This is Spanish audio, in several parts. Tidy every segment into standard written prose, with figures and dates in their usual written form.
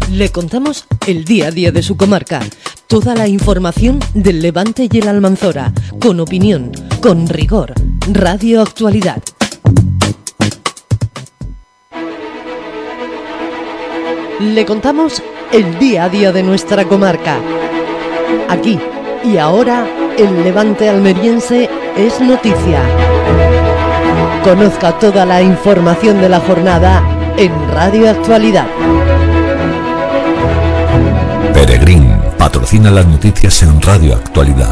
Le contamos el día a día de su comarca, toda la información del Levante y el Almanzora, con opinión, con rigor. Radio Actualidad. Le contamos el día a día de nuestra comarca. Aquí y ahora, el Levante almeriense es noticia. Conozca toda la información de la jornada en Radio Actualidad. Peregrín patrocina las noticias en Radio Actualidad.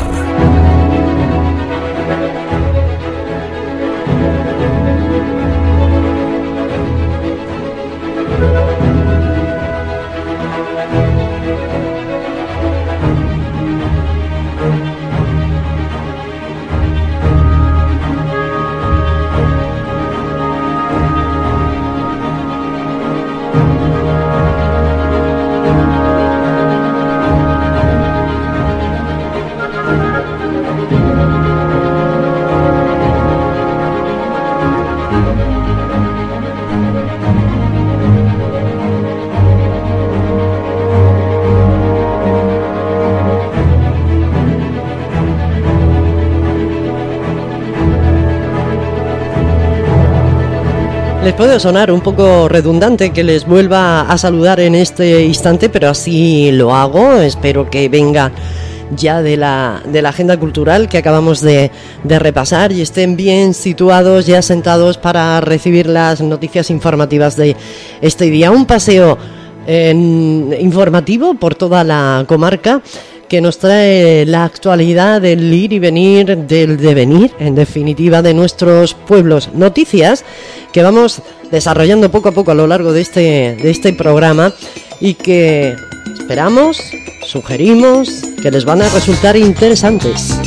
Les puede sonar un poco redundante que les vuelva a saludar en este instante, pero así lo hago. Espero que venga ya de la agenda cultural que acabamos de repasar y estén bien situados, ya sentados para recibir las noticias informativas de este día. Un paseo informativo por toda la comarca que nos trae la actualidad del ir y venir, del devenir, en definitiva, de nuestros pueblos. Noticias que vamos desarrollando poco a poco a lo largo de este programa y que esperamos, sugerimos, que les van a resultar interesantes.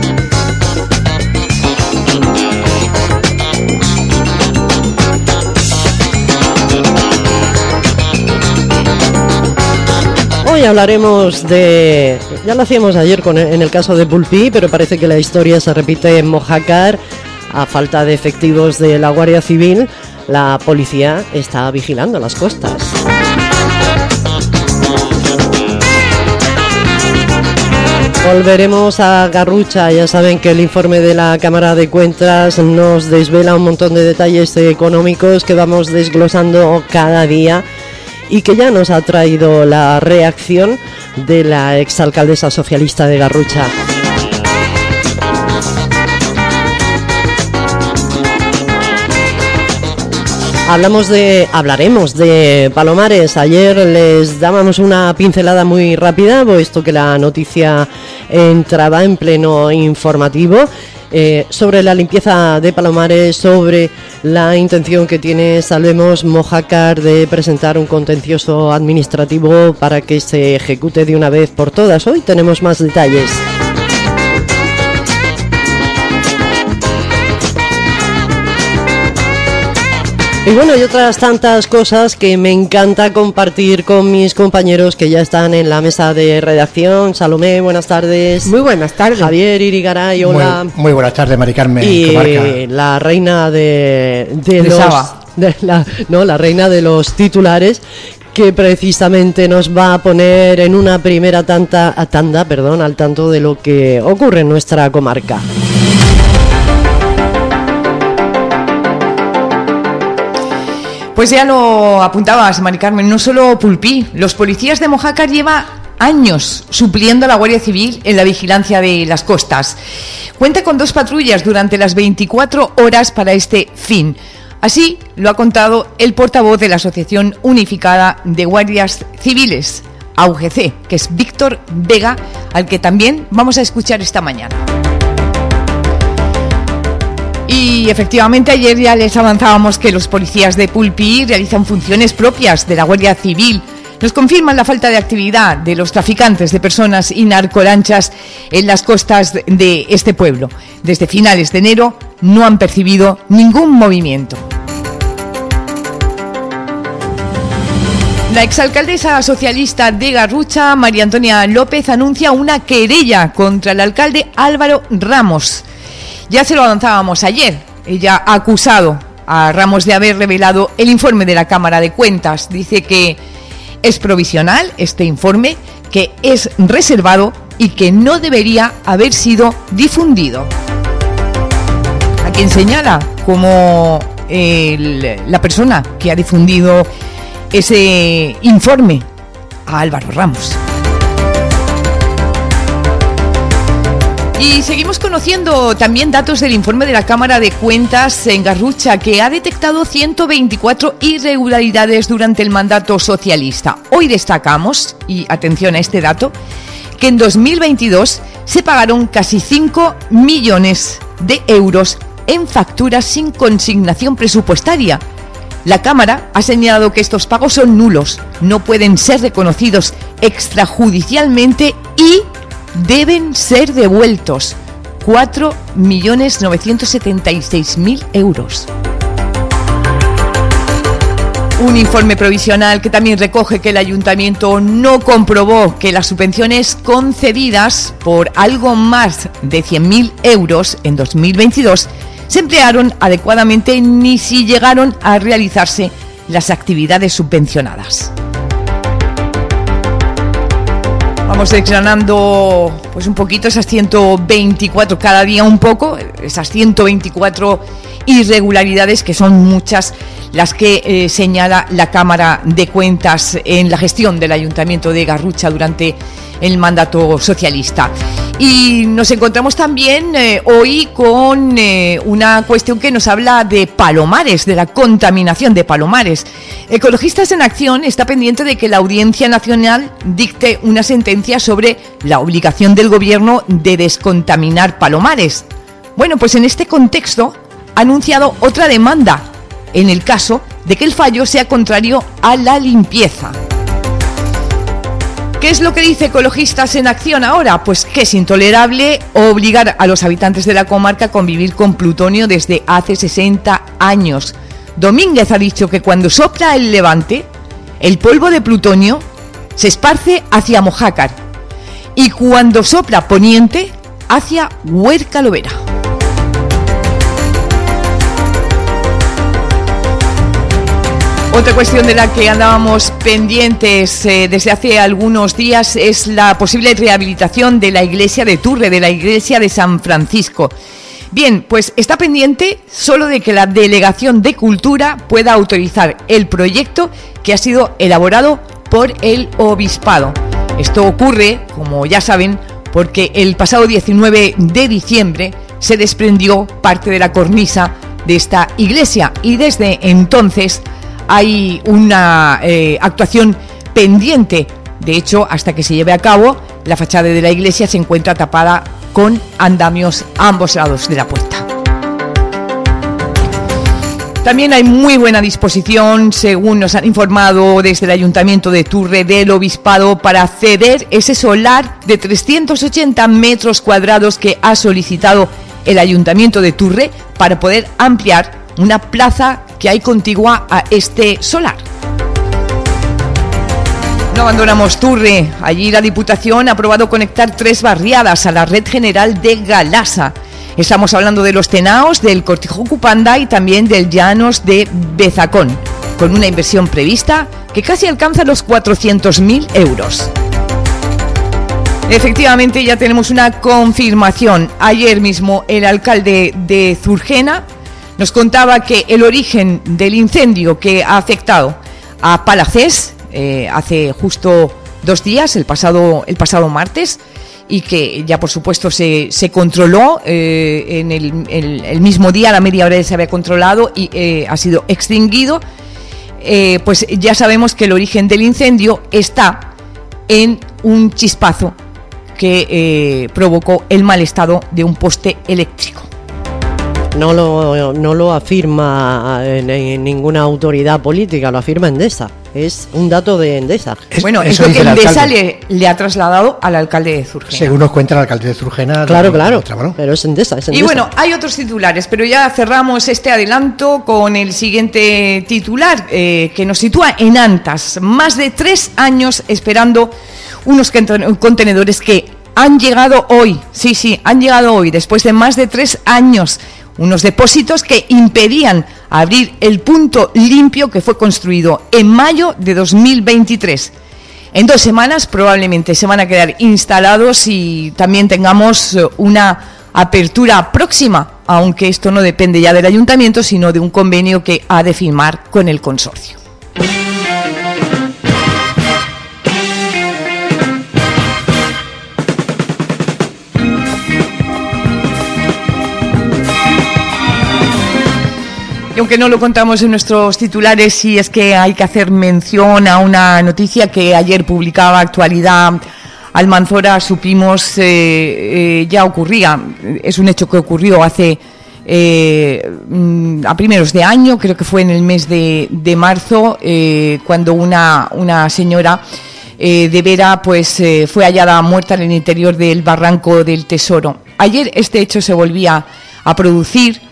Hoy hablaremos de... Ya lo hacíamos ayer en el caso de Pulpí, pero parece que la historia se repite en Mojácar. A falta de efectivos de la Guardia Civil, la policía está vigilando las costas. Volveremos a Garrucha. Ya saben que el informe de la Cámara de Cuentas nos desvela un montón de detalles económicos que vamos desglosando cada día y que ya nos ha traído la reacción de la exalcaldesa socialista de Garrucha. Hablaremos de Palomares. Ayer les dábamos una pincelada muy rápida, puesto que la noticia entraba en pleno informativo, sobre la limpieza de Palomares, sobre la intención que tiene Salvemos Mojácar de presentar un contencioso administrativo para que se ejecute de una vez por todas. Hoy tenemos más detalles. Y bueno, y otras tantas cosas que me encanta compartir con mis compañeros que ya están en la mesa de redacción. Salomé, buenas tardes. Muy buenas tardes. Javier Irigaray, hola. Muy buenas tardes, Mari Carmen. Y la reina la reina de los titulares, que precisamente nos va a poner en una primera tanda, al tanto de lo que ocurre en nuestra comarca. Pues ya lo apuntabas, Mari Carmen, no solo Pulpí. Los policías de Mojácar llevan años supliendo a la Guardia Civil en la vigilancia de las costas. Cuenta con 2 patrullas durante las 24 horas para este fin. Así lo ha contado el portavoz de la Asociación Unificada de Guardias Civiles, AUGC, que es Víctor Vega, al que también vamos a escuchar esta mañana. Y efectivamente ayer ya les avanzábamos que los policías de Pulpí realizan funciones propias de la Guardia Civil. Nos confirman la falta de actividad de los traficantes de personas y narcolanchas en las costas de este pueblo. Desde finales de enero no han percibido ningún movimiento. La exalcaldesa socialista de Garrucha, María Antonia López, anuncia una querella contra el alcalde Álvaro Ramos. Ya se lo avanzábamos ayer. Ella ha acusado a Ramos de haber revelado el informe de la Cámara de Cuentas. Dice que Es provisional este informe, que es reservado y que no debería haber sido difundido. A quien señala como la persona que ha difundido ese informe, a Álvaro Ramos. Y seguimos conociendo también datos del informe de la Cámara de Cuentas en Garrucha, que ha detectado 124 irregularidades durante el mandato socialista. Hoy destacamos, y atención a este dato, que en 2022 se pagaron casi 5 millones de euros en facturas sin consignación presupuestaria. La Cámara ha señalado que estos pagos son nulos, no pueden ser reconocidos extrajudicialmente y deben ser devueltos. 4.976.000 euros. Un informe provisional que también recoge que el ayuntamiento no comprobó que las subvenciones concedidas por algo más de 100.000 euros en 2022 se emplearon adecuadamente ni si llegaron a realizarse las actividades subvencionadas. Vamos desgranando pues un poquito esas 124, cada día un poco, esas 124 irregularidades, que son muchas las que señala la Cámara de Cuentas en la gestión del Ayuntamiento de Garrucha durante el mandato socialista. Y nos encontramos también hoy con una cuestión que nos habla de Palomares, de la contaminación de Palomares. Ecologistas en Acción está pendiente de que la Audiencia Nacional dicte una sentencia sobre la obligación del Gobierno de descontaminar Palomares. Bueno, pues en este contexto ha anunciado otra demanda en el caso de que el fallo sea contrario a la limpieza. ¿Qué es lo que dice Ecologistas en Acción ahora? Pues que es intolerable obligar a los habitantes de la comarca a convivir con plutonio desde hace 60 años. Domínguez ha dicho que cuando sopla el levante, el polvo de plutonio se esparce hacia Mojácar y cuando sopla poniente, hacia Huerca Lovera. Otra cuestión de la que andábamos pendientes desde hace algunos días es la posible rehabilitación de la iglesia de Turre, de la iglesia de San Francisco. Bien, pues está pendiente solo de que la Delegación de Cultura pueda autorizar el proyecto que ha sido elaborado por el Obispado. Esto ocurre, como ya saben, porque el pasado 19 de diciembre se desprendió parte de la cornisa de esta iglesia y desde entonces hay una actuación pendiente. De hecho, hasta que se lleve a cabo, la fachada de la iglesia se encuentra tapada con andamios a ambos lados de la puerta. También hay muy buena disposición, según nos han informado desde el Ayuntamiento de Turre, del Obispado, para ceder ese solar de 380 metros cuadrados que ha solicitado el Ayuntamiento de Turre para poder ampliar una plaza que hay contigua a este solar. No abandonamos Turre. Allí la Diputación ha aprobado conectar 3 barriadas a la red general de Galasa. Estamos hablando de los Tenaos, del Cortijo Cupanda y también del Llanos de Bezacón, con una inversión prevista que casi alcanza los 400.000 euros. Efectivamente, ya tenemos una confirmación. Ayer mismo el alcalde de Zurgena nos contaba que el origen del incendio que ha afectado a Palacés hace justo 2 días, el pasado martes, y que ya por supuesto se controló en el mismo día, a la media hora ya se había controlado y ha sido extinguido. Pues ya sabemos que el origen del incendio está en un chispazo que provocó el mal estado de un poste eléctrico. No lo afirma ninguna autoridad política, lo afirma Endesa. Es un dato de Endesa. Bueno, eso que Endesa le ha trasladado al alcalde de Zurgena. Según nos cuenta el alcalde de Zurgena. Claro, pero es Endesa. Y bueno, hay otros titulares, pero ya cerramos este adelanto con el siguiente titular, que nos sitúa en Antas. Más de 3 años esperando unos contenedores que han llegado hoy. Sí, han llegado hoy, después de más de 3 años. Unos depósitos que impedían a abrir el punto limpio que fue construido en mayo de 2023. En 2 semanas probablemente se van a quedar instalados y también tengamos una apertura próxima, aunque esto no depende ya del ayuntamiento, sino de un convenio que ha de firmar con el consorcio. Y aunque no lo contamos en nuestros titulares, sí es que hay que hacer mención a una noticia que ayer publicaba Actualidad Almanzora. Supimos, ya ocurría, es un hecho que ocurrió hace a primeros de año, creo que fue en el mes de marzo, cuando una señora de Vera pues fue hallada muerta en el interior del barranco del Tesoro. Ayer este hecho se volvía a producir.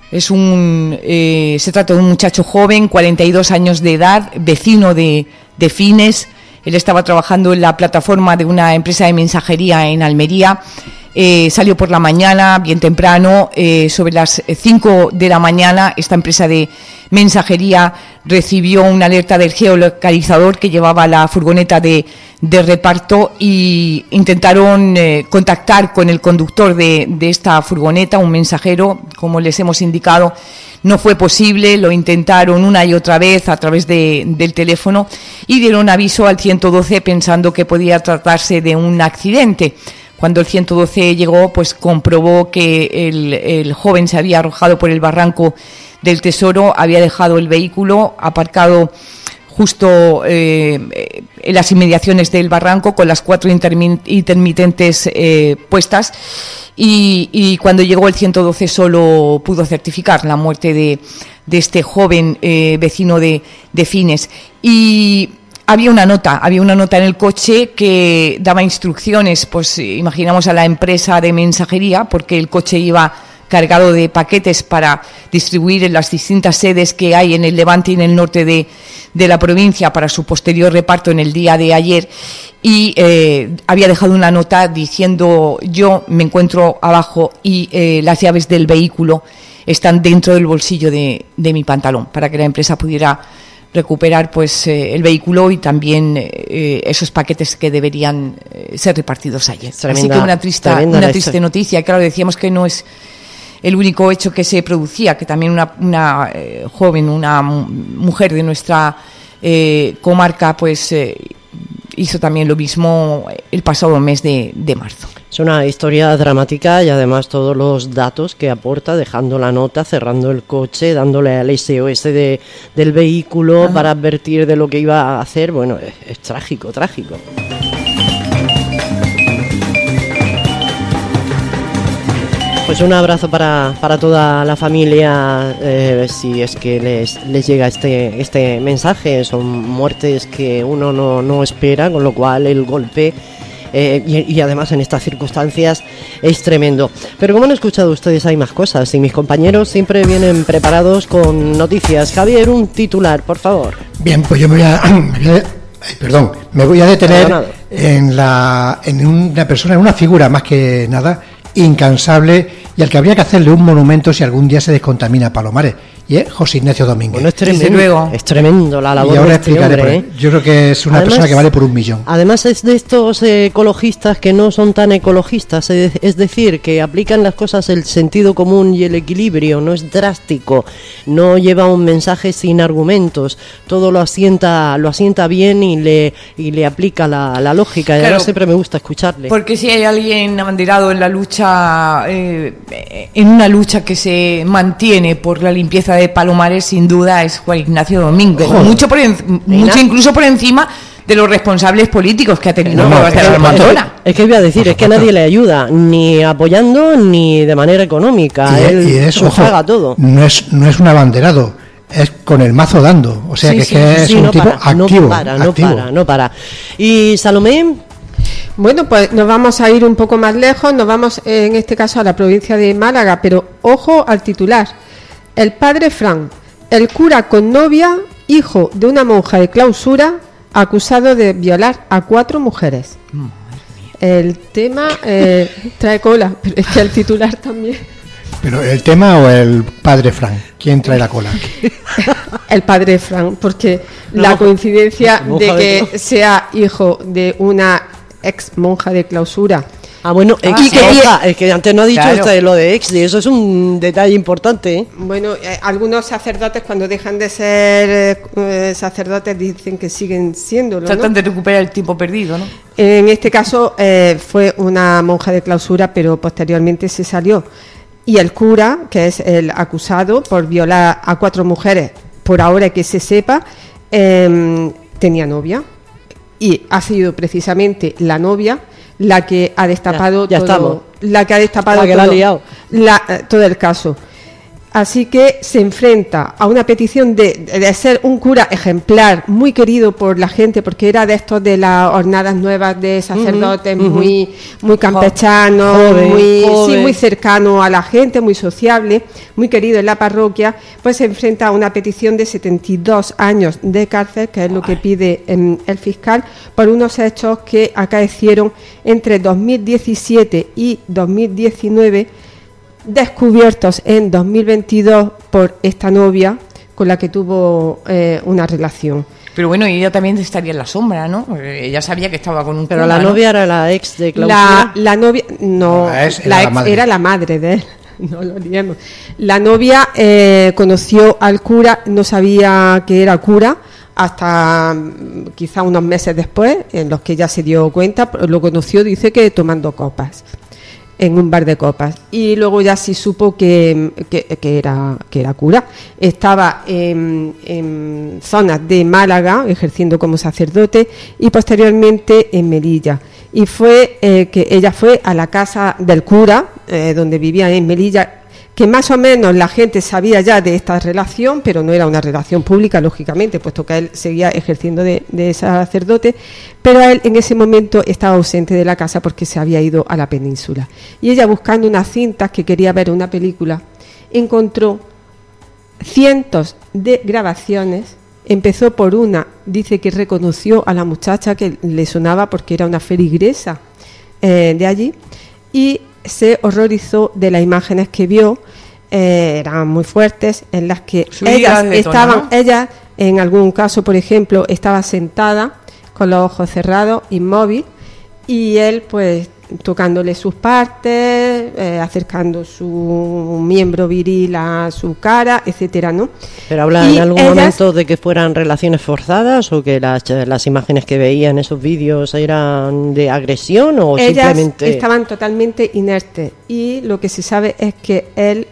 Se trata de un muchacho joven, 42 años de edad, vecino de Fines. Él estaba trabajando en la plataforma de una empresa de mensajería en Almería. Salió por la mañana, bien temprano, sobre las 5 de la mañana. Esta empresa de mensajería recibió una alerta del geolocalizador que llevaba la furgoneta de reparto y intentaron contactar con el conductor de esta furgoneta, un mensajero. Como les hemos indicado, no fue posible, lo intentaron una y otra vez a través del teléfono y dieron aviso al 112 pensando que podía tratarse de un accidente. Cuando el 112 llegó, pues comprobó que el joven se había arrojado por el barranco del Tesoro, había dejado el vehículo aparcado justo en las inmediaciones del barranco con las 4 intermitentes puestas y cuando llegó el 112 solo pudo certificar la muerte de este joven vecino de Fines. Y había una nota en el coche que daba instrucciones, pues imaginamos a la empresa de mensajería, porque el coche iba cargado de paquetes para distribuir en las distintas sedes que hay en el Levante y en el norte de la provincia para su posterior reparto en el día de ayer, y había dejado una nota diciendo: yo me encuentro abajo y las llaves del vehículo están dentro del bolsillo de mi pantalón, para que la empresa pudiera recuperar pues el vehículo y también esos paquetes que deberían ser repartidos ayer. Así que una triste noticia. Claro, decíamos que no es el único hecho que se producía, que también una joven, una mujer de nuestra comarca, pues hizo también lo mismo el pasado mes de marzo. Es una historia dramática y además todos los datos que aporta, dejando la nota, cerrando el coche, dándole al SOS del vehículo para advertir de lo que iba a hacer. Bueno, es trágico. Pues un abrazo para toda la familia, si es que les llega este mensaje. Son muertes que uno no espera, con lo cual el golpe y además en estas circunstancias es tremendo. Pero como han escuchado ustedes, hay más cosas y mis compañeros siempre vienen preparados con noticias. Javier, un titular, por favor. Bien, pues yo me voy a detener en una persona, en una figura más que nada incansable y al que habría que hacerle un monumento si algún día se descontamina Palomares, y es José Ignacio Domínguez. Bueno, es tremendo la labor de este hombre, Yo creo que es una persona que vale por 1 millón. Además es de estos ecologistas que no son tan ecologistas, es decir, que aplican las cosas el sentido común y el equilibrio, no es drástico, no lleva un mensaje sin argumentos, todo lo asienta bien y le aplica la lógica, y claro, además siempre me gusta escucharle. Porque si hay alguien abanderado en la lucha, en una lucha que se mantiene por la limpieza de Palomares, sin duda es Juan Ignacio Domínguez, mucho incluso por encima de los responsables políticos que ha tenido Es que iba a decir, es que nadie le ayuda, ni apoyando ni de manera económica, él sufraga todo. No es un abanderado, es con el mazo dando, o sea es un tipo activo. No para. ¿Y Salomé? Bueno, pues nos vamos a ir un poco más lejos, nos vamos en este caso a la provincia de Málaga, pero ojo al titular. El padre Fran, el cura con novia, hijo de una monja de clausura, acusado de violar a 4 mujeres. El tema trae cola, pero es que el titular también. ¿Pero el tema o el padre Frank? ¿Quién trae la cola? El padre Frank, porque la coincidencia de que sea hijo de una ex monja de clausura. Ah, bueno, es que antes no ha dicho usted lo de ex, y eso es un detalle importante, ¿eh? Bueno, algunos sacerdotes cuando dejan de ser sacerdotes dicen que siguen siéndolo, ¿no? Tratan de recuperar el tiempo perdido, ¿no? En este caso fue una monja de clausura, pero posteriormente se salió. Y el cura, que es el acusado por violar a 4 mujeres, por ahora que se sepa, tenía novia. Y ha sido precisamente la novia la que ha destapado todo el caso. Así que se enfrenta a una petición de ser un cura ejemplar, muy querido por la gente, porque era de estos de las hornadas nuevas de sacerdotes, muy campechano, muy cercano a la gente, muy sociable, muy querido en la parroquia. Pues se enfrenta a una petición de 72 años de cárcel, que es lo que pide el fiscal, por unos hechos que acaecieron entre 2017 y 2019, descubiertos en 2022 por esta novia con la que tuvo una relación. Pero bueno, y ella también estaría en la sombra, ¿no? Ella sabía que estaba con un Pero cura, la novia era la ex de clausura. La novia, no, la ex era la madre de él. No lo olvidemos. La novia conoció al cura, no sabía que era cura, hasta quizá unos meses después, en los que ya se dio cuenta. Lo conoció, dice que tomando copas en un bar de copas, y luego ya sí supo que era cura. Estaba en zonas de Málaga ejerciendo como sacerdote, y posteriormente en Melilla, y fue que ella fue a la casa del cura donde vivía en Melilla, que más o menos la gente sabía ya de esta relación, pero no era una relación pública, lógicamente, puesto que él seguía ejerciendo de sacerdote, pero él en ese momento estaba ausente de la casa porque se había ido a la península. Y ella, buscando unas cintas que quería ver una película, encontró cientos de grabaciones. Empezó por una, dice que reconoció a la muchacha, que le sonaba porque era una feligresa de allí, y se horrorizó de las imágenes que vio. Eran muy fuertes, en las que ella en algún caso, por ejemplo, estaba sentada con los ojos cerrados, inmóvil, y él pues tocándole sus partes, acercando su miembro viril a su cara, etcétera, ¿no? Pero habla en algún momento de que fueran relaciones forzadas, o que las imágenes que veía en esos vídeos eran de agresión, o simplemente estaban totalmente inertes, y lo que se sabe es que él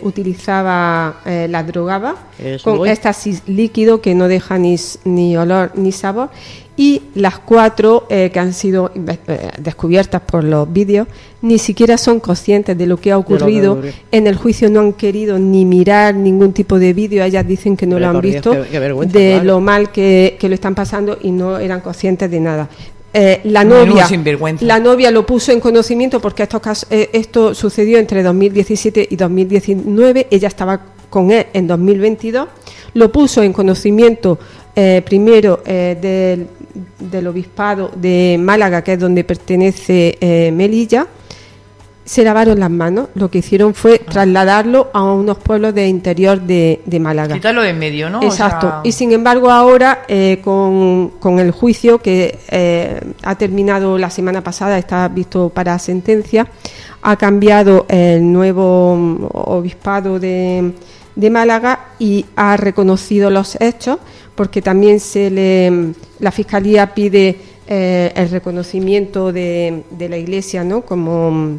las drogaba con éxtasis líquido que no deja ni olor ni sabor. Y las 4 que han sido descubiertas por los vídeos ni siquiera son conscientes de lo que ha ocurrido. En el juicio no han querido ni mirar ningún tipo de vídeo. Ellas dicen que no lo han visto, de lo mal que lo están pasando, y no eran conscientes de nada. La novia lo puso en conocimiento, porque esto sucedió entre 2017 y 2019. Ella estaba con él en 2022. Lo puso en conocimiento primero del obispado de Málaga, que es donde pertenece Melilla. Se lavaron las manos. Lo que hicieron fue trasladarlo a unos pueblos de interior de Málaga. Quitarlo de en medio, ¿no? Exacto. Y sin embargo ahora, con el juicio que ha terminado la semana pasada, está visto para sentencia, ha cambiado el nuevo obispado de Málaga y ha reconocido los hechos, porque también la Fiscalía pide el reconocimiento de la Iglesia, ¿no? Como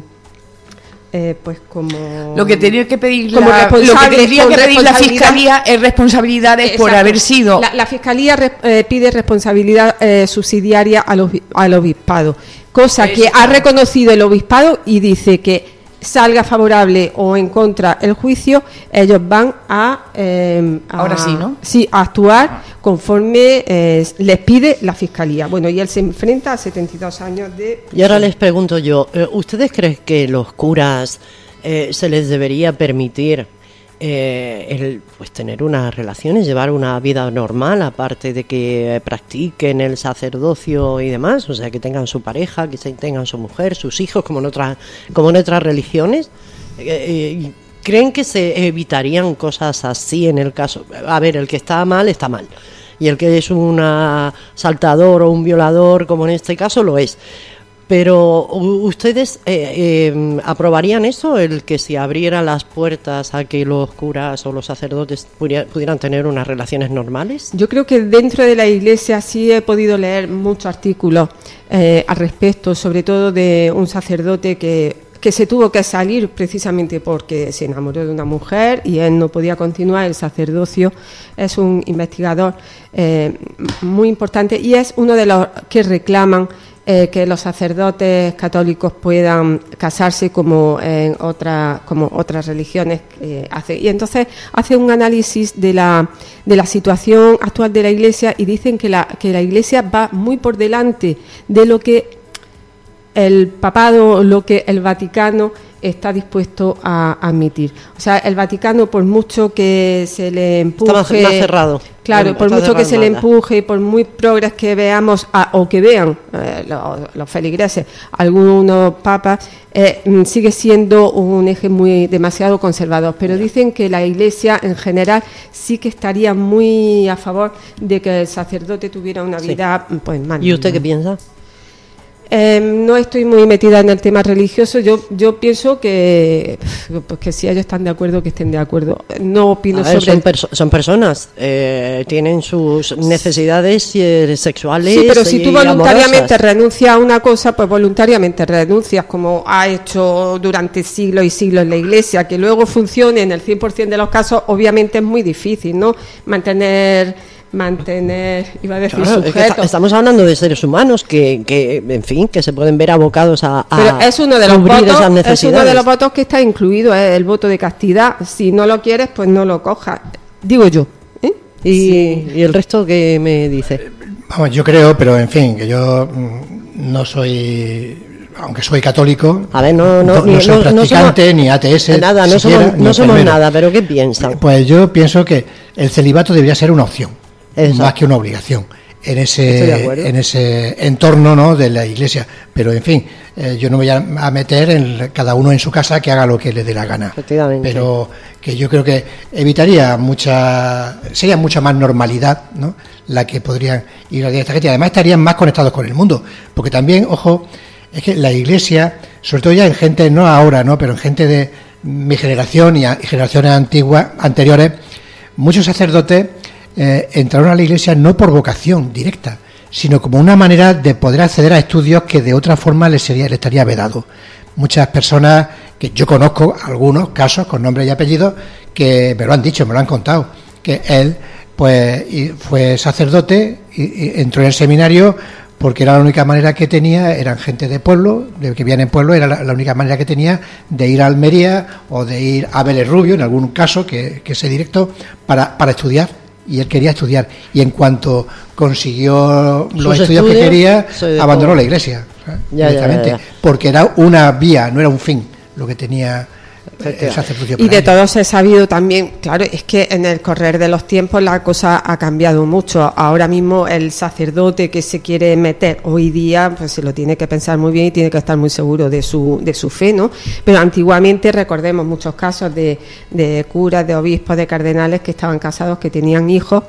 lo que tendría que pedir la Fiscalía es responsabilidades. Exacto. Por haber sido. La Fiscalía pide responsabilidad subsidiaria al obispado, cosa que ha reconocido el obispado, y dice que salga favorable o en contra el juicio, ellos van ahora sí, ¿no? Sí, a actuar conforme les pide la Fiscalía. Bueno, y él se enfrenta a 72 años de prisión. Y ahora les pregunto yo, ¿ustedes creen que los curas se les debería permitir pues tener unas relaciones, llevar una vida normal, aparte de que practiquen el sacerdocio y demás? O sea, que tengan su pareja, que tengan su mujer, sus hijos, como en otras religiones. ¿Creen que se evitarían cosas así en el caso? A ver, el que está mal, y el que es un asaltador o un violador, como en este caso, lo es. Pero ¿ustedes aprobarían eso, el que se abrieran las puertas a que los curas o los sacerdotes pudieran tener unas relaciones normales? Yo creo que dentro de la Iglesia sí he podido leer muchos artículos al respecto, sobre todo de un sacerdote que se tuvo que salir precisamente porque se enamoró de una mujer y él no podía continuar el sacerdocio. Es un investigador muy importante y es uno de los que reclaman que los sacerdotes católicos puedan casarse como otras religiones hacen. Y entonces hace un análisis de la situación actual de la Iglesia y dicen que la Iglesia va muy por delante de lo que el papado, lo que el Vaticano está dispuesto a admitir. O sea, el Vaticano, por mucho que se le empuje... Está más cerrado. Claro, por mucho que se le empuje, por muy progres que veamos, o que vean los feligreses, algunos papas, sigue siendo un eje demasiado conservador. Pero dicen que la Iglesia, en general, sí que estaría muy a favor de que el sacerdote tuviera una vida... Pues, ¿Y usted qué piensa? No estoy muy metida en el tema religioso. Yo pienso que si ellos están de acuerdo, que estén de acuerdo. No opino sobre... Son personas, tienen sus necesidades sexuales. Sí, pero si tú voluntariamente amorosas renuncias a una cosa, pues voluntariamente renuncias, como ha hecho durante siglos y siglos la Iglesia. Que luego funcione en el 100% de los casos, obviamente es muy difícil, ¿no? Mantener, iba a decir, claro, sujetos. es que estamos hablando de seres humanos que en fin, que se pueden ver abocados a pero es uno de los cubrir votos, esas necesidades. es uno de los votos que está incluido, es el voto de castidad. Si no lo quieres, pues no lo cojas, digo yo. ¿Y el resto qué me dice? Vamos, yo creo, pero en fin, que yo no soy... Aunque soy católico, a ver, no soy practicante, somos, ni ATS, nada, no somos nada, pero ¿qué piensan? Pues yo pienso que el celibato debería ser una opción, exacto, más que una obligación en ese entorno, ¿no?, de la Iglesia. Pero en fin, yo no me voy a meter en cada uno en su casa que haga lo que le dé la gana. Pero que yo creo que sería mucha más normalidad, ¿no?, la que podrían ir a esta gente. Y además estarían más conectados con el mundo, porque también, ojo, es que la Iglesia, sobre todo ya en gente, no ahora, ¿no?, pero en gente de mi generación y generaciones anteriores, muchos sacerdotes entraron a la Iglesia no por vocación directa, sino como una manera de poder acceder a estudios que de otra forma les estaría vedado. Muchas personas, que yo conozco algunos casos con nombres y apellidos, que me lo han dicho, me lo han contado, que él pues fue sacerdote y entró en el seminario porque era la única manera que tenía, eran gente de pueblo, de que vivían en pueblo, era la única manera que tenía de ir a Almería o de ir a Vélez Rubio, en algún caso, que ese directo, para estudiar. Y él quería estudiar. Y en cuanto consiguió los estudios que quería, abandonó la Iglesia, directamente. Ya. Porque era una vía, no era un fin, lo que tenía el sacerdocio. Y de todos he sabido también, claro, es que en el correr de los tiempos la cosa ha cambiado mucho. Ahora mismo el sacerdote que se quiere meter hoy día, pues se lo tiene que pensar muy bien y tiene que estar muy seguro de su fe, ¿no? Pero antiguamente recordemos muchos casos de curas, de obispos, de cardenales que estaban casados, que tenían hijos.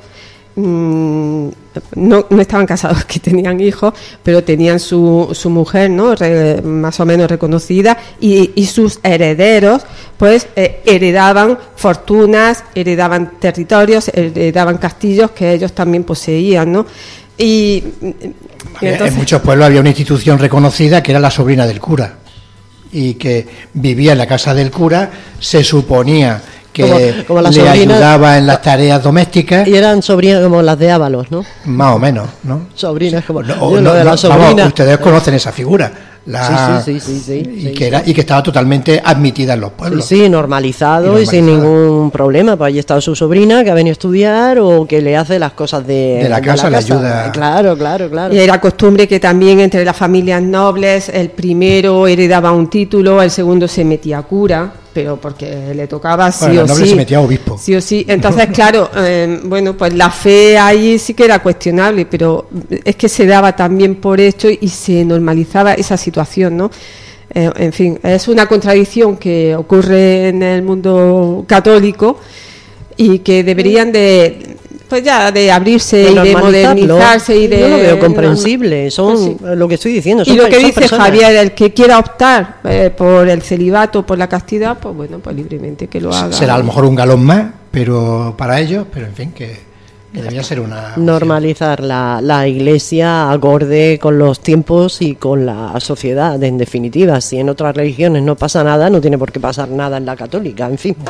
No estaban casados, que tenían hijos, pero tenían su mujer, ¿no?, más o menos reconocida, y sus herederos pues heredaban fortunas, heredaban territorios, heredaban castillos que ellos también poseían, ¿no? Y entonces, en muchos pueblos había una institución reconocida que era la sobrina del cura y que vivía en la casa del cura, se suponía que como le ayudaba en las tareas domésticas. Y eran sobrinas como las de Ábalos, ¿no? Más o menos, ¿no? Sobrinas como lo de la sobrina. Vamos, ustedes conocen esa figura. Sí. Y que estaba totalmente admitida en los pueblos. Sí, normalizado y sin ningún problema. Pues ahí está su sobrina que ha venido a estudiar o que le hace las cosas de la casa, le ayuda. Claro. Y era costumbre que también entre las familias nobles el primero heredaba un título, el segundo se metía cura, pero porque le tocaba sí o sí. Se metía obispo. Sí o sí. Entonces, claro, pues la fe ahí sí que era cuestionable, pero es que se daba también por hecho y se normalizaba esa situación, ¿no? En fin, es una contradicción que ocurre en el mundo católico y que deberían de abrirse y de modernizarse y de... Yo lo veo comprensible, son lo que estoy diciendo. Y lo que dice personas. Javier, el que quiera optar por el celibato, por la castidad, pues bueno, pues libremente que lo haga. Será a lo mejor un galón más, pero para ellos, pero en fin, que debería ser una... Normalizar la Iglesia acorde con los tiempos y con la sociedad, en definitiva. Si en otras religiones no pasa nada, no tiene por qué pasar nada en la católica, en fin.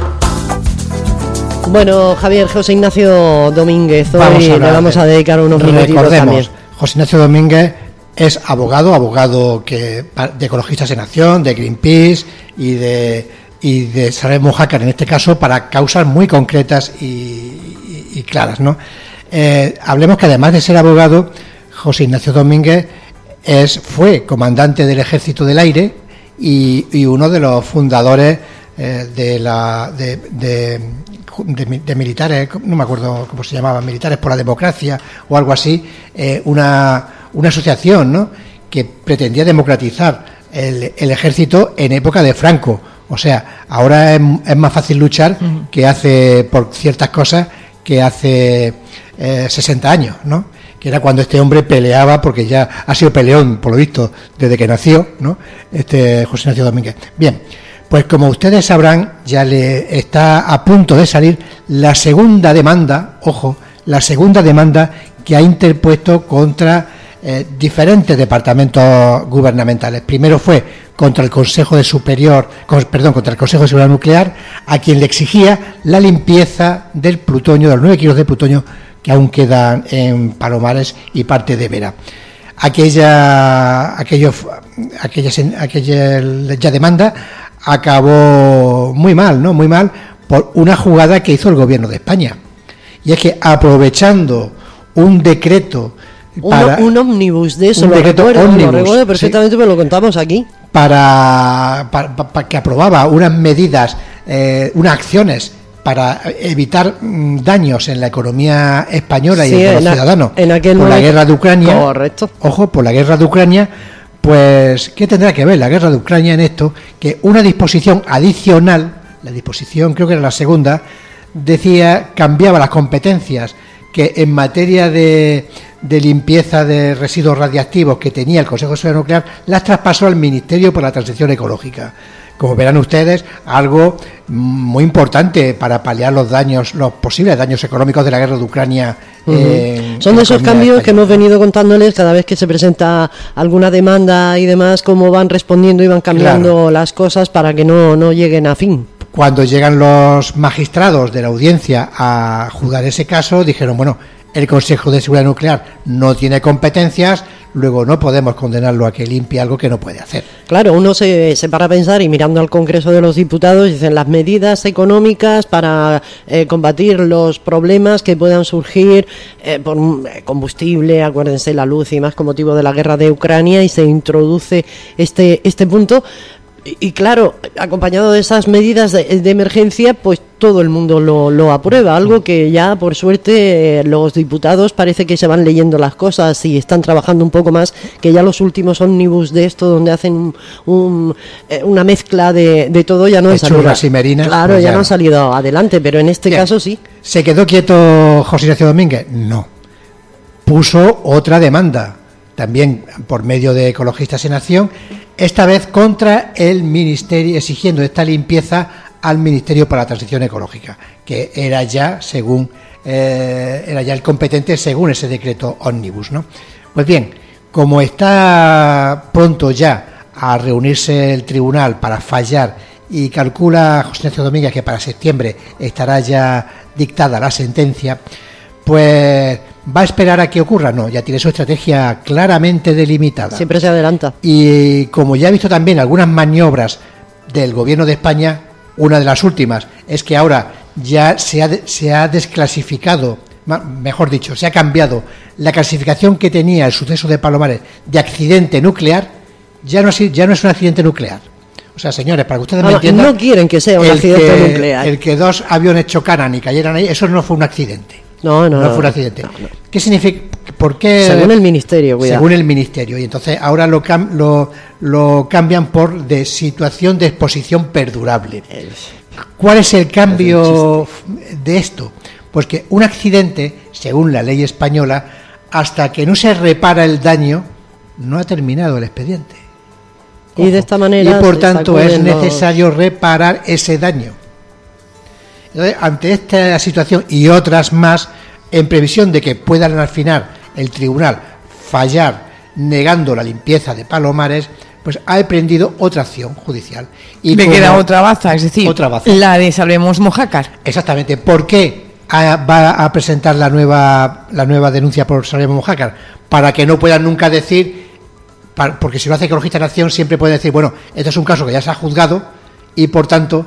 Bueno, Javier, José Ignacio Domínguez, hoy le vamos a dedicar unos minutitos también. José Ignacio Domínguez es abogado de Ecologistas en Acción, de Greenpeace y de Salem Mojácar, en este caso, para causas muy concretas y claras, ¿no? Hablemos que además de ser abogado, José Ignacio Domínguez fue comandante del Ejército del Aire y uno de los fundadores de militares, no me acuerdo cómo se llamaban, Militares por la Democracia o algo así, una asociación, ¿no?, que pretendía democratizar el ejército en época de Franco. O sea, ahora es más fácil luchar que hace por ciertas cosas que hace 60 años, ¿no? Que era cuando este hombre peleaba, porque ya ha sido peleón, por lo visto, desde que nació, ¿no?, José Ignacio Domínguez. Bien, pues como ustedes sabrán, ya le está a punto de salir la segunda demanda, la segunda demanda que ha interpuesto contra diferentes departamentos gubernamentales. Primero fue contra el Consejo de contra el Consejo de Seguridad Nuclear, a quien le exigía la limpieza del plutonio, de los 9 kilos de plutonio que aún quedan en Palomares y parte de Vera. Aquella demanda acabó muy mal, ¿no? Muy mal, por una jugada que hizo el gobierno de España. Y es que, aprovechando un decreto un ómnibus de eso, lo recuerdo perfectamente, pero lo contamos aquí. Para que aprobaba unas medidas, unas acciones para evitar daños en la economía española y en los ciudadanos por la guerra de Ucrania. Correcto. Por la guerra de Ucrania. Pues, ¿qué tendrá que ver la guerra de Ucrania en esto? Que una disposición adicional, la disposición, creo que era la segunda, cambiaba las competencias que en materia de limpieza de residuos radiactivos que tenía el Consejo de Seguridad Nuclear, las traspasó al Ministerio para la Transición Ecológica. Como verán ustedes, algo muy importante para paliar los posibles daños económicos de la guerra de Ucrania. Son de esos cambios que hemos venido contándoles cada vez que se presenta alguna demanda y demás, cómo van respondiendo y van cambiando las cosas para que no lleguen a fin. Cuando llegan los magistrados de la audiencia a juzgar ese caso, dijeron, bueno, el Consejo de Seguridad Nuclear no tiene competencias, luego no podemos condenarlo a que limpie algo que no puede hacer. Claro, uno se para a pensar y mirando al Congreso de los Diputados dicen las medidas económicas para combatir los problemas que puedan surgir por combustible, acuérdense, la luz y más con motivo de la guerra de Ucrania, y se introduce este punto. Y claro, acompañado de esas medidas de emergencia, pues todo el mundo lo aprueba, algo que ya por suerte los diputados parece que se van leyendo las cosas y están trabajando un poco más, que ya los últimos ómnibus de esto donde hacen una mezcla de todo ya no han salido. Claro, pues ya no han salido adelante, pero en este caso sí. ¿Se quedó quieto José Ignacio Domínguez? No. Puso otra demanda, también por medio de Ecologistas en Acción, esta vez contra el Ministerio, exigiendo esta limpieza al Ministerio para la Transición Ecológica, que era ya el competente según ese decreto ómnibus, ¿no? Pues bien, como está pronto ya a reunirse el tribunal para fallar y calcula José Ignacio Domínguez que para septiembre estará ya dictada la sentencia, pues ¿va a esperar a que ocurra? No, ya tiene su estrategia claramente delimitada. Siempre se adelanta. Y como ya he visto también algunas maniobras del gobierno de España, una de las últimas es que ahora ya se ha desclasificado, mejor dicho, se ha cambiado la clasificación que tenía el suceso de Palomares de accidente nuclear, ya no es un accidente nuclear. O sea, señores, para que ustedes me entiendan, no quieren que sea un accidente nuclear. El que 2 aviones chocaran y cayeran ahí, eso no fue un accidente. No fue un accidente. No. ¿Qué significa? ¿por qué? Según el ministerio, cuidado. Según el ministerio. Y entonces ahora lo cambian por de situación de exposición perdurable. ¿Cuál es el cambio de esto? Pues que un accidente, según la ley española, hasta que no se repara el daño, no ha terminado el expediente. Ojo. Y de esta manera... Y por tanto es necesario reparar ese daño. Entonces, ante esta situación y otras más, en previsión de que puedan al final el tribunal fallar negando la limpieza de Palomares, pues ha emprendido otra acción judicial. Y me queda otra baza, es decir, otra baza. La de Salvemos Mojácar. Exactamente. ¿Por qué va a presentar la nueva denuncia por Salvemos Mojácar? Para que no puedan nunca decir, porque si lo hace Ecologista en Acción siempre puede decir, bueno, esto es un caso que ya se ha juzgado y por tanto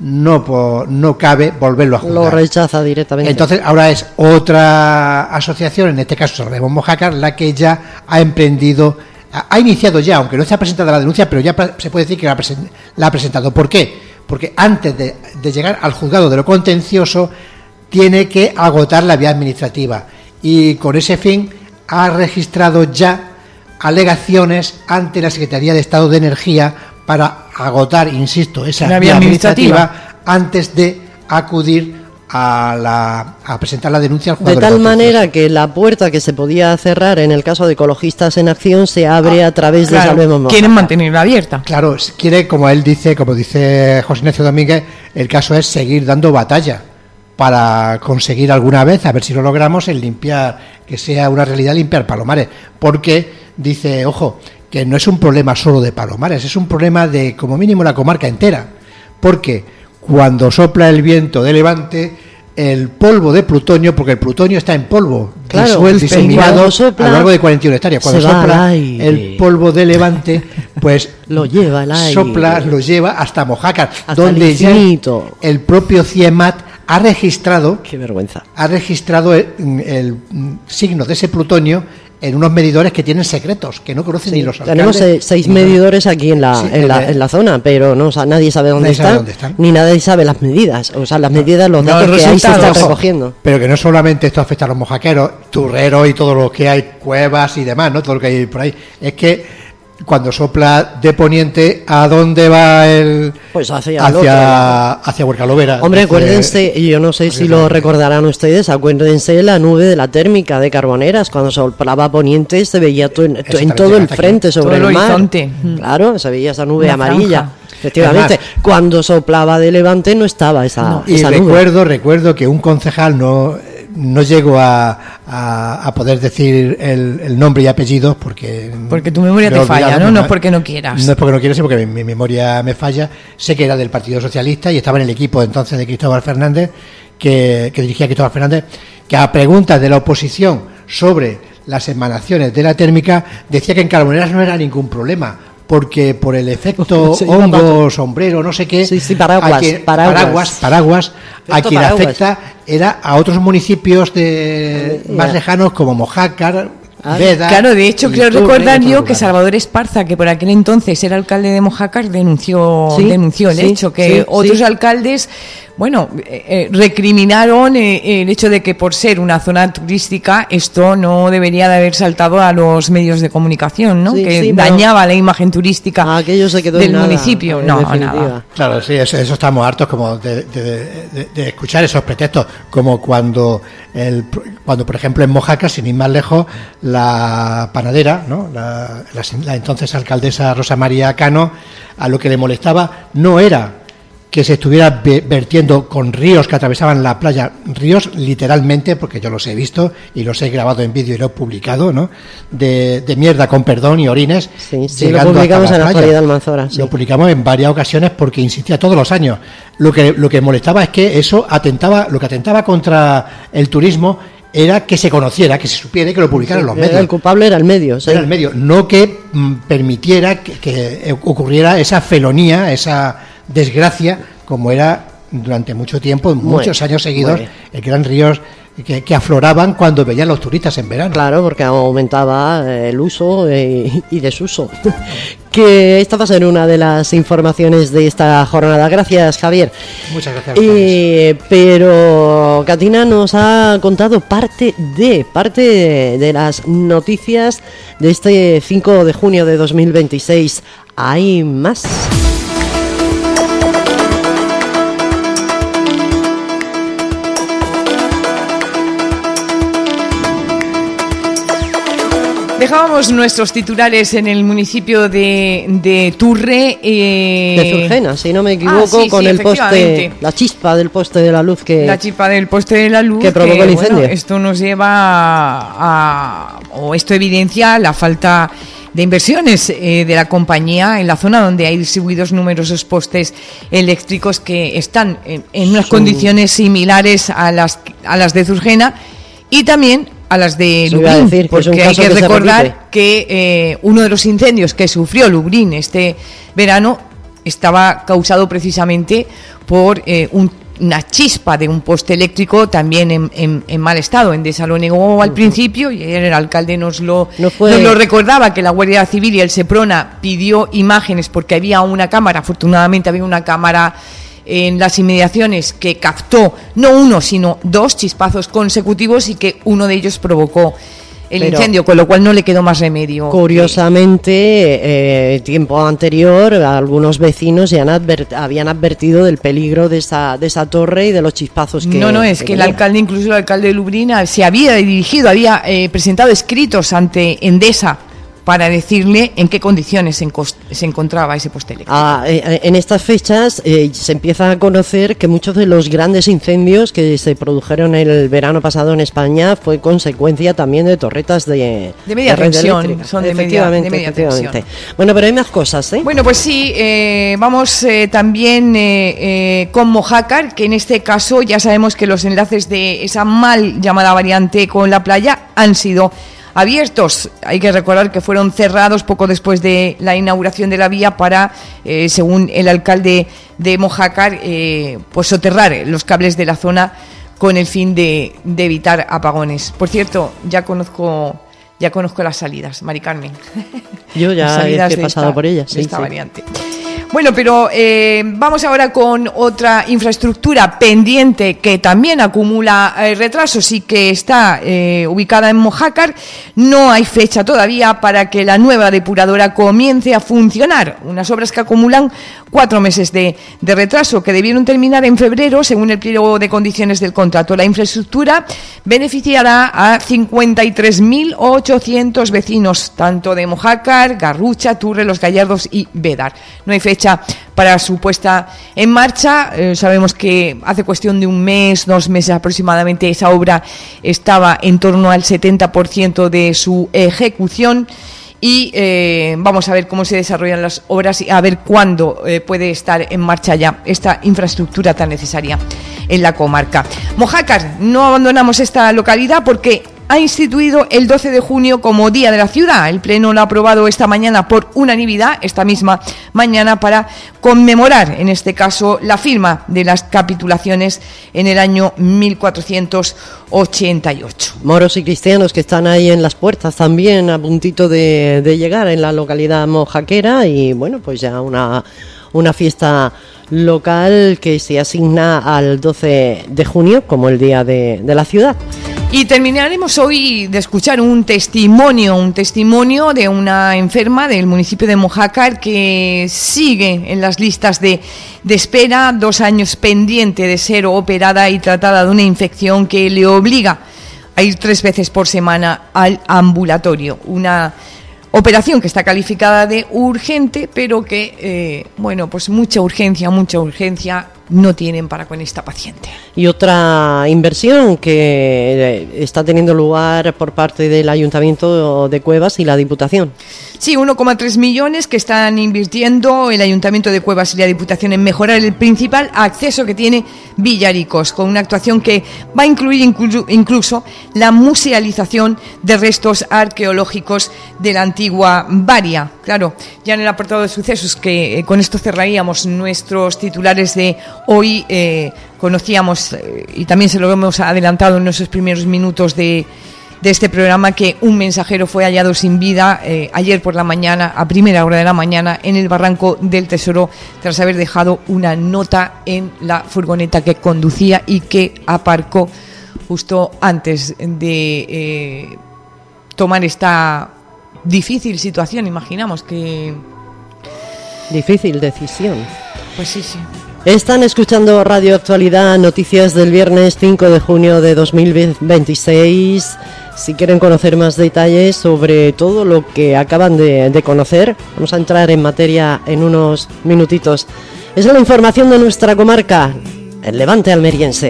no cabe volverlo a juzgar. Lo rechaza directamente. Entonces ahora es otra asociación, en este caso Salvemos Mojácar, la que ya ha emprendido, ha iniciado ya, aunque no está presentada la denuncia, pero ya se puede decir que la ha presentado. ¿Por qué? Porque antes de llegar al juzgado de lo contencioso tiene que agotar la vía administrativa y con ese fin ha registrado ya alegaciones ante la Secretaría de Estado de Energía para agotar, insisto, esa vía administrativa antes de acudir a presentar la denuncia al juzgado. De tal manera que la puerta que se podía cerrar en el caso de Ecologistas en Acción se abre a través de Salvemos Mojácar. Quieren mantenerla abierta. Claro, quiere, como dice José Ignacio Domínguez, el caso es seguir dando batalla para conseguir alguna vez, a ver si lo logramos, el limpiar, que sea una realidad limpiar Palomares, porque dice, ojo, que no es un problema solo de Palomares, es un problema de como mínimo la comarca entera, porque cuando sopla el viento de levante, el polvo de plutonio, porque el plutonio está en polvo, diseminado a lo largo de 41 hectáreas, cuando sopla el polvo de levante, pues lo lleva el aire, lo lleva hasta Mojácar, donde ya el propio CIEMAT ha registrado, qué vergüenza, el signo de ese plutonio en unos medidores que tienen secretos, que no conocen ni los alcaldes. Tenemos 6 medidores aquí en la zona, pero no, o sea, nadie sabe dónde están, ni nadie sabe las medidas, o sea, las medidas, los datos que ahí se están recogiendo. Pero que no solamente esto afecta a los mojaqueros, turreros y todo lo que hay, cuevas y demás, ¿no? Todo lo que hay por ahí. Es que cuando sopla de poniente, ¿a dónde va el...? Pues hacia Huercalovera. Hombre, acuérdense, yo no sé si lo recordarán ustedes, acuérdense la nube de la térmica de Carboneras, cuando soplaba poniente se veía en todo el frente sobre el mar. Horizonte. Claro, se veía esa nube amarilla. Efectivamente, además, cuando soplaba de levante no estaba esa nube. Recuerdo que un concejal no llego a poder decir el nombre y apellidos porque tu memoria te falla, ¿no? No es porque no quieras. No es porque no quieras, sino porque mi memoria me falla. Sé que era del Partido Socialista y estaba en el equipo entonces de Cristóbal Fernández, que dirigía Cristóbal Fernández, que a preguntas de la oposición sobre las emanaciones de la térmica decía que en Carboneras no era ningún problema, porque por el efecto hongo, sombrero, no sé qué, paraguas, a quien afecta era a otros municipios más lejanos como Mojácar, Veda. Claro, de hecho, creo recordar yo que Salvador Esparza, que por aquel entonces era alcalde de Mojácar, denunció el hecho, que otros alcaldes, recriminaron el hecho de que por ser una zona turística esto no debería de haber saltado a los medios de comunicación, ¿no? Dañaba la imagen turística del municipio. Nada. Claro, sí, eso estamos hartos como de escuchar esos pretextos, como cuando por ejemplo en Mojácar, sin ir más lejos, la panadera, ¿no? la entonces alcaldesa Rosa María Cano, a lo que le molestaba no era que se estuviera vertiendo con ríos que atravesaban la playa, ríos literalmente, porque yo los he visto y los he grabado en vídeo y lo he publicado, ¿no? De mierda, con perdón, y orines. Sí, lo publicamos en la actualidad Almanzora. Sí. Lo publicamos en varias ocasiones porque insistía todos los años. Lo que molestaba es que eso lo que atentaba contra el turismo era que se conociera, que se supiera y que lo publicaran los medios. El culpable era el medio. Sí. Era el medio, no que permitiera que ocurriera esa felonía, esa desgracia, como era durante mucho tiempo, muchos años seguidos, el Gran Ríos que afloraban cuando veían los turistas en verano. Claro, porque aumentaba el uso y desuso. Que esta va a ser una de las informaciones de esta jornada. Gracias, Javier. Muchas gracias. Pero Katina nos ha contado parte de las noticias de este 5 de junio de 2026. Hay más. Dejábamos nuestros titulares en el municipio de Turre. De Zurgena, si no me equivoco, sí, con sí, el poste, la chispa del poste de la luz que provocó el incendio. Bueno, esto nos lleva o esto evidencia la falta de inversiones de la compañía en la zona donde hay distribuidos numerosos postes eléctricos que están en unas condiciones similares a las de Zurgena y también a las de Lublin, porque hay que recordar que uno de los incendios que sufrió Lublin este verano estaba causado precisamente por una chispa de un poste eléctrico también en mal estado. Endesa lo negó al principio y ayer el alcalde nos lo recordaba, que la Guardia Civil y el Seprona pidió imágenes porque había una cámara, afortunadamente había una cámara en las inmediaciones que captó no uno sino dos chispazos consecutivos y que uno de ellos provocó el incendio, con lo cual no le quedó más remedio. Curiosamente, tiempo anterior, algunos vecinos ya habían advertido del peligro de esa torre y de los chispazos que... Es que el alcalde, incluso el alcalde de Lublin, se había dirigido, había presentado escritos ante Endesa para decirle en qué condiciones se encontraba ese poste eléctrico. En estas fechas se empieza a conocer que muchos de los grandes incendios que se produjeron el verano pasado en España fue consecuencia también de torretas de media tensión, son de media tensión. Bueno, pero hay más cosas, ¿eh? Bueno, pues sí, vamos también con Mojácar, que en este caso ya sabemos que los enlaces de esa mal llamada variante con la playa han sido abiertos. Hay que recordar que fueron cerrados poco después de la inauguración de la vía para, según el alcalde de Mojácar, pues soterrar los cables de la zona con el fin de evitar apagones. Por cierto, ya conozco las salidas, Mari Carmen. Yo ya he pasado por ellas. Sí, esta variante. Bueno, pero vamos ahora con otra infraestructura pendiente que también acumula retrasos y que está ubicada en Mojácar. No hay fecha todavía para que la nueva depuradora comience a funcionar. Unas obras que acumulan 4 meses de retraso, que debieron terminar en febrero, según el pliego de condiciones del contrato. La infraestructura beneficiará a 53.800 vecinos, tanto de Mojácar, Garrucha, Turre, Los Gallardos y Bédar. No hay fecha para su puesta en marcha. Sabemos que hace cuestión de 2 meses aproximadamente esa obra estaba en torno al 70% de su ejecución y vamos a ver cómo se desarrollan las obras y a ver cuándo puede estar en marcha ya esta infraestructura tan necesaria en la comarca. Mojácar, no abandonamos esta localidad porque ha instituido el 12 de junio como Día de la Ciudad. El Pleno lo ha aprobado esta mañana por unanimidad, esta misma mañana, para conmemorar, en este caso, la firma de las capitulaciones en el año 1488. Moros y cristianos que están ahí en las puertas también, a puntito de llegar en la localidad mojaquera, y bueno, pues ya una fiesta local que se asigna al 12 de junio como el Día de la Ciudad. Y terminaremos hoy de escuchar un testimonio de una enferma del municipio de Mojácar que sigue en las listas de espera, 2 años pendiente de ser operada y tratada de una infección que le obliga a ir 3 veces por semana al ambulatorio. Una operación que está calificada de urgente, pero que, pues mucha urgencia no tienen para con esta paciente. Y otra inversión que está teniendo lugar por parte del Ayuntamiento de Cuevas y la Diputación. Sí, 1,3 millones que están invirtiendo el Ayuntamiento de Cuevas y la Diputación en mejorar el principal acceso que tiene Villaricos, con una actuación que va a incluir incluso la musealización de restos arqueológicos de la antigua Varia. Claro, ya en el apartado de sucesos, que con esto cerraríamos nuestros titulares de Hoy conocíamos, y también se lo hemos adelantado en nuestros primeros minutos de este programa, que un mensajero fue hallado sin vida ayer por la mañana, a primera hora de la mañana, en el Barranco del Tesoro, tras haber dejado una nota en la furgoneta que conducía y que aparcó justo antes de tomar esta difícil situación. Imaginamos que... Difícil decisión. Pues sí, sí. Están escuchando Radio Actualidad, noticias del viernes 5 de junio de 2026. Si quieren conocer más detalles sobre todo lo que acaban de conocer, vamos a entrar en materia en unos minutitos. Es la información de nuestra comarca, el Levante almeriense.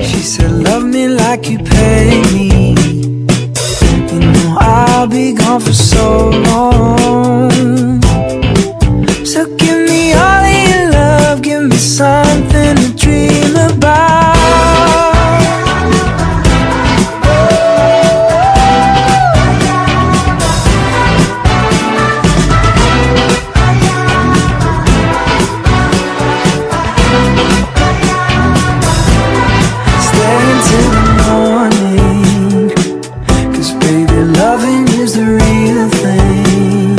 Give me something to dream about. Stay until the morning, 'cause baby, loving is the real thing.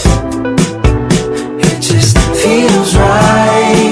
It just feels right.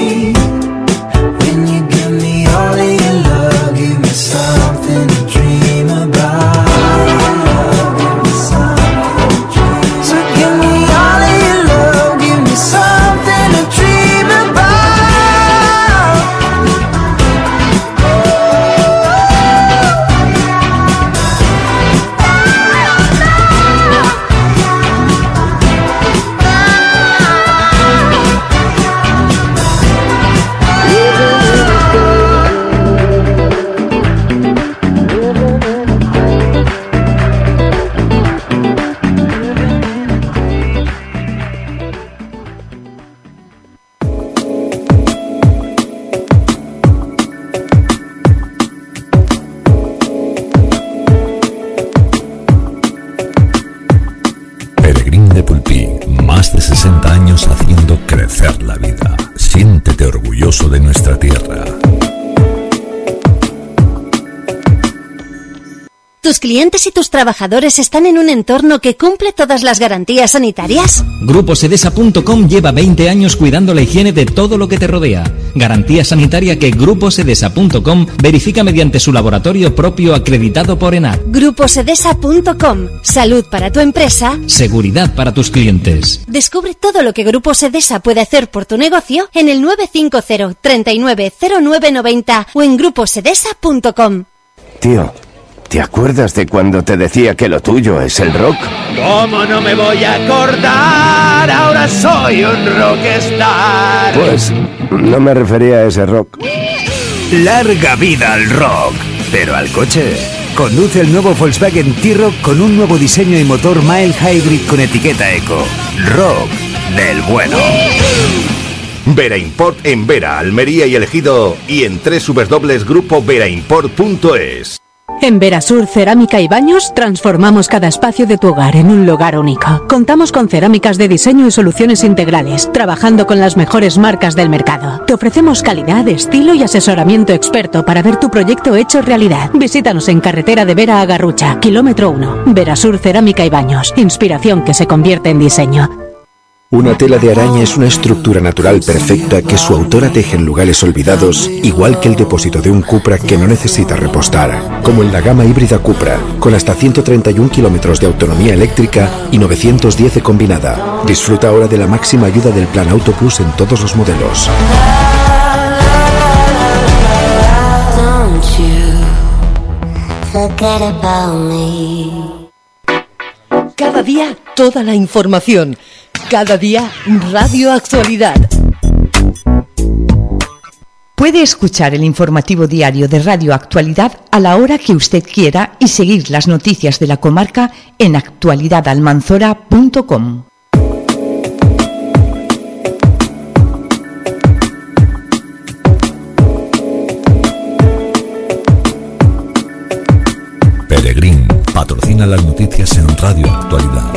De nuestra tierra. ¿Tus clientes y tus trabajadores están en un entorno que cumple todas las garantías sanitarias? GrupoSedesa.com lleva 20 años cuidando la higiene de todo lo que te rodea. Garantía sanitaria que GrupoSedesa.com verifica mediante su laboratorio propio acreditado por ENAC. GrupoSedesa.com. Salud para tu empresa. Seguridad para tus clientes. Descubre todo lo que Grupo Sedesa puede hacer por tu negocio en el 950 39 09 90 o en GrupoSedesa.com. Tío, ¿te acuerdas de cuando te decía que lo tuyo es el rock? ¿Cómo no me voy a acordar? Ahora soy un rockstar. Pues no me refería a ese rock. Larga vida al rock, pero al coche. Conduce el nuevo Volkswagen T-Roc con un nuevo diseño y motor mild hybrid con etiqueta eco. Rock del bueno. Vera Import en Vera, Almería y El Ejido y en www.grupoveraImport.es. En Verasur Cerámica y Baños transformamos cada espacio de tu hogar en un lugar único. Contamos con cerámicas de diseño y soluciones integrales, trabajando con las mejores marcas del mercado. Te ofrecemos calidad, estilo y asesoramiento experto para ver tu proyecto hecho realidad. Visítanos en carretera de Vera a Garrucha, kilómetro 1. Verasur Cerámica y Baños, inspiración que se convierte en diseño. Una tela de araña es una estructura natural perfecta que su autora teje en lugares olvidados, igual que el depósito de un Cupra que no necesita repostar, como en la gama híbrida Cupra, con hasta 131 kilómetros de autonomía eléctrica y 910 de combinada. Disfruta ahora de la máxima ayuda del Plan Auto Plus en todos los modelos. Cada día toda la información. Cada día Radio Actualidad. Puede escuchar el informativo diario de Radio Actualidad a la hora que usted quiera y seguir las noticias de la comarca en actualidadalmanzora.com. Peregrín patrocina las noticias en Radio Actualidad.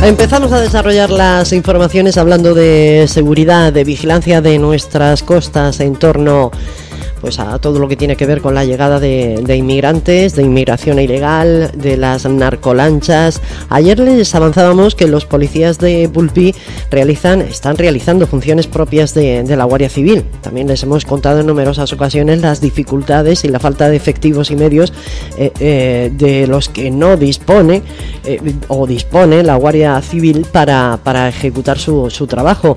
Empezamos a desarrollar las informaciones hablando de seguridad, de vigilancia de nuestras costas en torno pues a todo lo que tiene que ver con la llegada de inmigrantes, de inmigración ilegal, de las narcolanchas. Ayer les avanzábamos que los policías de Pulpí están realizando funciones propias de la Guardia Civil. También les hemos contado en numerosas ocasiones las dificultades y la falta de efectivos y medios de los que no dispone la Guardia Civil para ejecutar su trabajo.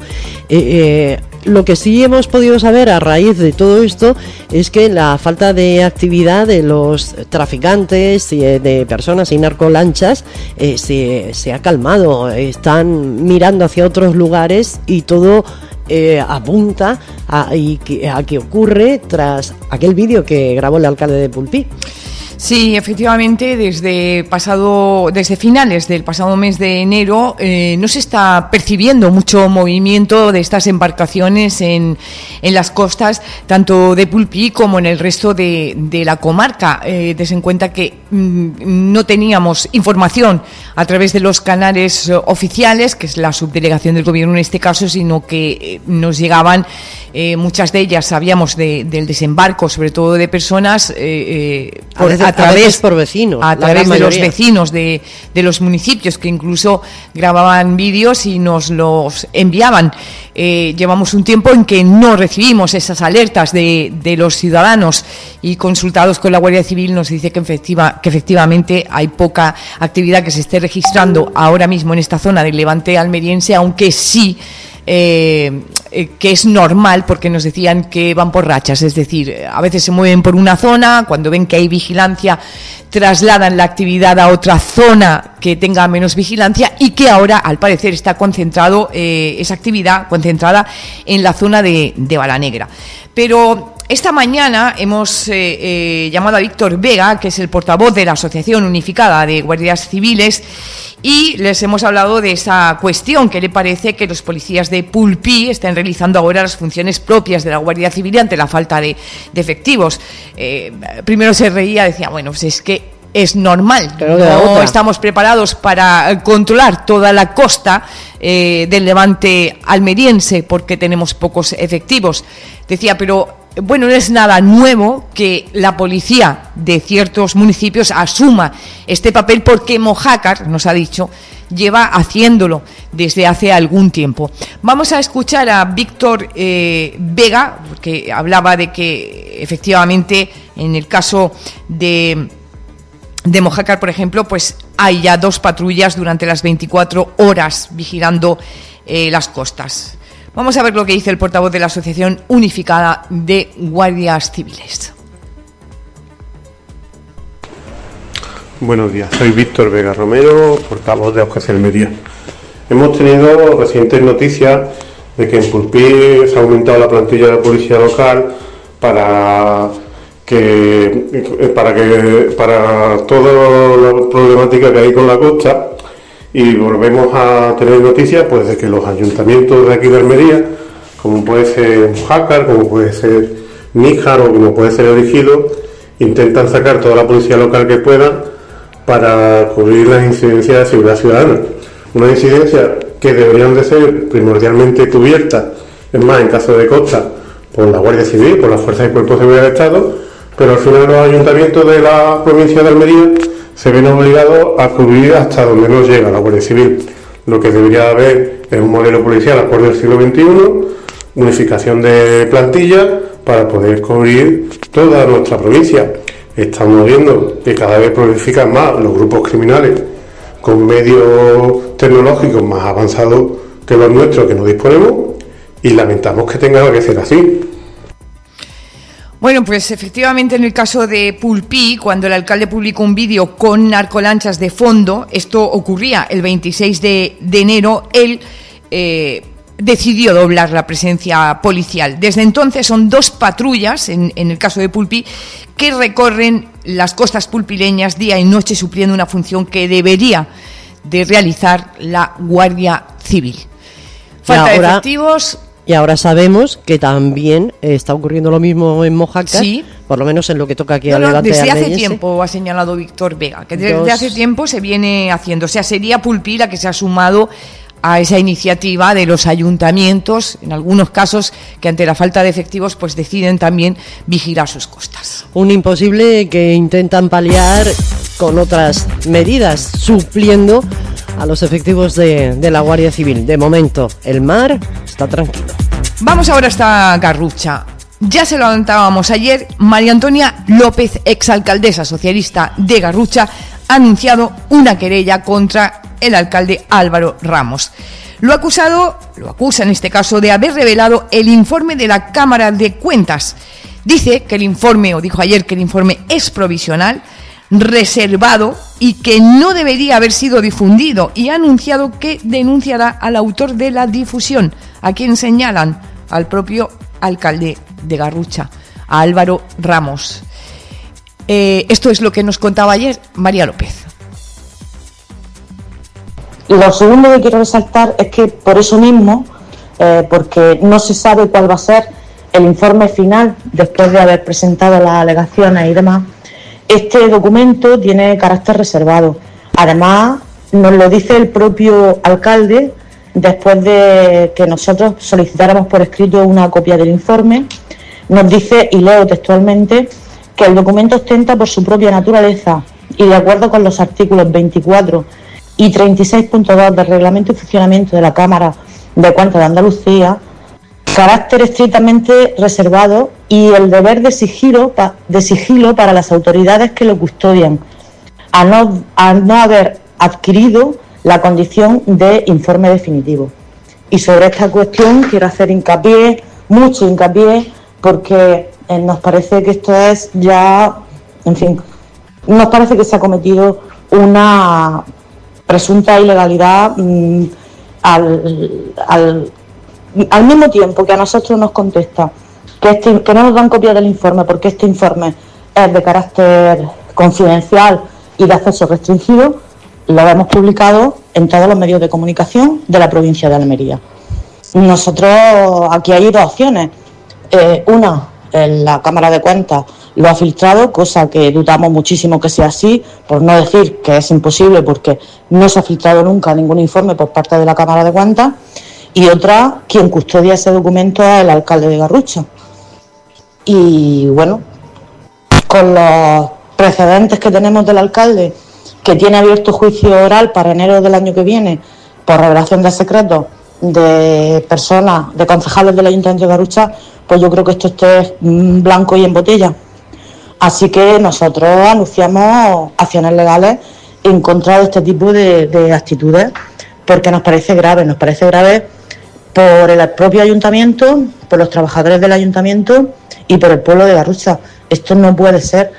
Lo que sí hemos podido saber a raíz de todo esto es que la falta de actividad de los traficantes y de personas y narcolanchas se ha calmado. Están mirando hacia otros lugares y todo apunta a que ocurre tras aquel vídeo que grabó el alcalde de Pulpí. Sí, efectivamente, desde finales del pasado mes de enero no se está percibiendo mucho movimiento de estas embarcaciones en las costas, tanto de Pulpí como en el resto de la comarca. Ten en cuenta que no teníamos información a través de los canales oficiales, que es la subdelegación del gobierno en este caso, sino que nos llegaban muchas de ellas, sabíamos del desembarco, sobre todo de personas a través de los vecinos de los municipios, que incluso grababan vídeos y nos los enviaban. Llevamos un tiempo en que no recibimos esas alertas de los ciudadanos, y consultados con la Guardia Civil nos dice que efectivamente hay poca actividad que se esté registrando ahora mismo en esta zona del Levante almeriense, aunque sí que es normal, porque nos decían que van por rachas, es decir, a veces se mueven por una zona, cuando ven que hay vigilancia trasladan la actividad a otra zona que tenga menos vigilancia, y que ahora al parecer está esa actividad concentrada en la zona de Balanegra. Pero esta mañana hemos llamado a Víctor Vega, que es el portavoz de la Asociación Unificada de Guardias Civiles, y les hemos hablado de esa cuestión, que le parece que los policías de Pulpí estén realizando ahora las funciones propias de la Guardia Civil ante la falta de efectivos. Primero se reía, decía, bueno, pues es que es normal, no estamos preparados para controlar toda la costa del Levante almeriense porque tenemos pocos efectivos. Decía, pero bueno, no es nada nuevo que la policía de ciertos municipios asuma este papel, porque Mojácar, nos ha dicho, lleva haciéndolo desde hace algún tiempo. Vamos a escuchar a Víctor Vega, porque hablaba de que efectivamente en el caso de Mojácar, por ejemplo, pues hay ya 2 patrullas durante las 24 horas vigilando las costas. Vamos a ver lo que dice el portavoz de la Asociación Unificada de Guardias Civiles. Buenos días, soy Víctor Vega Romero, portavoz de AUGC Almería. Hemos tenido recientes noticias de que en Pulpí se ha aumentado la plantilla de la policía local para toda la problemática que hay con la costa, y volvemos a tener noticias pues de que los ayuntamientos de aquí de Almería, como puede ser Mojácar, como puede ser Níjar o como puede ser El Ejido, intentan sacar toda la policía local que puedan para cubrir las incidencias de seguridad ciudadana. Una incidencia que deberían de ser primordialmente cubiertas, es más, en caso de costa, por la Guardia Civil, por las fuerzas y cuerpos de seguridad del Estado, pero al final los ayuntamientos de la provincia de Almería se ven obligados a cubrir hasta donde nos llega la Guardia Civil. Lo que debería haber es un modelo policial acorde al siglo XXI, unificación de plantilla para poder cubrir toda nuestra provincia. Estamos viendo que cada vez prolifican más los grupos criminales con medios tecnológicos más avanzados que los nuestros, que no disponemos, y lamentamos que tenga que ser así. Bueno, pues efectivamente en el caso de Pulpí, cuando el alcalde publicó un vídeo con narcolanchas de fondo, esto ocurría el 26 de enero, él decidió doblar la presencia policial. Desde entonces son 2 patrullas, en el caso de Pulpí, que recorren las costas pulpileñas día y noche, supliendo una función que debería de realizar la Guardia Civil. Falta de efectivos. Y ahora sabemos que también está ocurriendo lo mismo en Mojácar, sí, por lo menos en lo que toca aquí No, al no, debate desde hace almeriense. tiempo ha señalado Víctor Vega, que desde Dos. hace tiempo se viene haciendo. O sea, sería Pulpí la que se ha sumado a esa iniciativa de los ayuntamientos, en algunos casos que ante la falta de efectivos pues deciden también vigilar sus costas. Un imposible que intentan paliar con otras medidas, supliendo a los efectivos de la Guardia Civil. De momento, el mar está tranquilo. Vamos ahora hasta Garrucha. Ya se lo adelantábamos ayer, María Antonia López, exalcaldesa socialista de Garrucha, ha anunciado una querella contra el alcalde Álvaro Ramos. Lo acusa en este caso de haber revelado el informe de la Cámara de Cuentas. Dice que el informe, o dijo ayer que el informe es provisional, reservado y que no debería haber sido difundido, y ha anunciado que denunciará al autor de la difusión, a quien señalan al propio alcalde de Garrucha, a Álvaro Ramos. Esto es lo que nos contaba ayer María López. Lo segundo que quiero resaltar es que por eso mismo, porque no se sabe cuál va a ser el informe final después de haber presentado las alegaciones y demás, este documento tiene carácter reservado. Además, nos lo dice el propio alcalde después de que nosotros solicitáramos por escrito una copia del informe. Nos dice, y leo textualmente, que el documento ostenta por su propia naturaleza y de acuerdo con los artículos 24 y 36.2 del Reglamento y Funcionamiento de la Cámara de Cuentas de Andalucía, carácter estrictamente reservado y el deber de sigilo para las autoridades que lo custodian, a no haber adquirido la condición de informe definitivo. Y sobre esta cuestión quiero hacer mucho hincapié, porque nos parece que esto es ya, en fin, nos parece que se ha cometido una presunta ilegalidad al mismo tiempo que a nosotros nos contesta que no nos dan copia del informe porque este informe es de carácter confidencial y de acceso restringido. Lo hemos publicado en todos los medios de comunicación de la provincia de Almería. Nosotros, aquí hay dos opciones. Una, la Cámara de Cuentas lo ha filtrado, cosa que dudamos muchísimo que sea así, por no decir que es imposible porque no se ha filtrado nunca ningún informe por parte de la Cámara de Cuentas. Y otra, quien custodia ese documento es el alcalde de Garrucha. Y bueno, con los precedentes que tenemos del alcalde, que tiene abierto juicio oral para enero del año que viene por revelación de secretos de personas, de concejales del Ayuntamiento de Garrucha, pues yo creo que esto es blanco y en botella. Así que nosotros anunciamos acciones legales en contra de este tipo de actitudes, porque nos parece grave por el propio ayuntamiento, por los trabajadores del ayuntamiento y por el pueblo de Garrucha. Esto no puede ser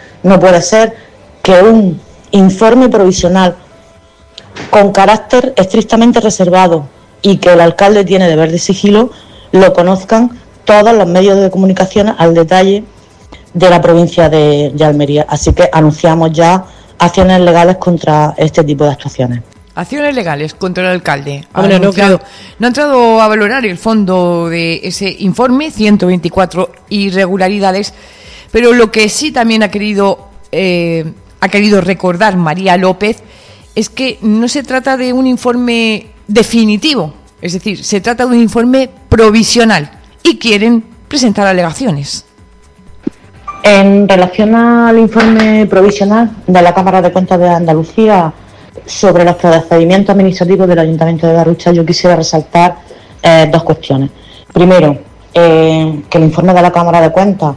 que un informe provisional con carácter estrictamente reservado y que el alcalde tiene deber de sigilo lo conozcan todos los medios de comunicación al detalle de la provincia de Almería. Así que anunciamos ya acciones legales contra este tipo de actuaciones. Acciones legales contra el alcalde. Hombre, no ha entrado a valorar el fondo de ese informe, 124 irregularidades, pero lo que sí también ha querido recordar María López es que no se trata de un informe definitivo, es decir, se trata de un informe provisional y quieren presentar alegaciones. En relación al informe provisional de la Cámara de Cuentas de Andalucía sobre los procedimientos administrativos del Ayuntamiento de Garrucha, yo quisiera resaltar dos cuestiones. Primero, que el informe de la Cámara de Cuentas,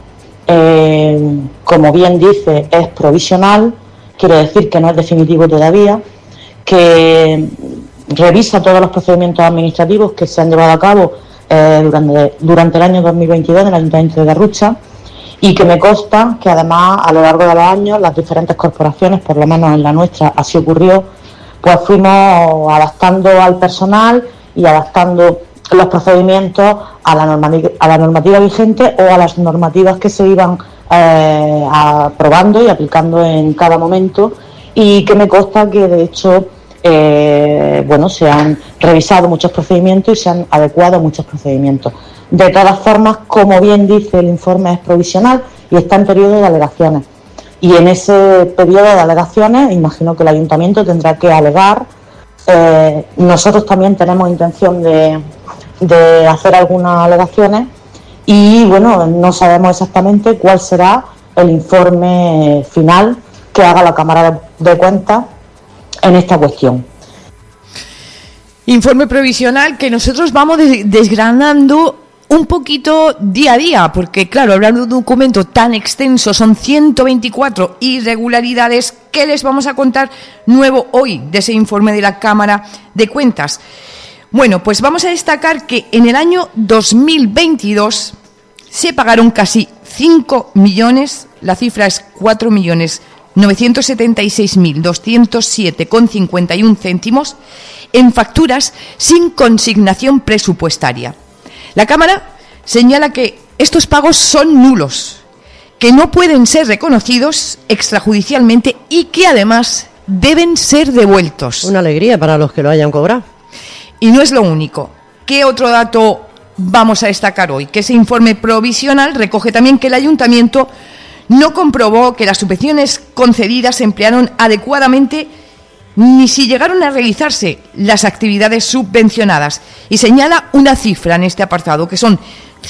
como bien dice, es provisional, quiere decir que no es definitivo todavía, que revisa todos los procedimientos administrativos que se han llevado a cabo durante el año 2022 en el Ayuntamiento de Garrucha, y que me consta que además a lo largo de los años las diferentes corporaciones, por lo menos en la nuestra así ocurrió, pues fuimos adaptando al personal y adaptando los procedimientos a la normativa vigente o a las normativas que se iban aprobando y aplicando en cada momento, y que me consta que de hecho se han revisado muchos procedimientos y se han adecuado muchos procedimientos. De todas formas, como bien dice, el informe es provisional y está en periodo de alegaciones. Y en ese periodo de alegaciones, imagino que el ayuntamiento tendrá que alegar. Nosotros también tenemos intención de hacer algunas alegaciones y, bueno, no sabemos exactamente cuál será el informe final que haga la Cámara de Cuentas en esta cuestión. Informe provisional que nosotros vamos desgranando un poquito día a día, porque claro, hablar de un documento tan extenso, son 124 irregularidades que les vamos a contar nuevo hoy de ese informe de la Cámara de Cuentas. Bueno, pues vamos a destacar que en el año 2022 se pagaron casi 5 millones, la cifra es 4.976.207,51 céntimos en facturas sin consignación presupuestaria. La Cámara señala que estos pagos son nulos, que no pueden ser reconocidos extrajudicialmente y que además deben ser devueltos. Una alegría para los que lo hayan cobrado. Y no es lo único. ¿Qué otro dato vamos a destacar hoy? Que ese informe provisional recoge también que el Ayuntamiento no comprobó que las subvenciones concedidas se emplearon adecuadamente ni si llegaron a realizarse las actividades subvencionadas. Y señala una cifra en este apartado, que son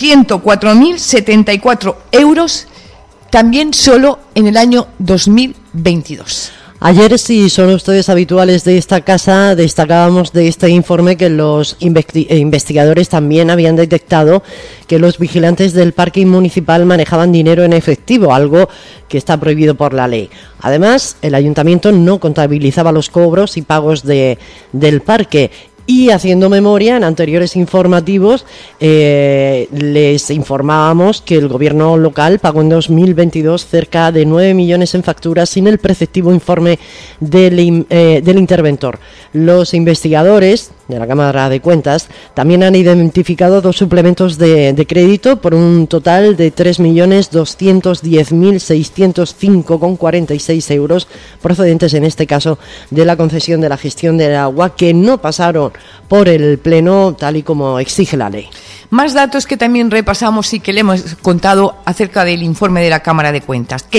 104.074 euros, también solo en el año 2022. Ayer, si son ustedes habituales de esta casa, destacábamos de este informe que los investigadores también habían detectado que los vigilantes del parque municipal manejaban dinero en efectivo, algo que está prohibido por la ley. Además, el ayuntamiento no contabilizaba los cobros y pagos del parque. Y haciendo memoria, en anteriores informativos les informábamos que el gobierno local pagó en 2022 cerca de 9 millones en facturas sin el preceptivo informe del interventor. Los investigadores de la Cámara de Cuentas también han identificado 2 suplementos de crédito por un total de 3.210.605,46 euros, procedentes en este caso de la concesión de la gestión del agua, que no pasaron por el Pleno tal y como exige la ley. Más datos que también repasamos y que le hemos contado acerca del informe de la Cámara de Cuentas, que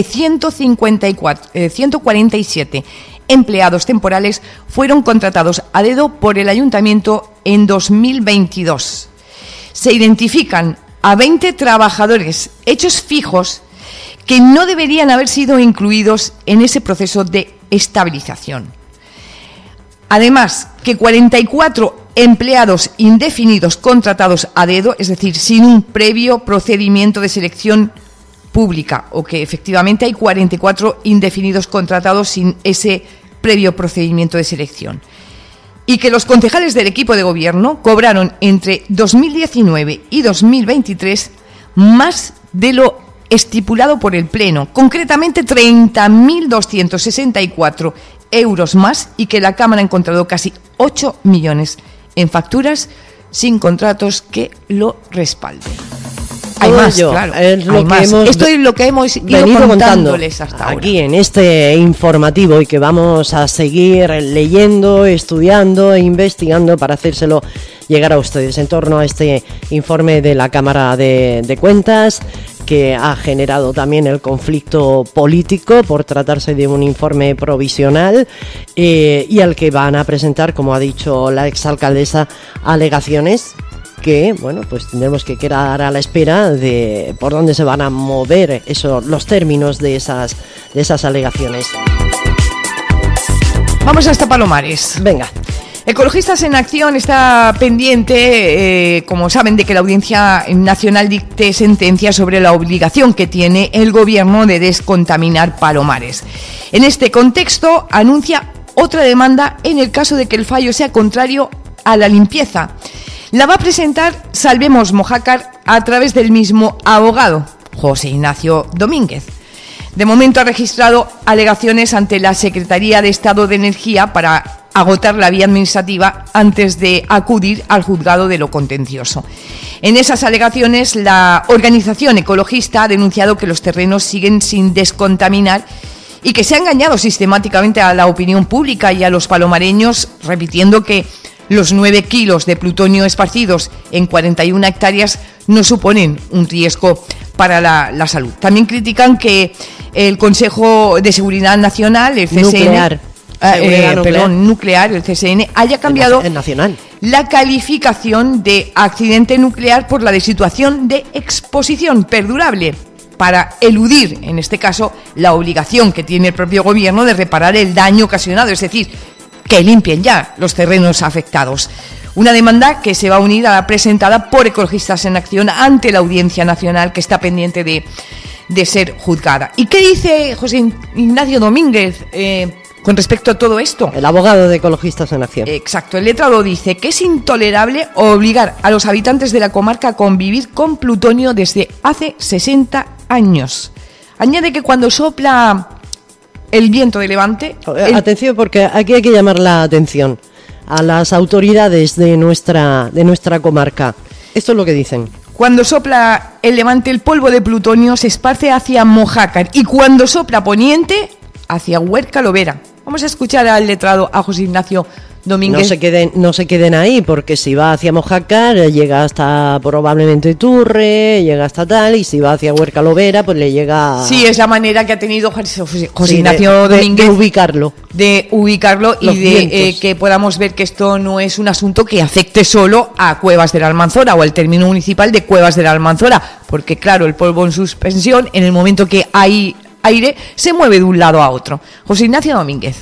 147 empleados temporales fueron contratados a dedo por el Ayuntamiento en 2022. Se identifican a 20 trabajadores hechos fijos que no deberían haber sido incluidos en ese proceso de estabilización. Además, que 44 empleados indefinidos contratados a dedo, es decir, sin un previo procedimiento de selección pública, o que efectivamente hay 44 indefinidos contratados sin ese previo procedimiento de selección. Y que los concejales del equipo de gobierno cobraron entre 2019 y 2023 más de lo estipulado por el Pleno, concretamente 30.264 euros más, y que la Cámara ha encontrado casi 8 millones en facturas sin contratos que lo respalden. Hay más, claro. Hay más. Esto es lo que hemos ido contándoles hasta ahora. Aquí en este informativo, y que vamos a seguir leyendo, estudiando e investigando para hacérselo llegar a ustedes en torno a este informe de la Cámara de Cuentas, que ha generado también el conflicto político por tratarse de un informe provisional y al que van a presentar, como ha dicho la exalcaldesa, alegaciones que, bueno, pues tendremos que quedar a la espera de por dónde se van a mover los términos de esas alegaciones. Vamos hasta Palomares. Venga. Ecologistas en Acción está pendiente, como saben, de que la Audiencia Nacional dicte sentencia sobre la obligación que tiene el Gobierno de descontaminar Palomares. En este contexto, anuncia otra demanda en el caso de que el fallo sea contrario a la limpieza. La va a presentar Salvemos Mojácar a través del mismo abogado, José Ignacio Domínguez. De momento ha registrado alegaciones ante la Secretaría de Estado de Energía para agotar la vía administrativa antes de acudir al juzgado de lo contencioso. En esas alegaciones, la organización ecologista ha denunciado que los terrenos siguen sin descontaminar y que se ha engañado sistemáticamente a la opinión pública y a los palomareños, repitiendo que los 9 kilos de plutonio esparcidos en 41 hectáreas no suponen un riesgo para la salud. También critican que el Consejo de Seguridad Nacional, el CSN, nuclear, el CSN, haya cambiado el nacional, la calificación de accidente nuclear por la de situación de exposición perdurable, para eludir, en este caso, la obligación que tiene el propio gobierno de reparar el daño ocasionado, es decir, que limpien ya los terrenos afectados. Una demanda que se va a unir a la presentada por Ecologistas en Acción ante la Audiencia Nacional, que está pendiente de ser juzgada. ¿Y qué dice José Ignacio Domínguez con respecto a todo esto? El abogado de Ecologistas en Acción. Exacto, el letrado dice que es intolerable obligar a los habitantes de la comarca a convivir con plutonio desde hace 60 años. Añade que cuando sopla el viento de levante... Atención, porque aquí hay que llamar la atención a las autoridades de nuestra comarca. Esto es lo que dicen. Cuando sopla el levante, el polvo de plutonio se esparce hacia Mojácar, y cuando sopla poniente, hacia Huerca Lovera. Vamos a escuchar al letrado, a José Ignacio Domínguez. No se queden ahí, porque si va hacia Mojácar llega hasta probablemente Turre, llega hasta tal, y si va hacia Huerca Lovera pues le llega... Sí, es la manera que ha tenido José Ignacio Domínguez de ubicarlo y de que podamos ver que esto no es un asunto que afecte solo a Cuevas de la Almanzora o al término municipal de Cuevas de la Almanzora, porque claro, el polvo en suspensión, en el momento que hay aire, se mueve de un lado a otro. José Ignacio Domínguez.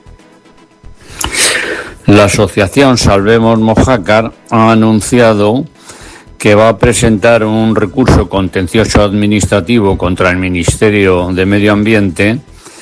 La asociación Salvemos Mojácar ha anunciado que va a presentar un recurso contencioso administrativo contra el Ministerio de Medio Ambiente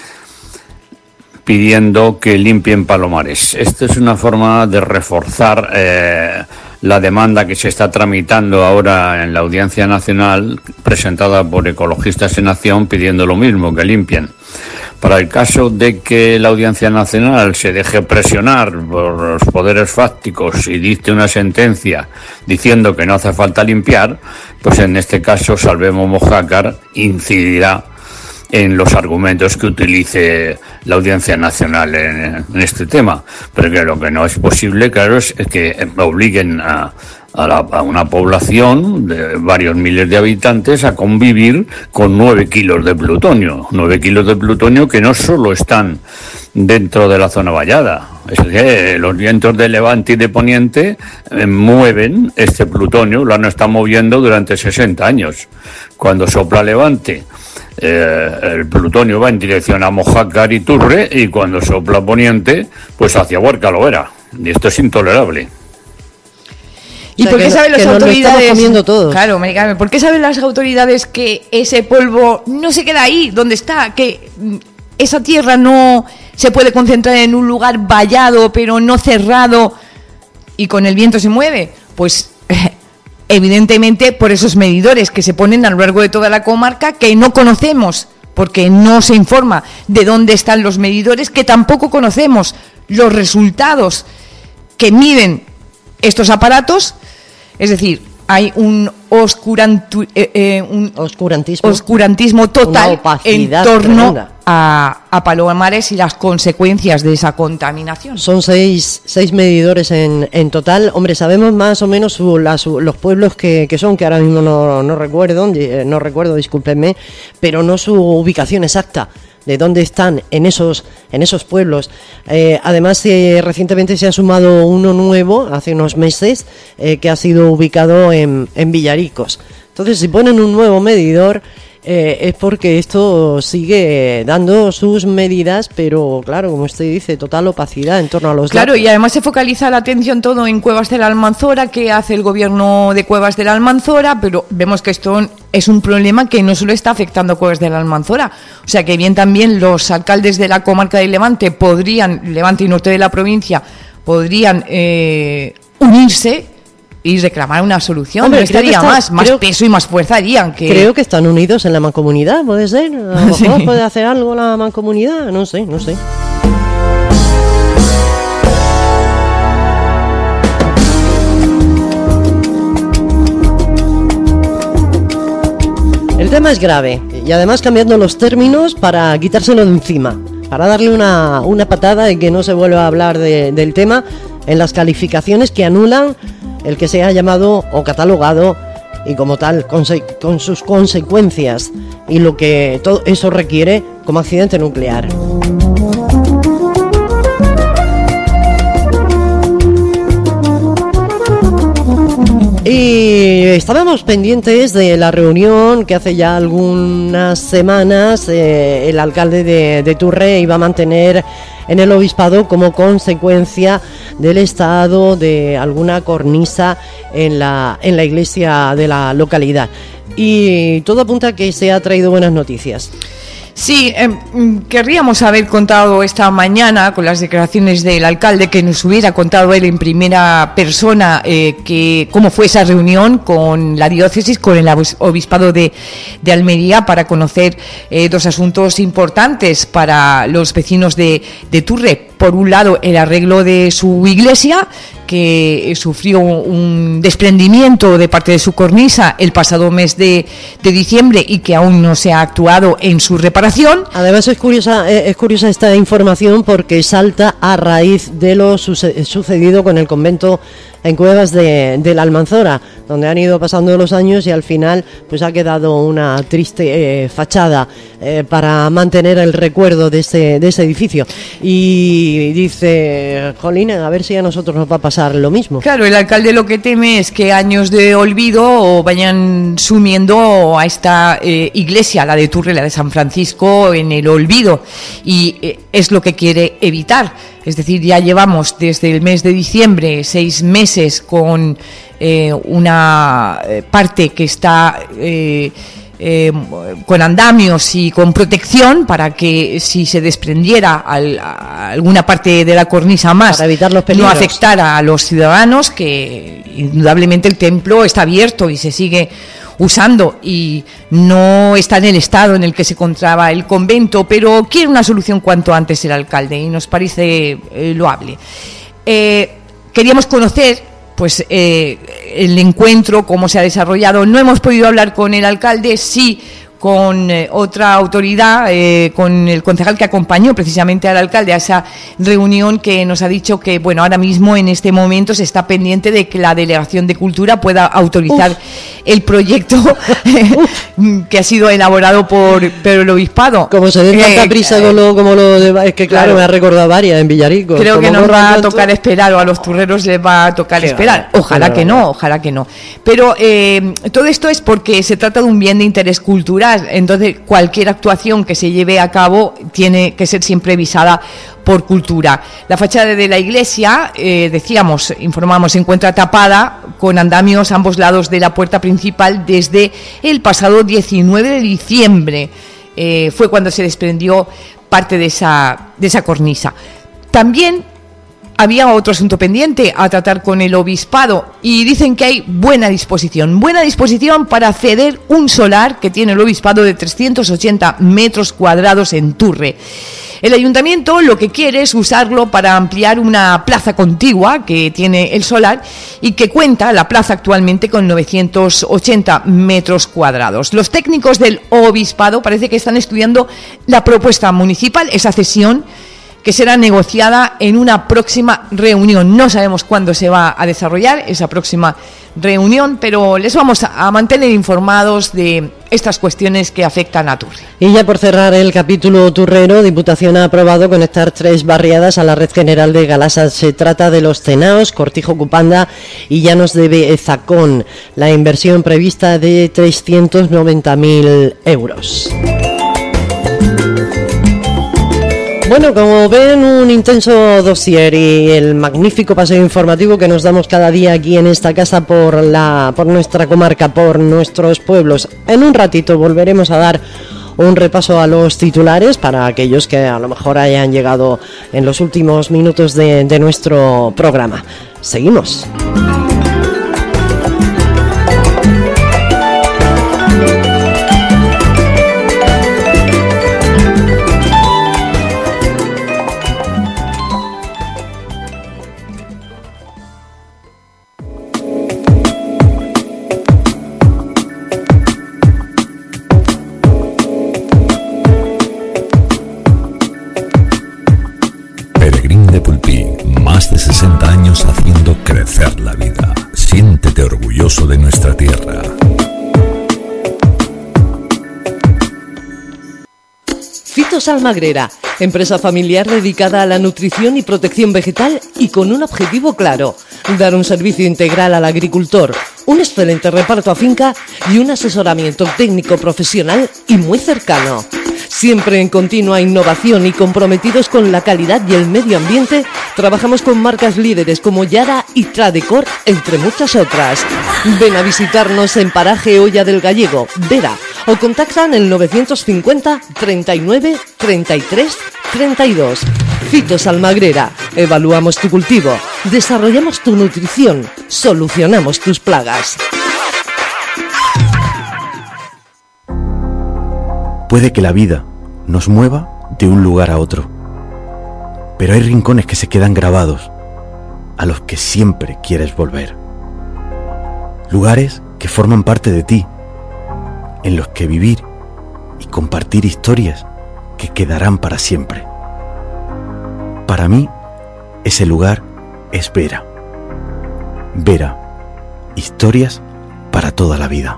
pidiendo que limpien palomares. Esta es una forma de reforzar la demanda que se está tramitando ahora en la Audiencia Nacional, presentada por Ecologistas en Acción, pidiendo lo mismo, que limpien. Para el caso de que la Audiencia Nacional se deje presionar por los poderes fácticos y dicte una sentencia diciendo que no hace falta limpiar, pues en este caso Salvemos Mojácar incidirá en los argumentos que utilice la Audiencia Nacional en este tema. Pero que lo que no es posible, claro, es que obliguen a una población de varios miles de habitantes a convivir con 9 kilos de plutonio. 9 kilos de plutonio que no solo están dentro de la zona vallada. Es que los vientos de levante y de poniente mueven este plutonio, lo han estado moviendo durante 60 años. Cuando sopla levante, el plutonio va en dirección a Mojácar y Turre, y cuando sopla poniente, pues hacia Huerca Lovera. Y esto es intolerable. ¿Y por qué saben las autoridades? Claro, ¿por qué saben las autoridades que ese polvo no se queda ahí donde está? Que esa tierra no se puede concentrar en un lugar vallado, pero no cerrado, y con el viento se mueve. Pues evidentemente por esos medidores que se ponen a lo largo de toda la comarca, que no conocemos, porque no se informa de dónde están los medidores, que tampoco conocemos los resultados que miden estos aparatos. Es decir, hay un oscurantismo total en torno a Palomares y las consecuencias de esa contaminación. Son seis medidores en total. Hombre, sabemos más o menos los pueblos que son, que ahora mismo no recuerdo, discúlpenme, pero no su ubicación exacta, de dónde están en esos pueblos. Además, recientemente se ha sumado uno nuevo, hace unos meses, que ha sido ubicado en Villaricos. Entonces, si ponen un nuevo medidor, es porque esto sigue dando sus medidas, pero claro, como usted dice, total opacidad en torno a los datos. Y además se focaliza la atención todo en Cuevas de la Almanzora, que hace el gobierno de Cuevas de la Almanzora, pero vemos que esto es un problema que no solo está afectando a Cuevas de la Almanzora. O sea que bien también los alcaldes de la comarca de Levante y norte de la provincia, podrían unirse y reclamar una solución. Hombre, estaría más peso y más fuerza harían que... Creo que están unidos en la mancomunidad, puede ser. A lo mejor puede hacer algo la mancomunidad, no sé. El tema es grave, y además cambiando los términos para quitárselo de encima, para darle una patada y que no se vuelva a hablar del tema en las calificaciones que anulan el que se ha llamado o catalogado y como tal con sus consecuencias y lo que todo eso requiere como accidente nuclear. Y estábamos pendientes de la reunión que hace ya algunas semanas el alcalde de Turre iba a mantener en el obispado como consecuencia del estado de alguna cornisa en la iglesia de la localidad. Y todo apunta a que se ha traído buenas noticias. Sí, querríamos haber contado esta mañana con las declaraciones del alcalde, que nos hubiera contado él en primera persona cómo fue esa reunión con la diócesis, con el obispado de Almería, para conocer dos asuntos importantes para los vecinos de Turre. Por un lado, el arreglo de su iglesia, que sufrió un desprendimiento de parte de su cornisa el pasado mes de diciembre y que aún no se ha actuado en su reparación. Además es curiosa esta información porque salta a raíz de lo sucedido con el convento en Cuevas de la Almanzora, donde han ido pasando los años y al final pues ha quedado una triste fachada para mantener el recuerdo de ese edificio. Y dice, jolín, a ver si a nosotros nos va a pasar lo mismo. Claro, el alcalde lo que teme es que años de olvido vayan sumiendo a esta iglesia, la de Turre, la de San Francisco, en el olvido, y es lo que quiere evitar. Es decir, ya llevamos desde el mes de diciembre 6 meses con una parte que está con andamios y con protección para que si se desprendiera alguna parte de la cornisa más, para evitar los peligros, no afectara a los ciudadanos, que indudablemente el templo está abierto y se sigue usando y no está en el estado en el que se encontraba el convento, pero quiere una solución cuanto antes el alcalde y nos parece loable. Queríamos conocer pues el encuentro, cómo se ha desarrollado. No hemos podido hablar con el alcalde, sí con otra autoridad, con el concejal que acompañó precisamente al alcalde a esa reunión, que nos ha dicho que, bueno, ahora mismo en este momento se está pendiente de que la Delegación de Cultura pueda autorizar el proyecto que ha sido elaborado por el obispado. Como se dé tanta prisa como lo de... Es que claro, me ha recordado varias en Villarico. Creo que nos va a tocar esperar, o a los turreros les va a tocar esperar. Ojalá que no. Pero todo esto es porque se trata de un bien de interés cultural. Entonces cualquier actuación que se lleve a cabo tiene que ser siempre visada por cultura. La fachada de la iglesia, informamos, se encuentra tapada con andamios a ambos lados de la puerta principal desde el pasado 19 de diciembre. Fue cuando se desprendió parte de esa cornisa. También había otro asunto pendiente a tratar con el obispado y dicen que hay buena disposición para ceder un solar que tiene el obispado de 380 metros cuadrados en Turre. El ayuntamiento lo que quiere es usarlo para ampliar una plaza contigua que tiene el solar y que cuenta la plaza actualmente con 980 metros cuadrados. Los técnicos del obispado parece que están estudiando la propuesta municipal, esa cesión, que será negociada en una próxima reunión. No sabemos cuándo se va a desarrollar esa próxima reunión, pero les vamos a mantener informados de estas cuestiones que afectan a Turre. Y ya por cerrar el capítulo turrero, Diputación ha aprobado conectar 3 barriadas a la red general de Galasa. Se trata de Los Cenaos, Cortijo Cupanda y Llanos de Bezacón. La inversión prevista de 390.000 euros. Bueno, como ven, un intenso dossier y el magnífico paseo informativo que nos damos cada día aquí en esta casa por nuestra comarca, por nuestros pueblos. En un ratito volveremos a dar un repaso a los titulares para aquellos que a lo mejor hayan llegado en los últimos minutos de nuestro programa. Seguimos. Más de 60 años haciendo crecer la vida. Siéntete orgulloso respetuoso de nuestra tierra. Fitos Almagrera, empresa familiar dedicada a la nutrición y protección vegetal y con un objetivo claro: dar un servicio integral al agricultor, un excelente reparto a finca y un asesoramiento técnico profesional y muy cercano. Siempre en continua innovación y comprometidos con la calidad y el medio ambiente, trabajamos con marcas líderes como Yara y Tradecor, entre muchas otras. Ven a visitarnos en Paraje Olla del Gallego, Vera, o contactan el 950 39 33 32. Fitos Almagrera, evaluamos tu cultivo, desarrollamos tu nutrición, solucionamos tus plagas. Puede que la vida nos mueva de un lugar a otro, pero hay rincones que se quedan grabados, a los que siempre quieres volver. Lugares que forman parte de ti, en los que vivir y compartir historias que quedarán para siempre. Para mí, ese lugar es Vera. Vera, historias para toda la vida.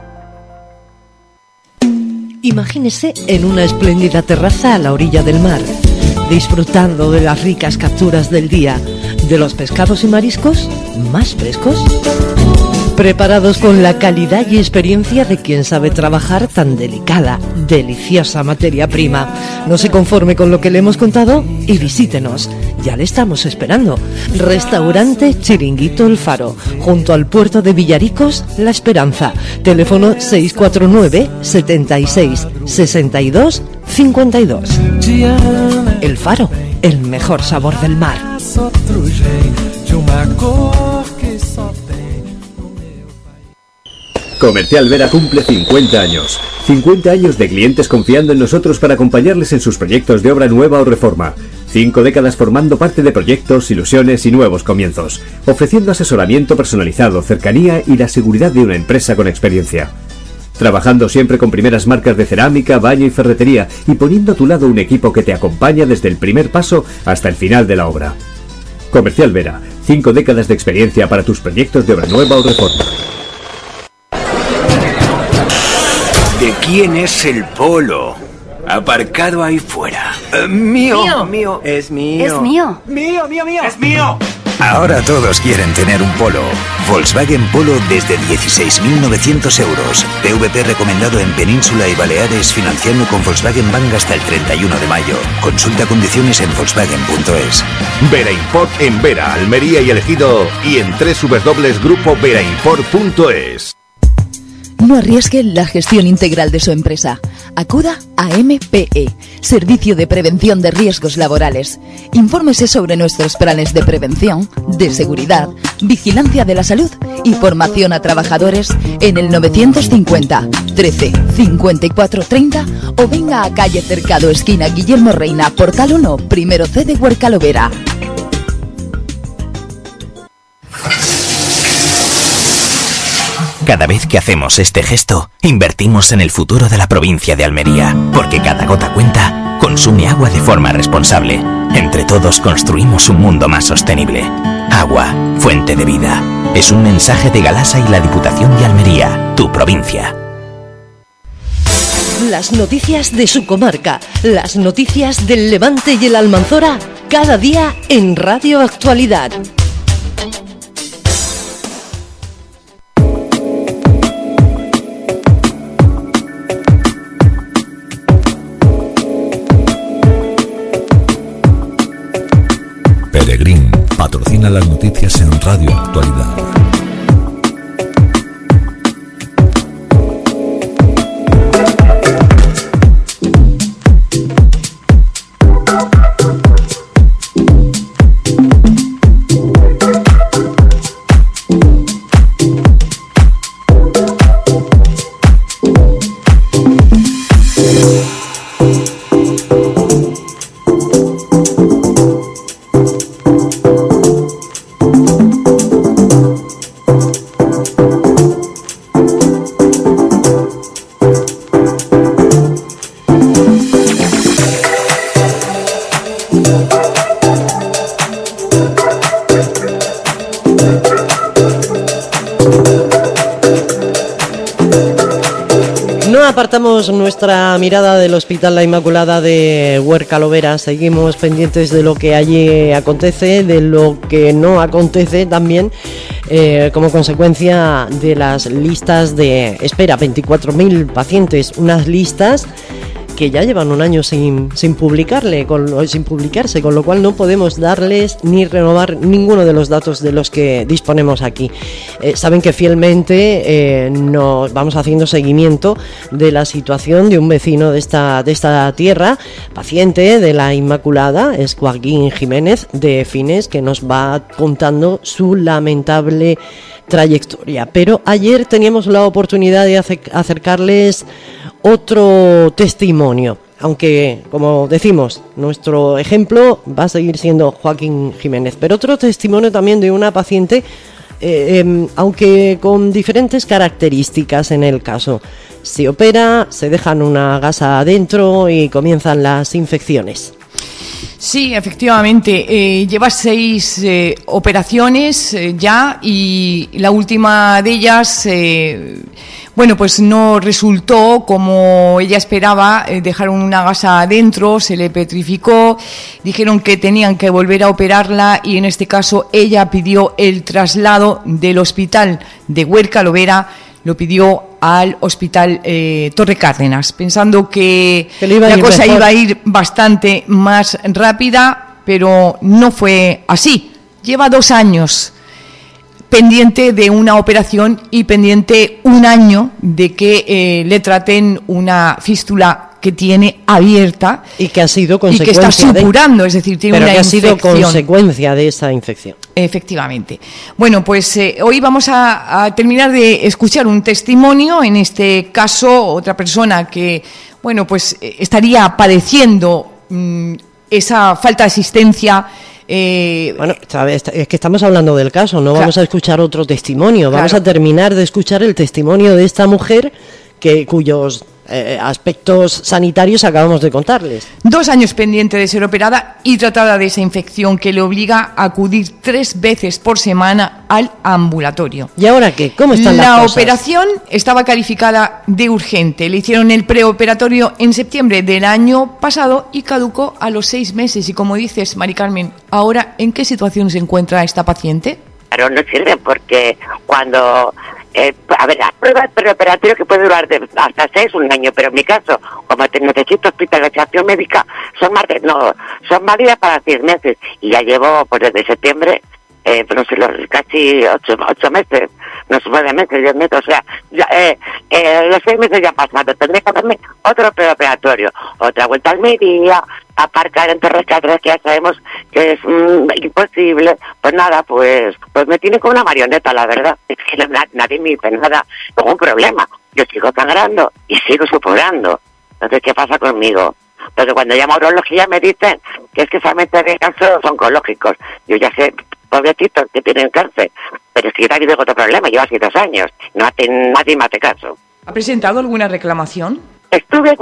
Imagínese en una espléndida terraza a la orilla del mar, disfrutando de las ricas capturas del día, de los pescados y mariscos más frescos, preparados con la calidad y experiencia de quien sabe trabajar tan delicada, deliciosa materia prima. No se conforme con lo que le hemos contado y visítenos. Ya le estamos esperando. Restaurante Chiringuito El Faro, junto al puerto de Villaricos, La Esperanza. Teléfono 649 76 62 52. El Faro, el mejor sabor del mar. Comercial Vera cumple 50 años. 50 años de clientes confiando en nosotros para acompañarles en sus proyectos de obra nueva o reforma. 5 décadas formando parte de proyectos, ilusiones y nuevos comienzos, ofreciendo asesoramiento personalizado, cercanía y la seguridad de una empresa con experiencia. Trabajando siempre con primeras marcas de cerámica, baño y ferretería y poniendo a tu lado un equipo que te acompaña desde el primer paso hasta el final de la obra. Comercial Vera, 5 décadas de experiencia para tus proyectos de obra nueva o reforma. ¿De quién es el polo? Aparcado ahí fuera. Mío. Es mío. Es mío. Mío. Es mío. Ahora todos quieren tener un Polo. Volkswagen Polo desde 16.900 euros. PVP recomendado en Península y Baleares, financiando con Volkswagen Bank hasta el 31 de mayo. Consulta condiciones en Volkswagen.es. Vera Import en Vera, Almería y El Ejido y en www.veraimport.es. No arriesgue la gestión integral de su empresa. Acuda a MPE, Servicio de Prevención de Riesgos Laborales. Infórmese sobre nuestros planes de prevención, de seguridad, vigilancia de la salud y formación a trabajadores en el 950 13 54 30 o venga a calle Cercado, esquina Guillermo Reina, Portal 1, primero C de Huercalovera. Cada vez que hacemos este gesto, invertimos en el futuro de la provincia de Almería, porque cada gota cuenta, consume agua de forma responsable. Entre todos construimos un mundo más sostenible. Agua, fuente de vida. Es un mensaje de Galasa y la Diputación de Almería, tu provincia. Las noticias de su comarca, las noticias del Levante y el Almanzora, cada día en Radio Actualidad. Peregrín patrocina las noticias en Radio Actualidad. apartamos nuestra mirada del Hospital La Inmaculada de Huerca Lovera. Seguimos pendientes de lo que allí acontece, de lo que no acontece también, como consecuencia de las listas de espera. 24.000 pacientes, unas listas que ya llevan un año sin publicarse, con lo cual no podemos darles ni renovar ninguno de los datos de los que disponemos aquí. Saben que fielmente nos vamos haciendo seguimiento de la situación de un vecino de esta tierra, paciente de la Inmaculada, es Joaquín Jiménez de Fines, que nos va contando su lamentable trayectoria. Pero ayer teníamos la oportunidad de acercarles otro testimonio, aunque, como decimos, nuestro ejemplo va a seguir siendo Joaquín Jiménez, pero otro testimonio también de una paciente, aunque con diferentes características en el caso. Se opera, se dejan una gasa adentro y comienzan las infecciones. Sí, efectivamente, lleva 6 operaciones ya, y la última de ellas, pues no resultó como ella esperaba. Dejaron una gasa adentro, se le petrificó, dijeron que tenían que volver a operarla, y en este caso ella pidió el traslado del hospital de Huerca Lovera, lo pidió al hospital Torre Cárdenas, pensando que la cosa mejor. Iba a ir bastante más rápida, pero no fue así. Lleva 2 años pendiente de una operación y pendiente 1 año de que le traten una fístula que tiene abierta y que ha sido consecuencia y que está supurando, es decir, tiene una infección. Pero que ha sido consecuencia de esa infección. Efectivamente. Bueno, pues hoy vamos a terminar de escuchar un testimonio, en este caso otra persona que, estaría padeciendo esa falta de asistencia. Es que estamos hablando del caso, no vamos a escuchar otro testimonio, vamos a terminar de escuchar el testimonio de esta mujer cuyos aspectos sanitarios acabamos de contarles. 2 años pendiente de ser operada y tratada de esa infección que le obliga a acudir 3 veces por semana al ambulatorio. ¿Y ahora qué? ¿Cómo están las cosas? La operación estaba calificada de urgente. Le hicieron el preoperatorio en septiembre del año pasado y caducó a los 6 meses. Y como dices, Mari Carmen, ahora, ¿en qué situación se encuentra esta paciente? Claro, no sirve porque cuando... las pruebas del preoperatorio que puede durar hasta 6, 1 año, pero en mi caso, como necesito hospitalización médica, son válidas para 6 meses, y ya llevo, desde septiembre, casi 8 meses, 9 meses, 10 meses, o sea, los 6 meses ya han pasado, tendré que hacerme otro preoperatorio, otra vuelta al Almería, aparcar en Torre Cárdenas, que ya sabemos que es imposible. Pues nada, pues me tiene como una marioneta, la verdad. Es que nadie me dice nada, tengo un problema. Yo sigo sangrando y sigo supurando. Entonces, ¿qué pasa conmigo? Porque cuando llamo a urología me dicen que es que solamente de casos oncológicos. Yo ya sé, pobrecitos que tienen cáncer, pero si también tengo otro problema, llevo así 2 años, nadie me hace caso. ¿Ha presentado alguna reclamación? Estuve,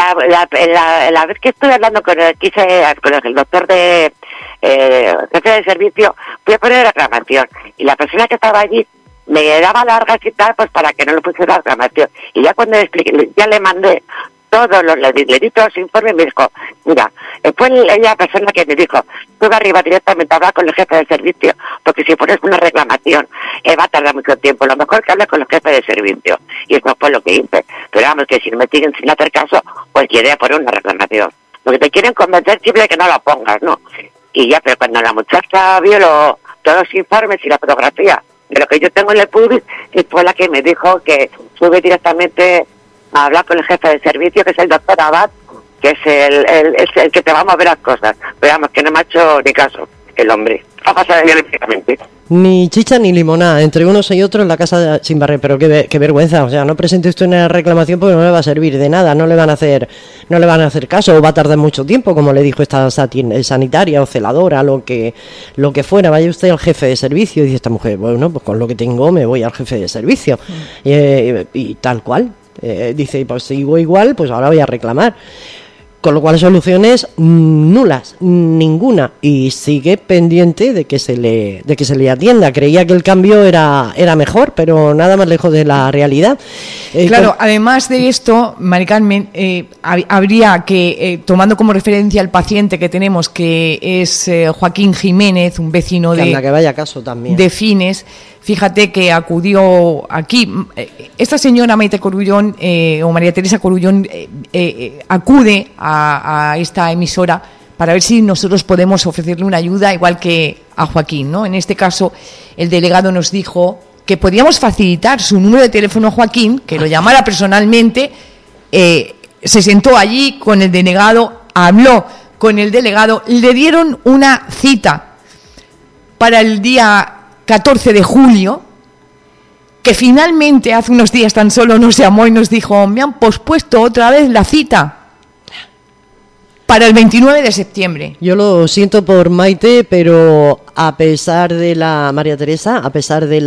la vez que estuve hablando con el doctor de jefe de servicio, fui a poner reclamación, y la persona que estaba allí me daba largas y tal, pues para que no le pusiera reclamación, y ya cuando le expliqué, ya le mandé todos le di todos los informes, y me dijo, mira, fue la persona que me dijo, sube arriba directamente a hablar con el jefe de servicio, porque si pones una reclamación, va a tardar mucho tiempo, lo mejor que hables con los jefes de servicio, y eso fue lo que hice, pero vamos, que si no me siguen sin hacer caso, pues iré a poner una reclamación, porque te quieren convencer siempre de que no la pongas, ¿no? Y ya, pero cuando la muchacha vio todos los informes y la fotografía de lo que yo tengo en el PUBIC, y fue la que me dijo que sube directamente a hablar con el jefe de servicio, que es el doctor Abad, que es el que te va a mover las cosas. Pero vamos, que no me ha hecho ni caso el hombre. Ha pasado directamente. Ni chicha ni limonada, entre unos y otros en la casa sin barrer, pero qué vergüenza. O sea, no presente usted una reclamación porque no le va a servir de nada, no le van a hacer caso, o va a tardar mucho tiempo, como le dijo esta sanitaria o celadora, lo que fuera. Vaya usted al jefe de servicio y dice esta mujer, bueno, pues con lo que tengo me voy al jefe de servicio. Y tal cual. Dice, pues sigo igual, pues ahora voy a reclamar. Con lo cual soluciones nulas, ninguna, y sigue pendiente de que se le atienda. Creía que el cambio era mejor, pero nada más lejos de la realidad. Claro, además de esto, Mari Carmen, habría que, tomando como referencia al paciente que tenemos, que es Joaquín Jiménez, un vecino que vaya caso también. De Fines. Fíjate que acudió aquí, esta señora Maite Corullón, o María Teresa Corullón, acude a esta emisora para ver si nosotros podemos ofrecerle una ayuda, igual que a Joaquín, ¿no? En este caso, el delegado nos dijo que podíamos facilitar su número de teléfono a Joaquín, que lo llamara personalmente, se sentó allí con el delegado, habló con el delegado, le dieron una cita para el día 14 de julio, que finalmente hace unos días tan solo nos llamó y nos dijo: me han pospuesto otra vez la cita para el 29 de septiembre. Yo lo siento por Maite, pero a pesar de la María Teresa, a pesar de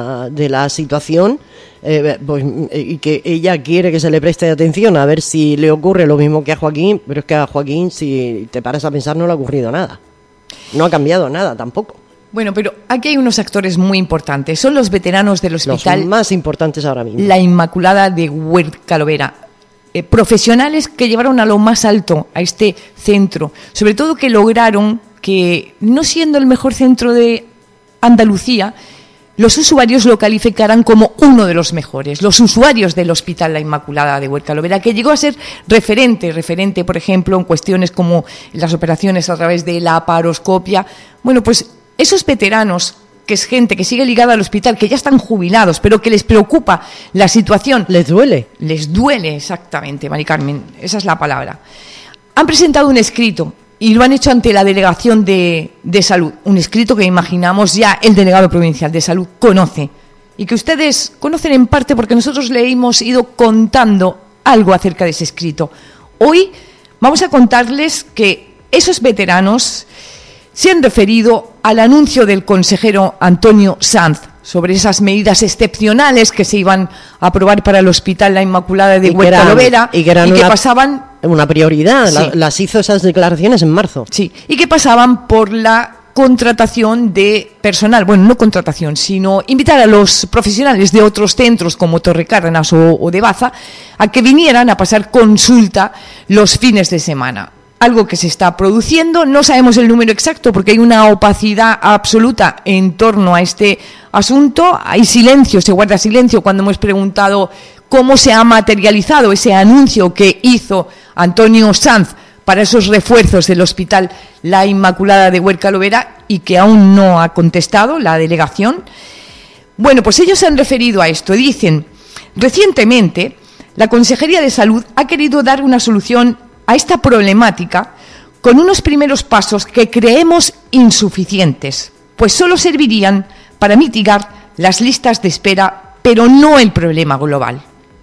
la situación, pues, y que ella quiere que se le preste atención a ver si le ocurre lo mismo que a Joaquín, pero es que a Joaquín, si te paras a pensar, no le ha ocurrido nada. No ha cambiado nada tampoco. Bueno, pero aquí hay unos actores muy importantes. Son los veteranos del hospital. Los más importantes ahora mismo. La Inmaculada de Huercalovera. Profesionales que llevaron a lo más alto a este centro. Sobre todo que lograron que, no siendo el mejor centro de Andalucía, los usuarios lo calificaran como uno de los mejores. Los usuarios del Hospital La Inmaculada de Huercalovera, que llegó a ser referente, por ejemplo, en cuestiones como las operaciones a través de la laparoscopia. Bueno, pues esos veteranos, que es gente que sigue ligada al hospital, que ya están jubilados, pero que les preocupa la situación. Les duele. Les duele, exactamente, Mari Carmen, esa es la palabra. Han presentado un escrito y lo han hecho ante la Delegación de Salud. Un escrito que imaginamos ya el delegado provincial de Salud conoce. Y que ustedes conocen en parte porque nosotros le hemos ido contando algo acerca de ese escrito. Hoy vamos a contarles que esos veteranos se han referido al anuncio del consejero Antonio Sanz sobre esas medidas excepcionales que se iban a aprobar para el Hospital La Inmaculada de Huercalovera y que pasaban una prioridad. Sí. Las hizo esas declaraciones en marzo. Sí, y que pasaban por la contratación de personal, bueno, no contratación, sino invitar a los profesionales de otros centros como Torrecárdenas o de Baza a que vinieran a pasar consulta los fines de semana. Algo que se está produciendo, no sabemos el número exacto porque hay una opacidad absoluta en torno a este asunto, hay silencio, se guarda silencio cuando hemos preguntado cómo se ha materializado ese anuncio que hizo Antonio Sanz para esos refuerzos del Hospital La Inmaculada de Huercalovera y que aún no ha contestado la delegación. Bueno, pues ellos se han referido a esto, dicen: recientemente la Consejería de Salud ha querido dar una solución a esta problemática con unos primeros pasos que creemos insuficientes, pues solo servirían para mitigar las listas de espera, pero no el problema global.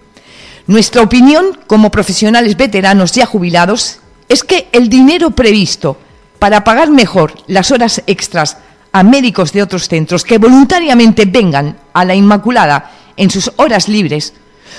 Nuestra opinión, como profesionales veteranos ya jubilados, es que el dinero previsto para pagar mejor las horas extras a médicos de otros centros que voluntariamente vengan a La Inmaculada en sus horas libres,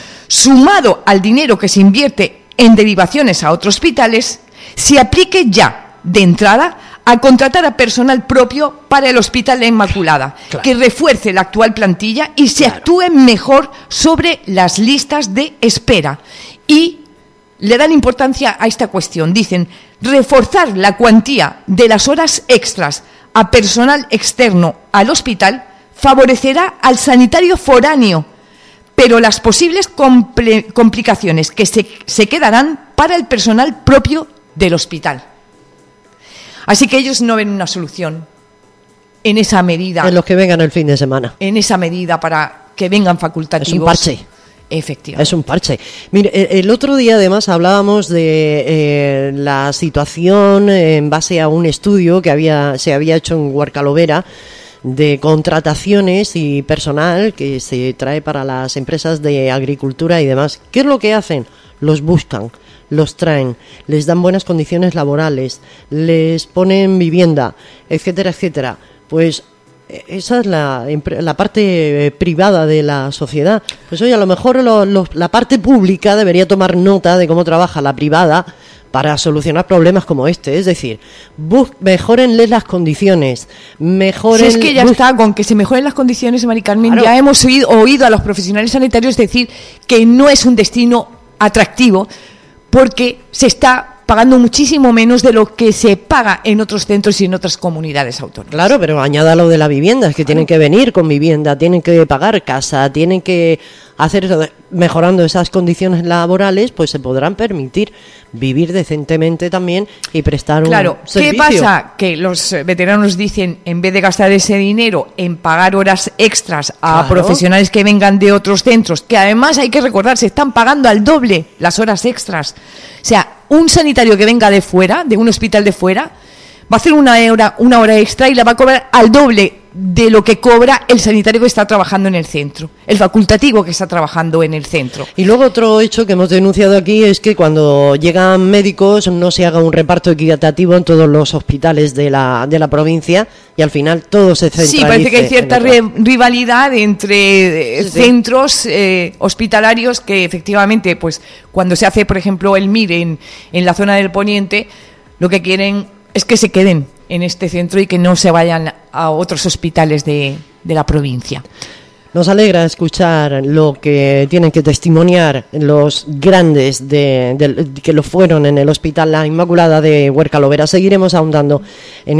sumado al dinero que se invierte en derivaciones a otros hospitales, se aplique ya, de entrada, a contratar a personal propio para el Hospital La Inmaculada, claro, que refuerce la actual plantilla y se actúe mejor sobre las listas de espera. Y le dan importancia a esta cuestión. Dicen: reforzar la cuantía de las horas extras a personal externo al hospital favorecerá al sanitario foráneo, pero las posibles complicaciones que se quedarán para el personal propio del hospital. Así que ellos no ven una solución en esa medida. En los que vengan el fin de semana. En esa medida para que vengan facultativos. Es un parche. Efectivamente. Es un parche. Mire, el otro día además hablábamos de la situación en base a un estudio que se había hecho en Huercalovera de contrataciones y personal que se trae para las empresas de agricultura y demás. ¿Qué es lo que hacen? Los buscan, los traen, les dan buenas condiciones laborales, les ponen vivienda, etcétera, etcétera. Pues esa es la parte privada de la sociedad. Pues oye, a lo mejor la parte pública debería tomar nota de cómo trabaja la privada, para solucionar problemas como este. Es decir, mejórenles las condiciones, mejoren... Si es que ya está, con que se mejoren las condiciones, Mari Carmen, claro. Ya hemos oído a los profesionales sanitarios decir que no es un destino atractivo porque se está pagando muchísimo menos de lo que se paga en otros centros y en otras comunidades autónomas. Claro, pero añada lo de la vivienda, es que tienen que venir con vivienda, tienen que pagar casa, tienen que hacer, mejorando esas condiciones laborales, pues se podrán permitir vivir decentemente también y prestar un servicio. ¿Qué pasa? Que los veteranos dicen, en vez de gastar ese dinero en pagar horas extras a profesionales que vengan de otros centros, que además hay que recordar, se están pagando al doble las horas extras. O sea, un sanitario que venga de fuera, de un hospital de fuera, va a hacer una hora extra y la va a cobrar al doble de lo que cobra el sanitario que está trabajando en el centro, el facultativo que está trabajando en el centro. Y luego otro hecho que hemos denunciado aquí es que cuando llegan médicos no se haga un reparto equitativo en todos los hospitales de la provincia y al final todo se centraliza. Sí, parece que hay cierta rivalidad entre centros hospitalarios que efectivamente, pues cuando se hace, por ejemplo, el MIR en la zona del Poniente, lo que quieren es que se queden en este centro y que no se vayan a otros hospitales de la provincia. Nos alegra escuchar lo que tienen que testimoniar los grandes que lo fueron en el Hospital La Inmaculada de Huerca-Lovera. Seguiremos ahondando en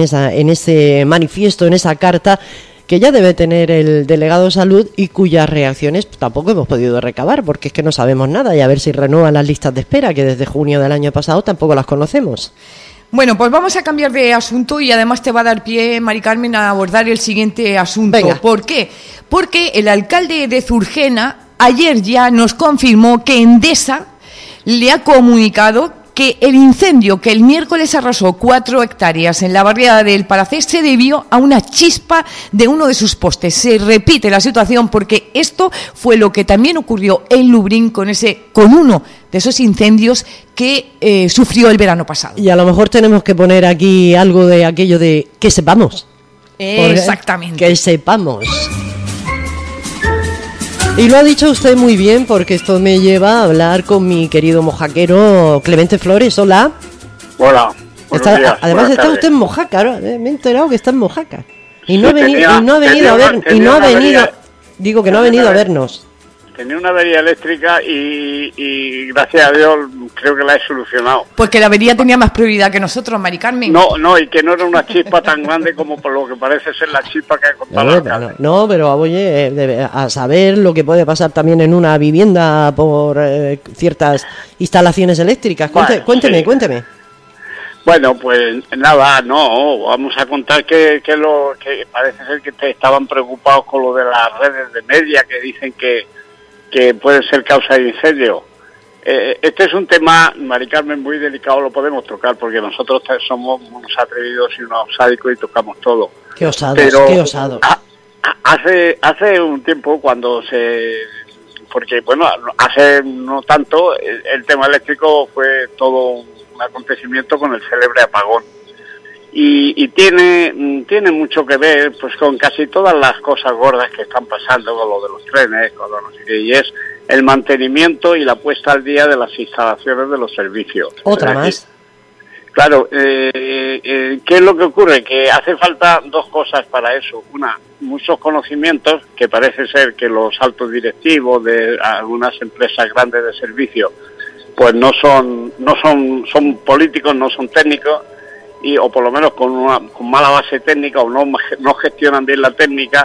ese manifiesto, en esa carta que ya debe tener el delegado de salud y cuyas reacciones tampoco hemos podido recabar, porque es que no sabemos nada, y a ver si renuevan las listas de espera, que desde junio del año pasado tampoco las conocemos. Bueno, pues vamos a cambiar de asunto y además te va a dar pie, Mari Carmen, a abordar el siguiente asunto. Venga. ¿Por qué? Porque el alcalde de Zurgena ayer ya nos confirmó que Endesa le ha comunicado que el incendio que el miércoles arrasó 4 hectáreas en la barriada del Palacés se debió a una chispa de uno de sus postes. Se repite la situación porque esto fue lo que también ocurrió en Lubrín con uno de esos incendios que sufrió el verano pasado. Y a lo mejor tenemos que poner aquí algo de aquello de que sepamos. Exactamente. Que sepamos. Y lo ha dicho usted muy bien, porque esto me lleva a hablar con mi querido mojaquero Clemente Flores. Hola. Hola. Días, además está tardes. usted en Mojácar, ¿eh? Me he enterado que está en Mojácar. Y no, Sí, no ha venido a ver, digo que no ha venido a vernos. Tenía una avería eléctrica y gracias a Dios creo que la he solucionado. Porque la avería tenía más prioridad que nosotros, Mari Carmen. No, y que no era una chispa tan grande como por lo que parece ser la chispa que ha contado el alcalde. No, pero oye, a saber lo que puede pasar también en una vivienda por ciertas instalaciones eléctricas. Cuénteme. Bueno, pues nada, vamos a contar que parece ser que estaban preocupados con lo de las redes de media, que dicen que puede ser causa de incendio. Este es un tema, Mari Carmen, muy delicado, lo podemos tocar, porque nosotros somos unos atrevidos y unos sádicos y tocamos todo. Qué osados, pero qué osados. Hace un tiempo porque bueno, hace no tanto, el tema eléctrico fue todo un acontecimiento con el célebre apagón. Y tiene mucho que ver pues con casi todas las cosas gordas que están pasando, con lo de los trenes, con lo no sé qué, y es el mantenimiento y la puesta al día de las instalaciones de los servicios. Otra más. Claro, ¿qué es lo que ocurre? Que hace falta dos cosas para eso. Una, muchos conocimientos, que parece ser que los altos directivos de algunas empresas grandes de servicio pues no son políticos, no son técnicos, o por lo menos con mala base técnica, o no gestionan bien la técnica.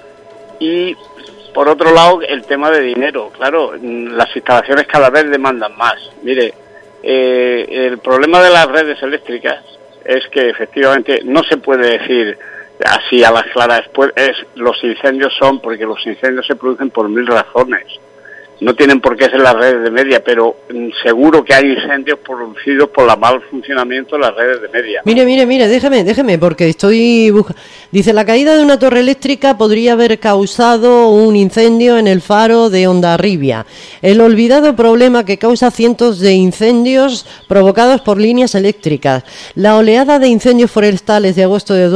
Y por otro lado, el tema de dinero. Claro, las instalaciones cada vez demandan más. Mire, el problema de las redes eléctricas es que efectivamente no se puede decir así a las claras, los incendios son porque los incendios se producen por 1000 razones. No tienen por qué ser las redes de media, pero seguro que hay incendios producidos por el mal funcionamiento de las redes de media. Mire, déjeme, porque estoy dice, la caída de una torre eléctrica podría haber causado un incendio en el faro de Hondarribia. El olvidado problema que causa cientos de incendios provocados por líneas eléctricas. La oleada de incendios forestales de agosto de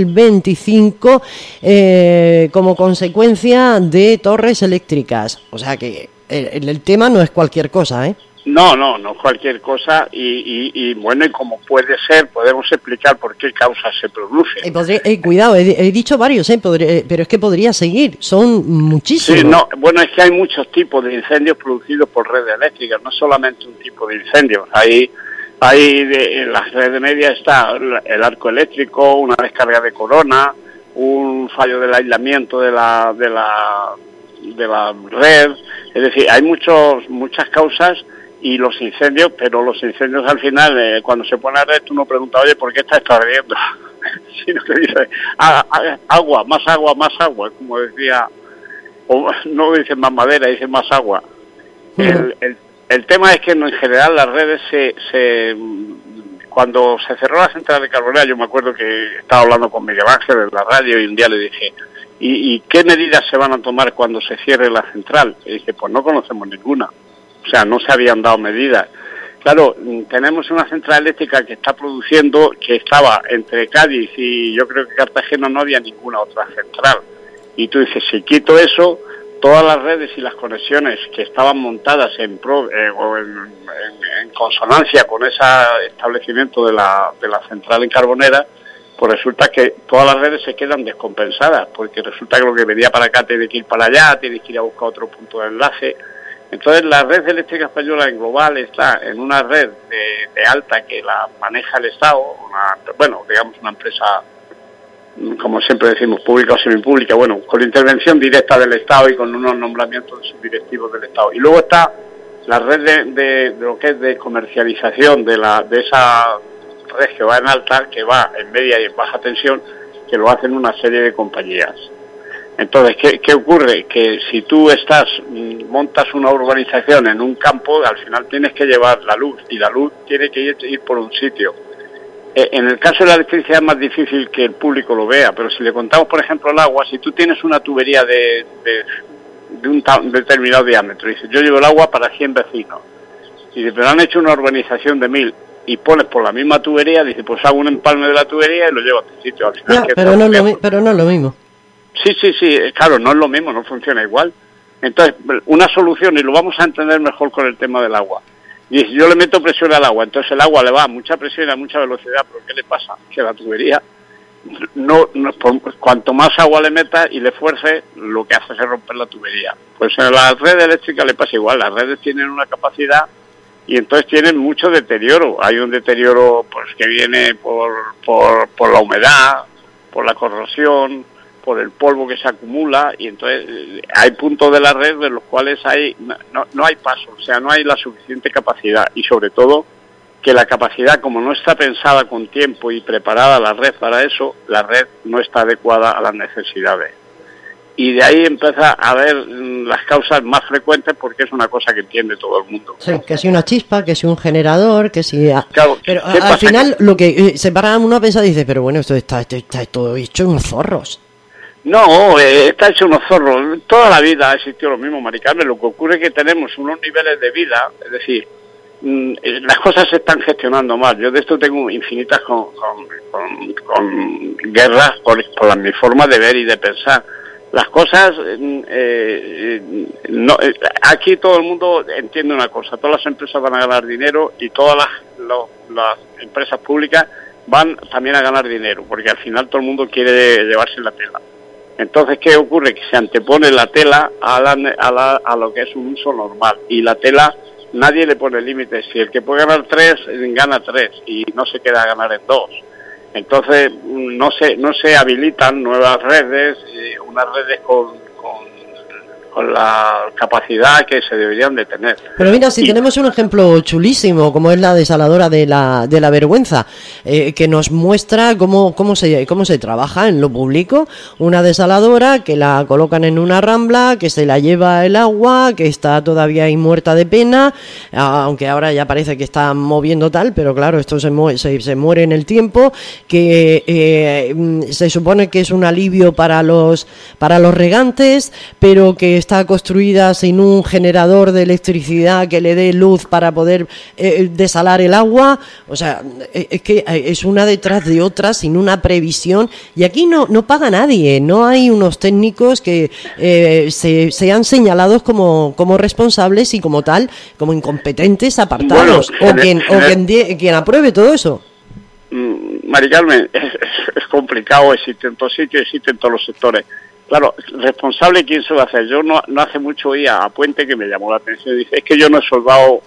2025 como consecuencia de torres eléctricas. O sea que el tema no es cualquier cosa, ¿eh? No cualquier cosa y bueno, y como puede ser, podemos explicar por qué causas se producen. Cuidado, he dicho varios, pero es que podría seguir, son muchísimos. Sí, bueno, es que hay muchos tipos de incendios producidos por redes eléctricas, no solamente un tipo de incendio. En las redes medias está el arco eléctrico, una descarga de corona, un fallo del aislamiento de la red, es decir, hay muchas causas. Y los incendios, pero los incendios al final, cuando se pone a red, tú no preguntas, oye, ¿por qué está ardiendo? Sino que dice, agua, más como decía, o no dicen más madera, dicen más agua. El tema es que en general las redes cuando se cerró la central de Carbonera, yo me acuerdo que estaba hablando con Miguel Ángel en la radio y un día le dije, ¿y qué medidas se van a tomar cuando se cierre la central? Y dije, pues no conocemos ninguna. O sea, no se habían dado medidas. Claro, tenemos una central eléctrica que está produciendo, que estaba entre Cádiz y yo creo que Cartagena, no había ninguna otra central. Y tú dices, si quito eso, todas las redes y las conexiones que estaban montadas en consonancia con ese establecimiento de la central en Carbonera, pues resulta que todas las redes se quedan descompensadas, porque resulta que lo que venía para acá tiene que ir para allá, tiene que ir a buscar otro punto de enlace. Entonces la red eléctrica española en global está en una red de alta que la maneja el Estado, una empresa, como siempre decimos, pública o semipública, con intervención directa del Estado y con unos nombramientos de subdirectivos del Estado. Y luego está la red de lo que es de comercialización de esa red que va en alta, que va en media y en baja tensión, que lo hacen una serie de compañías. Entonces, ¿qué ocurre? Que si tú montas una urbanización en un campo, al final tienes que llevar la luz, y la luz tiene que ir por un sitio. En el caso de la electricidad es más difícil que el público lo vea, pero si le contamos, por ejemplo, el agua, si tú tienes una tubería de un determinado diámetro, y dices, yo llevo el agua para 100 vecinos, y dices, pero han hecho una urbanización de 1000, y pones por la misma tubería, dices, pues hago un empalme de la tubería y lo llevo a tu sitio. Al final, pero no es lo mismo. Sí, claro, no es lo mismo, no funciona igual. Entonces, una solución, y lo vamos a entender mejor con el tema del agua. Y si yo le meto presión al agua, entonces el agua le va a mucha presión y a mucha velocidad, pero ¿qué le pasa? Que la tubería, cuanto más agua le meta y le fuerce, lo que hace es romper la tubería. Pues en la red eléctrica le pasa igual, las redes tienen una capacidad y entonces tienen mucho deterioro. Hay un deterioro pues que viene por la humedad, por la corrosión, por el polvo que se acumula, y entonces hay puntos de la red de los cuales no hay paso, o sea, no hay la suficiente capacidad, y sobre todo que la capacidad, como no está pensada con tiempo y preparada la red para eso, la red no está adecuada a las necesidades. Y de ahí empieza a ver las causas más frecuentes, porque es una cosa que entiende todo el mundo. Sí, que si una chispa, que si un generador, que si... Claro, pero al final lo que se para uno a pensar y dice, pero bueno, esto está todo hecho en zorros. No, está hecho unos zorros. Toda la vida ha existido lo mismo, Mari Carmen. Lo que ocurre es que tenemos unos niveles de vida, es decir, las cosas se están gestionando mal. Yo de esto tengo infinitas con guerras por mi forma de ver y de pensar. Las cosas, aquí todo el mundo entiende una cosa: todas las empresas van a ganar dinero y todas las empresas públicas van también a ganar dinero, porque al final todo el mundo quiere llevarse la tela. Entonces, ¿qué ocurre? Que se antepone la tela a lo que es un uso normal, y la tela nadie le pone límites. Si el que puede ganar 3, gana 3 y no se queda a ganar en 2. Entonces no se habilitan nuevas redes, unas redes con la capacidad que se deberían de tener. Pero mira, si tenemos un ejemplo chulísimo, como es la desaladora de la Vergüenza, que nos muestra cómo se trabaja en lo público, una desaladora que la colocan en una rambla, que se la lleva el agua, que está todavía ahí muerta de pena, aunque ahora ya parece que está moviendo tal, pero claro, esto se muere en el tiempo, que se supone que es un alivio para los regantes, pero que está construida sin un generador de electricidad que le dé luz para poder desalar el agua. O sea, es que es una detrás de otra sin una previsión, y aquí no paga nadie, no hay unos técnicos que sean señalados como responsables y como tal, como incompetentes, apartados, quien apruebe todo eso. Mari Carmen, es complicado, existe en todos sitios, existe en todos los sectores. Claro, responsable, ¿quién se va a hacer? Yo no hace mucho oí a Puente, que me llamó la atención, y dice, es que yo no he soldado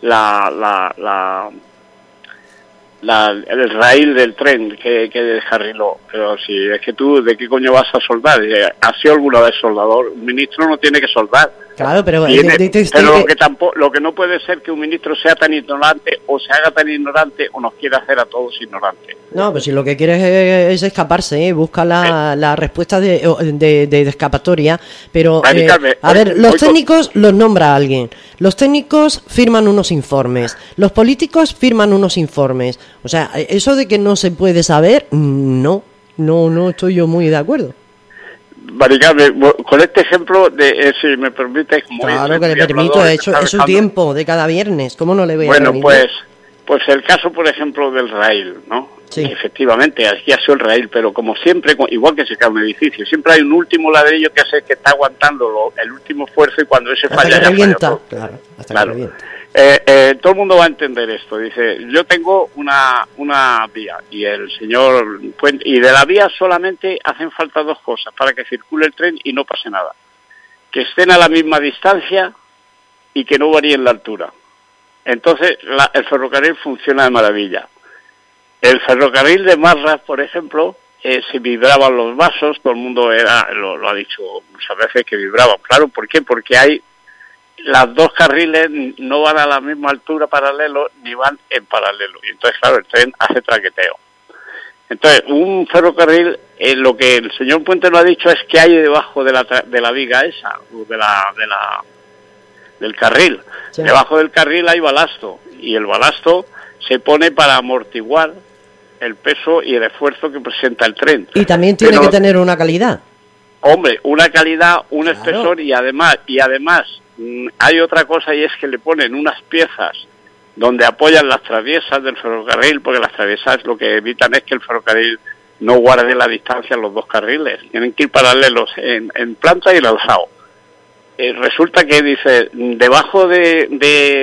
el raíl del tren que descarriló. Pero si es que tú, ¿de qué coño vas a soldar? ¿Has sido alguna vez soldador? Un ministro no tiene que soldar. Claro, pero lo que no puede ser que un ministro sea tan ignorante, o se haga tan ignorante, o nos quiera hacer a todos ignorantes. No, pues si lo que quieres es escaparse, busca la respuesta de escapatoria, pero los técnicos los nombra alguien, los técnicos firman unos informes, los políticos firman unos informes, o sea, eso de que no se puede saber, no estoy yo muy de acuerdo. Maricarmen, con este ejemplo, si me permite... Claro que le permito, es su tiempo de cada viernes, ¿cómo no le voy a permitir? Bueno, pues el caso, por ejemplo, del raíl, ¿no? Sí. Efectivamente, aquí ha sido el raíl, pero como siempre, igual que se cae un edificio, siempre hay un último ladrillo que hace que está aguantando el último esfuerzo, y cuando ese falla, ya revienta. Claro, hasta que revienta. Todo el mundo va a entender esto. Dice, yo tengo una vía, y el señor Puente, y de la vía solamente hacen falta dos cosas para que circule el tren y no pase nada: que estén a la misma distancia y que no varíen la altura. Entonces el ferrocarril funciona de maravilla. El ferrocarril de Marras, por ejemplo, se vibraban los vasos, todo el mundo lo ha dicho muchas veces que vibraban. Claro, ¿por qué? Porque las dos carriles no van a la misma altura paralelo, ni van en paralelo, y entonces claro, el tren hace traqueteo. Entonces, un ferrocarril, lo que el señor Puente lo ha dicho es que hay debajo de la viga esa, del carril. Sí. Debajo del carril hay balasto, y el balasto se pone para amortiguar el peso y el esfuerzo que presenta el tren. Y también tiene que tener una calidad. Hombre, una calidad, un espesor, y además hay otra cosa, y es que le ponen unas piezas donde apoyan las traviesas del ferrocarril, porque las traviesas lo que evitan es que el ferrocarril no guarde la distancia en los dos carriles, tienen que ir paralelos en planta y en alzado. Resulta que dice, debajo del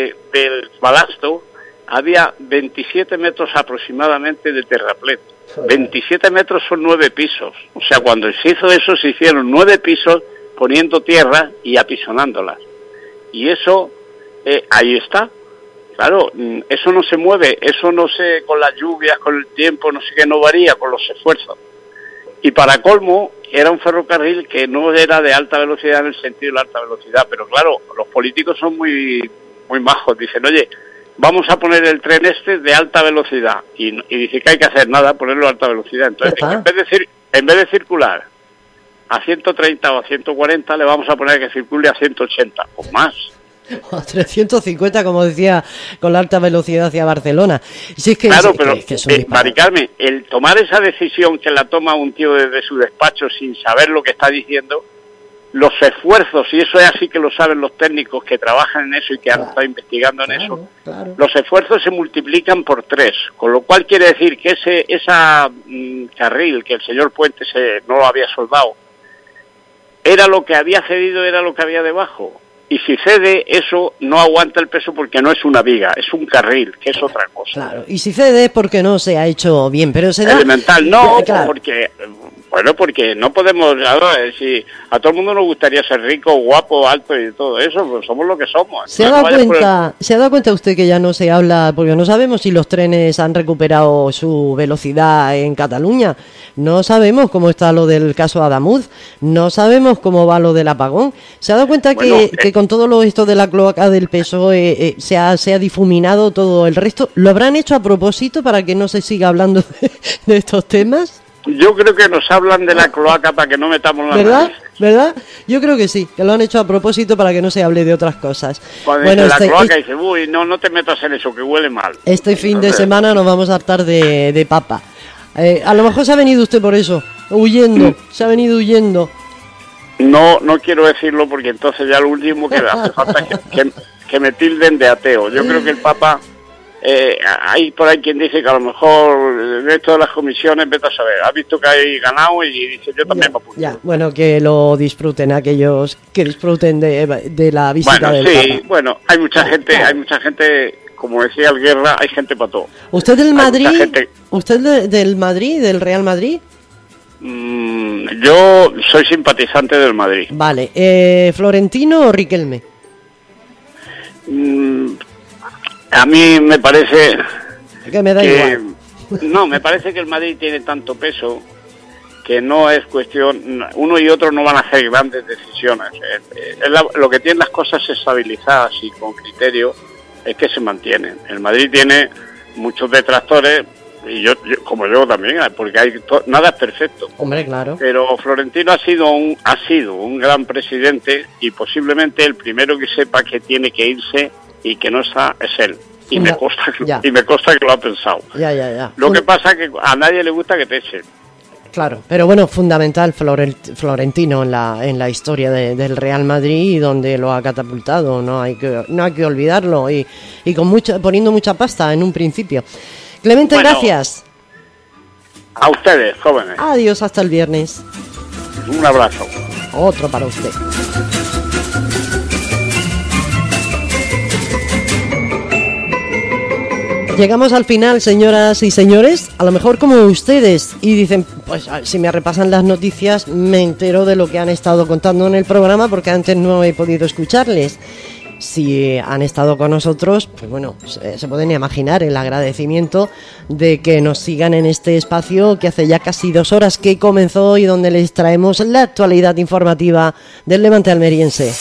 balasto había 27 metros aproximadamente de terraplén. 27 metros son 9 pisos, o sea, cuando se hizo eso se hicieron 9 pisos poniendo tierra y apisonándolas. Y eso, ahí está. Claro, eso no se mueve, eso no se, con las lluvias, con el tiempo, no sé qué, no varía con los esfuerzos. Y para colmo, era un ferrocarril que no era de alta velocidad en el sentido de la alta velocidad, pero claro, los políticos son muy majos, dicen, oye, vamos a poner el tren de alta velocidad, y dice que hay que hacer nada, ponerlo a alta velocidad. Entonces, en vez de circular a 130 o a 140, le vamos a poner que circule a 180 o más. A 350, como decía, con la alta velocidad hacia Barcelona. Si es que claro, pero Mari Carmen, el tomar esa decisión que la toma un tío desde su despacho sin saber lo que está diciendo, los esfuerzos, y eso es así que lo saben los técnicos que trabajan en eso y que han estado investigando en eso, los esfuerzos se multiplican por 3, con lo cual quiere decir que esa carril que el señor Puente no lo había soldado, era lo que había cedido, era lo que había debajo. Y si cede, eso no aguanta el peso porque no es una viga, es un carril, que es otra cosa. Claro, y si cede es porque no se ha hecho bien, pero se da... Elemental, no, claro. Porque no podemos, si a todo el mundo nos gustaría ser rico, guapo, alto y todo eso, pues somos lo que somos. ¿Se ha dado cuenta usted que ya no se habla, porque no sabemos si los trenes han recuperado su velocidad en Cataluña, no sabemos cómo está lo del caso Adamuz, no sabemos cómo va lo del apagón? ¿Se ha dado cuenta que con todo esto de la cloaca del PSOE se ha difuminado todo el resto? ¿Lo habrán hecho a propósito para que no se siga hablando de estos temas? Yo creo que nos hablan de la cloaca para que no metamos la nariz. ¿Verdad? Yo creo que sí, que lo han hecho a propósito para que no se hable de otras cosas. Cuando la cloaca dice, uy, no te metas en eso, que huele mal. Este fin de semana nos vamos a hartar de papa. A lo mejor se ha venido usted por eso, huyendo, se ha venido huyendo. No quiero decirlo porque entonces ya lo último que hace falta es que me tilden de ateo. Yo creo que el Papa, hay por ahí quien dice que a lo mejor de esto de las comisiones, vete a saber, ha visto que hay ganado y dice yo también me apunto. Ya, bueno, que lo disfruten aquellos que disfruten de la visita del Papa. Bueno, hay mucha gente, como decía el Guerra, hay gente para todo. ¿Usted del Madrid? ¿Usted del Madrid, del Real Madrid? Yo soy simpatizante del Madrid. Vale, ¿Florentino o Riquelme? A mí me parece que me da igual. No, me parece que el Madrid tiene tanto peso que no es cuestión, uno y otro no van a hacer grandes decisiones. Lo que tienen las cosas estabilizadas y con criterio es que se mantienen. El Madrid tiene muchos detractores, y yo como yo también, porque nada es perfecto. Hombre, claro. Pero Florentino ha sido un gran presidente y posiblemente el primero que sepa que tiene que irse y que no está es él. Y me consta que lo ha pensado. Ya. Lo que pasa es que a nadie le gusta que te echen. Claro, pero bueno, fundamental Florentino en la historia del Real Madrid, y donde lo ha catapultado, no hay que olvidarlo, y poniendo mucha pasta en un principio. Clemente, gracias. A ustedes, jóvenes. Adiós, hasta el viernes. Un abrazo. Otro para usted. Llegamos al final, señoras y señores, a lo mejor como ustedes, y dicen, pues si me repasan las noticias me entero de lo que han estado contando en el programa, porque antes no he podido escucharles. Si han estado con nosotros, pues bueno, se pueden imaginar el agradecimiento de que nos sigan en este espacio que hace ya casi 2 horas que comenzó y donde les traemos la actualidad informativa del Levante almeriense.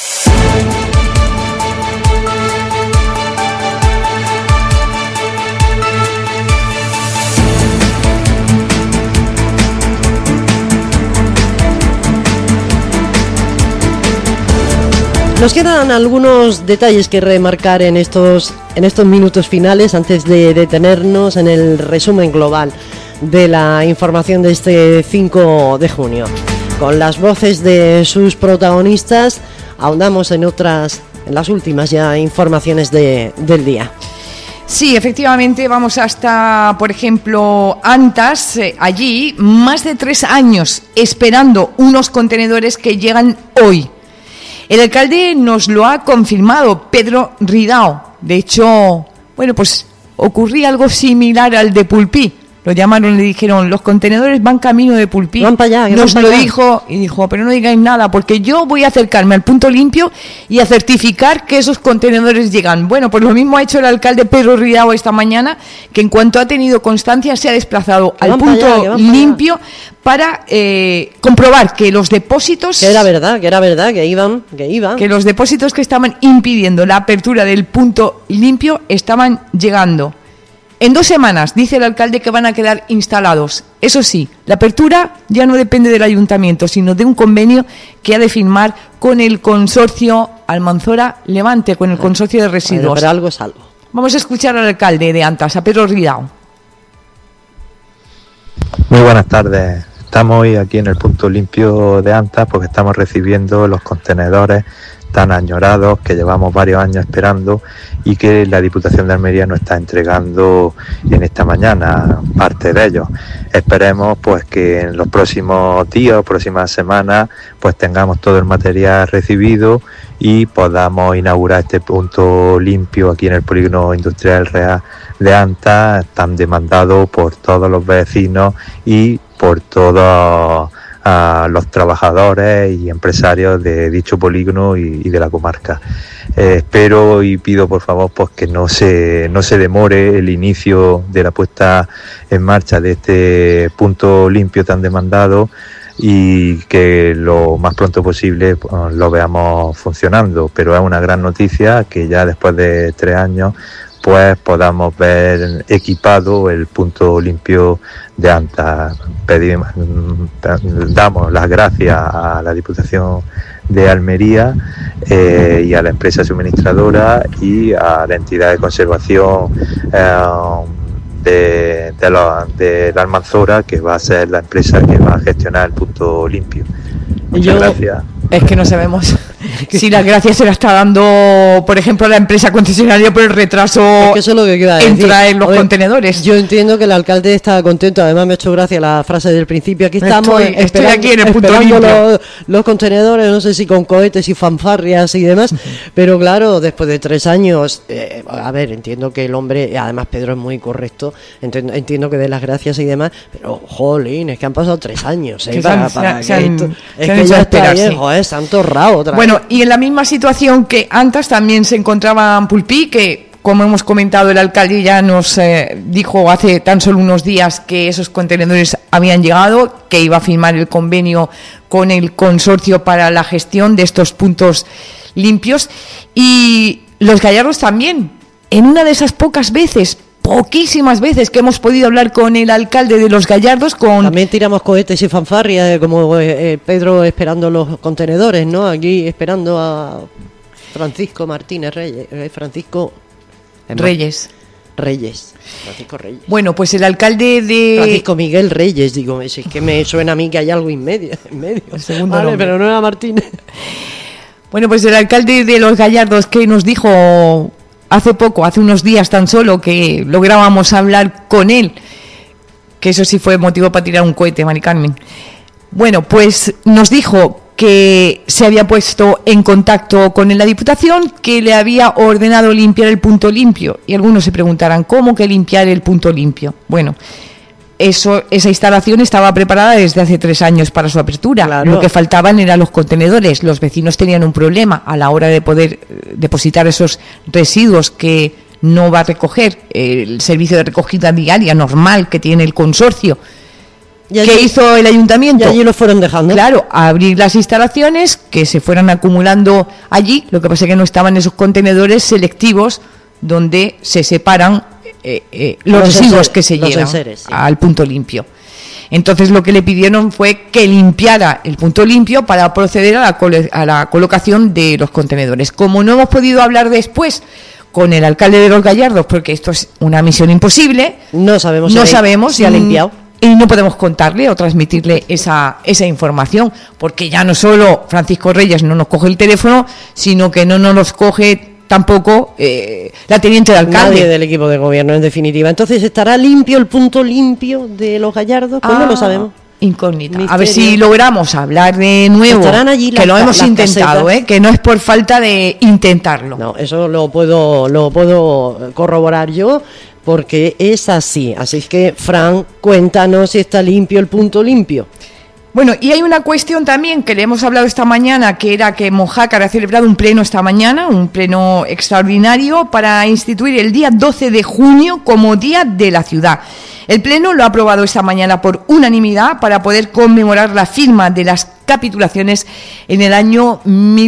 Nos quedan algunos detalles que remarcar en estos minutos finales antes de detenernos en el resumen global de la información de este 5 de junio. Con las voces de sus protagonistas ahondamos en las últimas ya informaciones del día. Sí, efectivamente, vamos hasta, por ejemplo, Antas, allí más de 3 años esperando unos contenedores que llegan hoy. El alcalde nos lo ha confirmado, Pedro Ridao. De hecho, bueno, pues ocurría algo similar al de Pulpí. Lo llamaron, le dijeron, los contenedores van camino de Pulpí. Van para allá, nos lo dijo y dijo, pero no digáis nada, porque yo voy a acercarme al punto limpio y a certificar que esos contenedores llegan. Bueno, pues lo mismo ha hecho el alcalde Pedro Ridao esta mañana, que en cuanto ha tenido constancia se ha desplazado al punto limpio para comprobar que los depósitos... Que era verdad, que iban. Que los depósitos que estaban impidiendo la apertura del punto limpio estaban llegando. En 2 semanas, dice el alcalde, que van a quedar instalados. Eso sí, la apertura ya no depende del ayuntamiento, sino de un convenio que ha de firmar con el consorcio Almanzora Levante, con el consorcio de residuos. Bueno, pero algo es algo. Vamos a escuchar al alcalde de Antas, a Pedro Ridao. Muy buenas tardes. Estamos hoy aquí en el punto limpio de Antas porque estamos recibiendo los contenedores tan añorados que llevamos varios años esperando y que la Diputación de Almería nos está entregando en esta mañana, parte de ellos. Esperemos pues que en los próximos días o próximas semanas pues tengamos todo el material recibido y podamos inaugurar este punto limpio aquí en el Polígono Industrial Real de Antas, tan demandado por todos los vecinos y por todos los trabajadores y empresarios de dicho polígono y de la comarca. Espero y pido por favor pues que no se demore el inicio de la puesta en marcha de este punto limpio tan demandado y que lo más pronto posible lo veamos funcionando. Pero es una gran noticia que ya después de 3 años pues podamos ver equipado el punto limpio de Antas. Damos las gracias a la Diputación de Almería y a la empresa suministradora y a la entidad de conservación de la Almanzora, que va a ser la empresa que va a gestionar el punto limpio. Muchas gracias. Es que no sabemos si las gracias se la está dando, por ejemplo, la empresa concesionaria por el retraso que eso es lo que queda en decir. traer los contenedores. Yo entiendo que el alcalde está contento, además me ha hecho gracia la frase del principio. Aquí estamos estoy aquí en el punto esperando limpio. los contenedores, no sé si con cohetes y fanfarrias y demás, pero claro, después de 3 años, a ver, entiendo que el hombre, además Pedro es muy correcto, entiendo que dé las gracias y demás, pero jolín, es que han pasado 3 años, para que esto, es que ya está bien, joder, se han torrado otra vez. Bueno, y en la misma situación que antes también se encontraba en Pulpí, que como hemos comentado, el alcalde ya nos dijo hace tan solo unos días que esos contenedores habían llegado, que iba a firmar el convenio con el consorcio para la gestión de estos puntos limpios. Y Los Gallardos también, en una de esas poquísimas veces que hemos podido hablar con el alcalde de Los Gallardos, también tiramos cohetes y fanfarrias, como Pedro esperando los contenedores, ¿no? Aquí esperando a Francisco Martínez Reyes, Francisco Reyes. Bueno, pues el alcalde de... Francisco Miguel Reyes, digo, es que me suena a mí que hay algo en medio. El segundo nombre. Pero no era Martínez. Bueno, pues el alcalde de Los Gallardos, que nos dijo hace unos días tan solo, que lográbamos hablar con él, que eso sí fue motivo para tirar un cohete, Mari Carmen. Bueno, pues nos dijo que se había puesto en contacto con la Diputación, que le había ordenado limpiar el punto limpio. Y algunos se preguntarán, ¿cómo que limpiar el punto limpio? Bueno, esa instalación estaba preparada desde hace 3 años para su apertura. Claro. Lo que faltaban eran los contenedores. Los vecinos tenían un problema a la hora de poder depositar esos residuos que no va a recoger el servicio de recogida diaria normal que tiene el consorcio. ¿Qué hizo el ayuntamiento? Y allí lo fueron dejando. Claro, abrir las instalaciones, que se fueran acumulando allí. Lo que pasa es que no estaban esos contenedores selectivos donde se separan los residuos que se llevan al punto limpio. Entonces lo que le pidieron fue que limpiara el punto limpio para proceder a la colocación de los contenedores. Como no hemos podido hablar después con el alcalde de Los Gallardos, porque esto es una misión imposible, no sabemos si ha limpiado. Y no podemos contarle o transmitirle esa información, porque ya no solo Francisco Reyes no nos coge el teléfono, sino que no nos los coge tampoco la teniente de alcalde. Nadie del equipo de gobierno, en definitiva. Entonces, ¿estará limpio el punto limpio de Los Gallardos? Pues no lo sabemos. Incógnita. Misterio. A ver si logramos hablar de nuevo. Estarán allí que lo hemos intentado, que no es por falta de intentarlo. No, eso lo puedo corroborar yo, porque es así. Así es que, Fran, cuéntanos si está limpio el punto limpio. Bueno, y hay una cuestión también que le hemos hablado esta mañana, que era que Mojácar ha celebrado un pleno esta mañana, un pleno extraordinario para instituir el día 12 de junio como Día de la Ciudad. El pleno lo ha aprobado esta mañana por unanimidad para poder conmemorar la firma de las capitulaciones en el año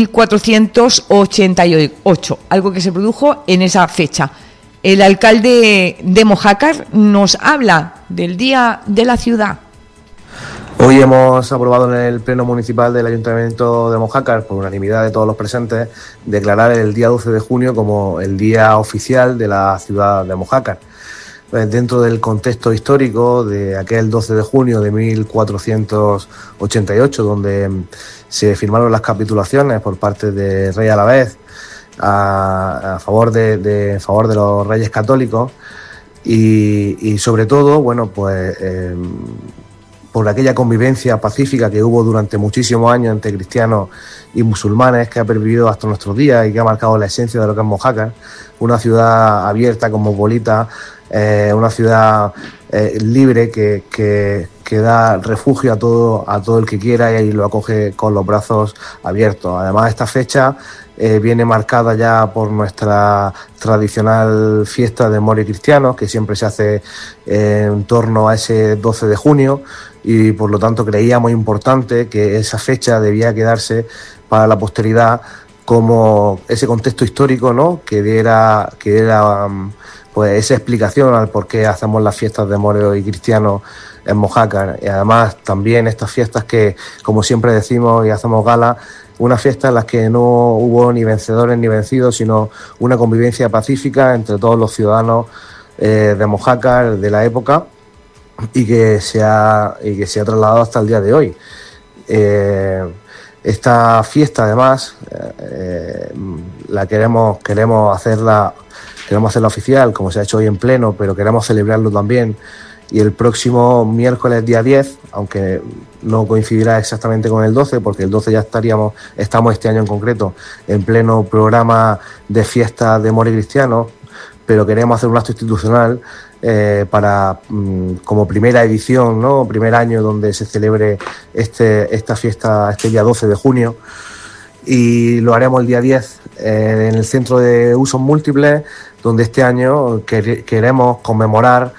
1488, algo que se produjo en esa fecha. El alcalde de Mojácar nos habla del Día de la Ciudad. Hoy hemos aprobado en el Pleno Municipal del Ayuntamiento de Mojácar, por unanimidad de todos los presentes, declarar el día 12 de junio como el día oficial de la ciudad de Mojácar. Dentro del contexto histórico de aquel 12 de junio de 1488, donde se firmaron las capitulaciones por parte de Rey Alavés a favor de los Reyes Católicos y sobre todo, bueno, pues por aquella convivencia pacífica que hubo durante muchísimos años entre cristianos y musulmanes, que ha pervivido hasta nuestros días y que ha marcado la esencia de lo que es Mojácar, una ciudad abierta, cosmopolita, una ciudad libre que da refugio a todo el que quiera y lo acoge con los brazos abiertos. Además, esta fecha viene marcada ya por nuestra tradicional fiesta de Moros y Cristianos, que siempre se hace en torno a ese 12 de junio, y por lo tanto creíamos importante que esa fecha debía quedarse para la posteridad como ese contexto histórico, ¿no?, que diera pues esa explicación al por qué hacemos las fiestas de Moros y Cristianos en Mojácar. Y además también estas fiestas que, como siempre decimos y hacemos gala, una fiesta en las que no hubo ni vencedores ni vencidos, sino una convivencia pacífica entre todos los ciudadanos de Mojácar de la época y que se ha trasladado hasta el día de hoy. Esta fiesta, además, la queremos hacerla oficial, como se ha hecho hoy en pleno, pero queremos celebrarlo también. Y el próximo miércoles, día 10, aunque no coincidirá exactamente con el 12, porque el 12 ya estamos este año en concreto en pleno programa de fiestas de More Cristianos, pero queremos hacer un acto institucional como primera edición, ¿no? Primer año donde se celebre esta fiesta este día 12 de junio, y lo haremos el día 10 en el Centro de Usos Múltiples, donde este año queremos conmemorar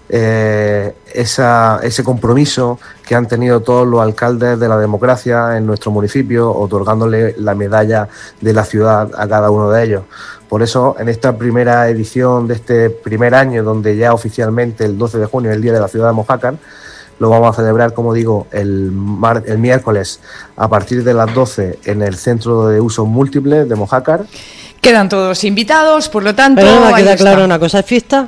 ese compromiso que han tenido todos los alcaldes de la democracia en nuestro municipio, otorgándole la medalla de la ciudad a cada uno de ellos. Por eso, en esta primera edición de este primer año, donde ya oficialmente el 12 de junio es el Día de la Ciudad de Mojácar, lo vamos a celebrar, como digo, el miércoles a partir de las 12 en el Centro de Usos Múltiples de Mojácar. Quedan todos invitados, por lo tanto... Pero me queda claro una cosa, ¿es fiesta?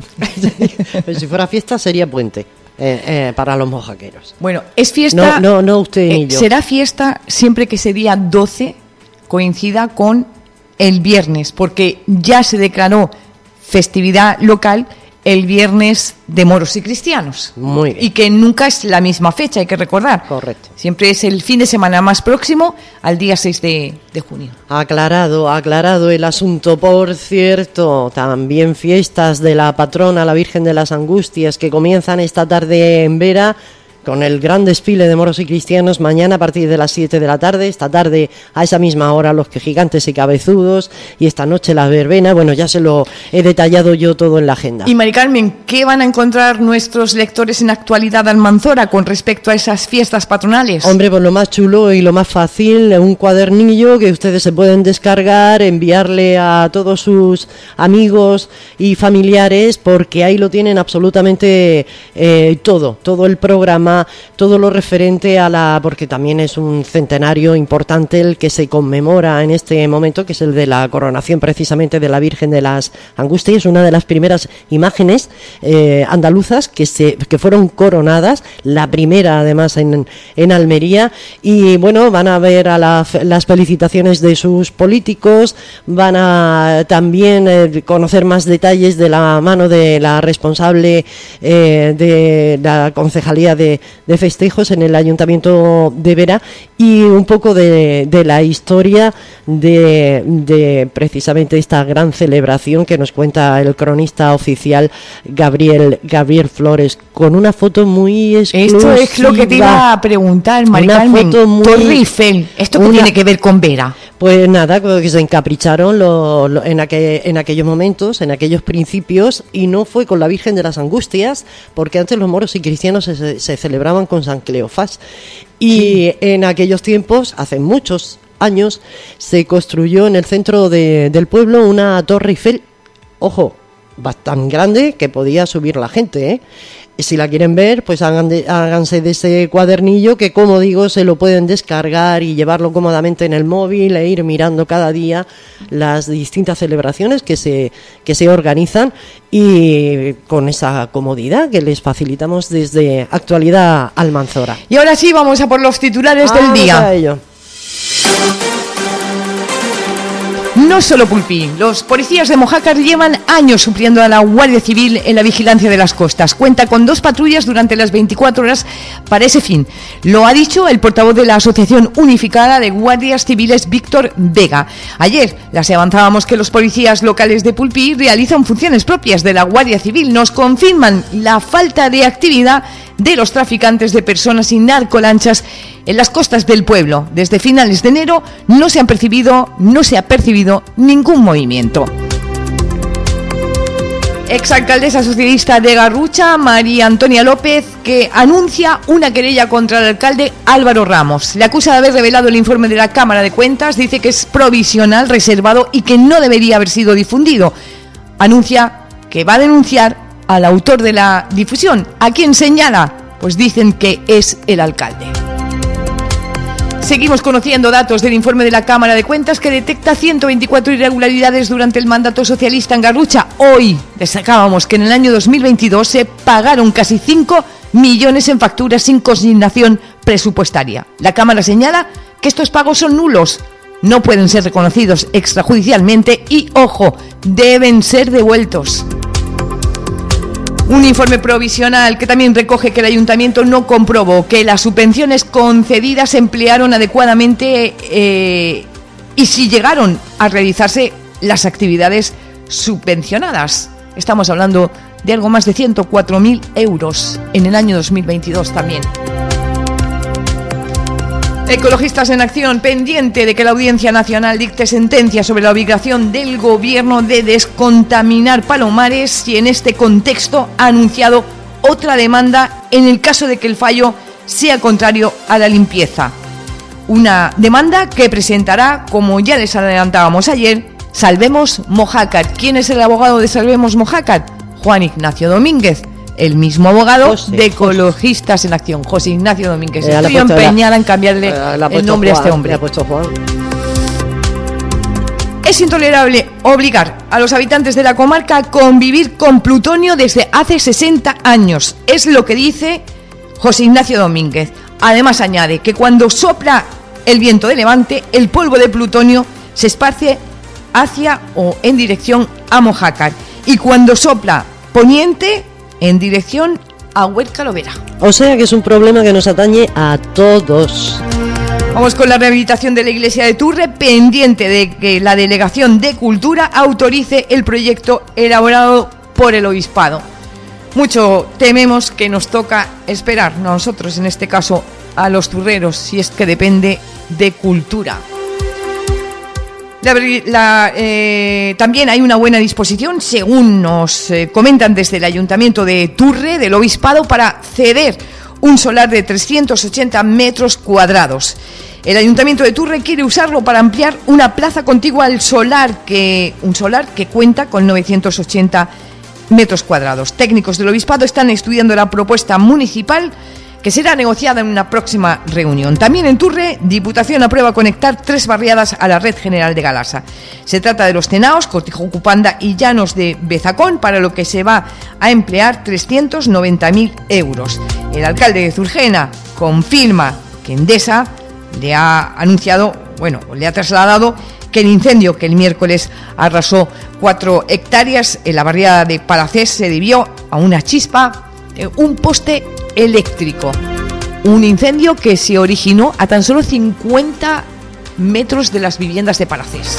Si fuera fiesta sería puente para los mojaqueros. Bueno, es fiesta... No usted ni yo. Será fiesta siempre que ese día 12 coincida con el viernes, porque ya se declaró festividad local el viernes de moros y cristianos. Muy bien. Y que nunca es la misma fecha, hay que recordar. Correcto. Siempre es el fin de semana más próximo al día 6 de junio. Aclarado el asunto. Por cierto, también fiestas de la patrona, la Virgen de las Angustias, que comienzan esta tarde en Vera, con el gran desfile de moros y cristianos mañana a partir de las 7 de la tarde, esta tarde a esa misma hora los gigantes y cabezudos, y esta noche la verbena. Bueno, ya se lo he detallado yo todo en la agenda. Y Mari Carmen, ¿qué van a encontrar nuestros lectores en Actualidad Almanzora con respecto a esas fiestas patronales? Hombre, pues lo más chulo y lo más fácil, un cuadernillo que ustedes se pueden descargar, enviarle a todos sus amigos y familiares, porque ahí lo tienen absolutamente todo el programa, todo lo referente a porque también es un centenario importante el que se conmemora en este momento, que es el de la coronación precisamente de la Virgen de las Angustias, una de las primeras imágenes andaluzas que fueron coronadas, la primera además en Almería. Y bueno, van a ver a las felicitaciones de sus políticos, van a también conocer más detalles de la mano de la responsable de la concejalía de festejos en el Ayuntamiento de Vera, y un poco de la historia de precisamente esta gran celebración que nos cuenta el cronista oficial Gabriel Flores, con una foto muy exclusiva. Esto es lo que te iba a preguntar, Mari Carmen. Torre Eiffel, ¿esto qué tiene que ver con Vera? Pues nada, que se encapricharon en aquellos momentos, en aquellos principios, y no fue con la Virgen de las Angustias, porque antes los moros y cristianos se celebraban con San Cleofás. Y en aquellos tiempos, hace muchos años, se construyó en el centro del pueblo una Torre Eiffel, ojo, bastante grande, que podía subir la gente, ¿eh? Si la quieren ver, pues háganse de ese cuadernillo, que, como digo, se lo pueden descargar y llevarlo cómodamente en el móvil e ir mirando cada día las distintas celebraciones que se organizan, y con esa comodidad que les facilitamos desde Actualidad Almanzora. Y ahora sí, vamos a por los titulares del día. Vamos a ello. No solo Pulpí, los policías de Mojácar llevan años supliendo a la Guardia Civil en la vigilancia de las costas. Cuenta con 2 patrullas durante las 24 horas para ese fin. Lo ha dicho el portavoz de la Asociación Unificada de Guardias Civiles, Víctor Vega. Ayer les avanzábamos que los policías locales de Pulpí realizan funciones propias de la Guardia Civil. Nos confirman la falta de actividad de los traficantes de personas y narcolanchas en las costas del pueblo. Desde finales de enero no se ha percibido ningún movimiento. Exalcaldesa socialista de Garrucha, María Antonia López, que anuncia una querella contra el alcalde Álvaro Ramos. Le acusa de haber revelado el informe de la Cámara de Cuentas, dice que es provisional, reservado y que no debería haber sido difundido. Anuncia que va a denunciar al autor de la difusión. ¿A quién señala? Pues dicen que es el alcalde. Seguimos conociendo datos del informe de la Cámara de Cuentas, que detecta 124 irregularidades durante el mandato socialista en Garrucha. Hoy destacábamos que en el año 2022 se pagaron casi 5 millones en facturas sin consignación presupuestaria. La Cámara señala que estos pagos son nulos, no pueden ser reconocidos extrajudicialmente y, ojo, deben ser devueltos. Un informe provisional que también recoge que el ayuntamiento no comprobó que las subvenciones concedidas se emplearon adecuadamente y si llegaron a realizarse las actividades subvencionadas. Estamos hablando de algo más de 104.000 euros en el año 2022 también. Ecologistas en Acción, pendiente de que la Audiencia Nacional dicte sentencia sobre la obligación del Gobierno de descontaminar Palomares y en este contexto ha anunciado otra demanda en el caso de que el fallo sea contrario a la limpieza. Una demanda que presentará, como ya les adelantábamos ayer, Salvemos Mojácar. ¿Quién es el abogado de Salvemos Mojácar? Juan Ignacio Domínguez, el mismo abogado de Ecologistas en Acción, José Ignacio Domínguez. Estoy empeñada en cambiarle el nombre a este hombre. Es intolerable obligar a los habitantes de la comarca a convivir con plutonio desde hace 60 años. Es lo que dice José Ignacio Domínguez. Además añade que cuando sopla el viento de levante, el polvo de plutonio se esparce hacia o en dirección a Mojácar. Y cuando sopla poniente, en dirección a Huerca Lovera. O sea que es un problema que nos atañe a todos. Vamos con la rehabilitación de la iglesia de Turre, pendiente de que la Delegación de Cultura autorice el proyecto elaborado por el Obispado. Mucho tememos que nos toca esperar, nosotros en este caso, a los turreros, si es que depende de Cultura. También hay una buena disposición, según nos comentan desde el Ayuntamiento de Turre, del Obispado, para ceder un solar de 380 metros cuadrados. El Ayuntamiento de Turre quiere usarlo para ampliar una plaza contigua al solar, un solar que cuenta con 980 metros cuadrados. Técnicos del Obispado están estudiando la propuesta municipal que será negociada en una próxima reunión. También en Turre, Diputación aprueba conectar 3 barriadas a la red general de Galasa. Se trata de Los Tenaos, Cortijo Cupanda y Llanos de Bezacón, para lo que se va a emplear 390.000 euros. El alcalde de Zurgena confirma que Endesa le ha anunciado, le ha trasladado que el incendio que el miércoles arrasó 4 hectáreas en la barriada de Palacés se debió a una chispa de un poste eléctrico. Un incendio que se originó a tan solo 50 metros de las viviendas de Palacés.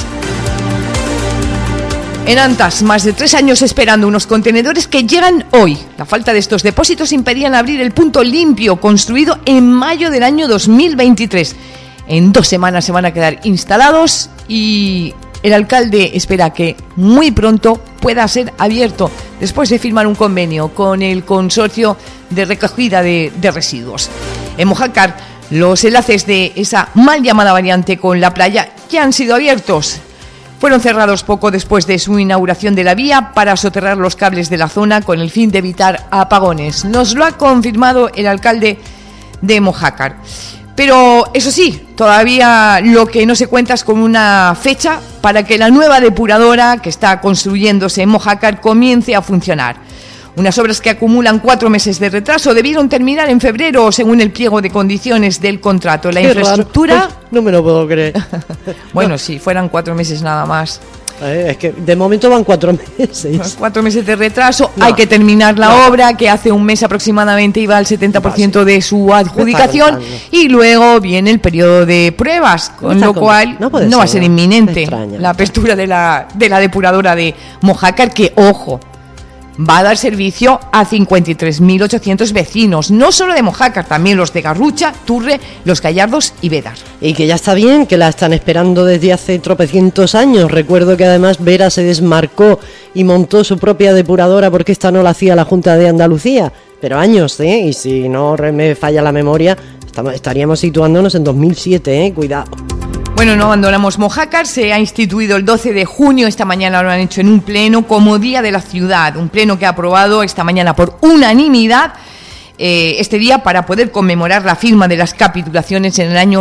En Antas, más de 3 años esperando unos contenedores que llegan hoy. La falta de estos depósitos impedían abrir el punto limpio, construido en mayo del año 2023. En 2 semanas se van a quedar instalados y el alcalde espera que muy pronto pueda ser abierto, después de firmar un convenio con el consorcio de recogida de residuos. En Mojácar, los enlaces de esa mal llamada variante con la playa ya han sido abiertos. Fueron cerrados poco después de su inauguración de la vía para soterrar los cables de la zona con el fin de evitar apagones. Nos lo ha confirmado el alcalde de Mojácar. Pero eso sí, todavía lo que no se cuenta es con una fecha para que la nueva depuradora que está construyéndose en Mojácar comience a funcionar. Unas obras que acumulan 4 meses de retraso debieron terminar en febrero según el pliego de condiciones del contrato. La infraestructura... No me lo puedo creer. Bueno, si fueran 4 meses nada más. Es que de momento van 4 meses. 4 meses de retraso, no, hay que terminar la obra, que hace un mes aproximadamente iba al 70% de su adjudicación, y luego viene el periodo de pruebas, con lo cual no va a ser inminente la apertura de la depuradora de Mojácar, que, ojo, va a dar servicio a 53.800 vecinos, no solo de Mojácar, también los de Garrucha, Turre, Los Gallardos y Vedar. Y que ya está bien, que la están esperando desde hace tropecientos años. Recuerdo que además Vera se desmarcó y montó su propia depuradora porque esta no la hacía la Junta de Andalucía. Pero años, y si no me falla la memoria, estaríamos situándonos en 2007, cuidado. Bueno, no abandonamos Mojácar, se ha instituido el 12 de junio, esta mañana lo han hecho en un pleno como Día de la Ciudad, un pleno que ha aprobado esta mañana por unanimidad este día para poder conmemorar la firma de las capitulaciones en el año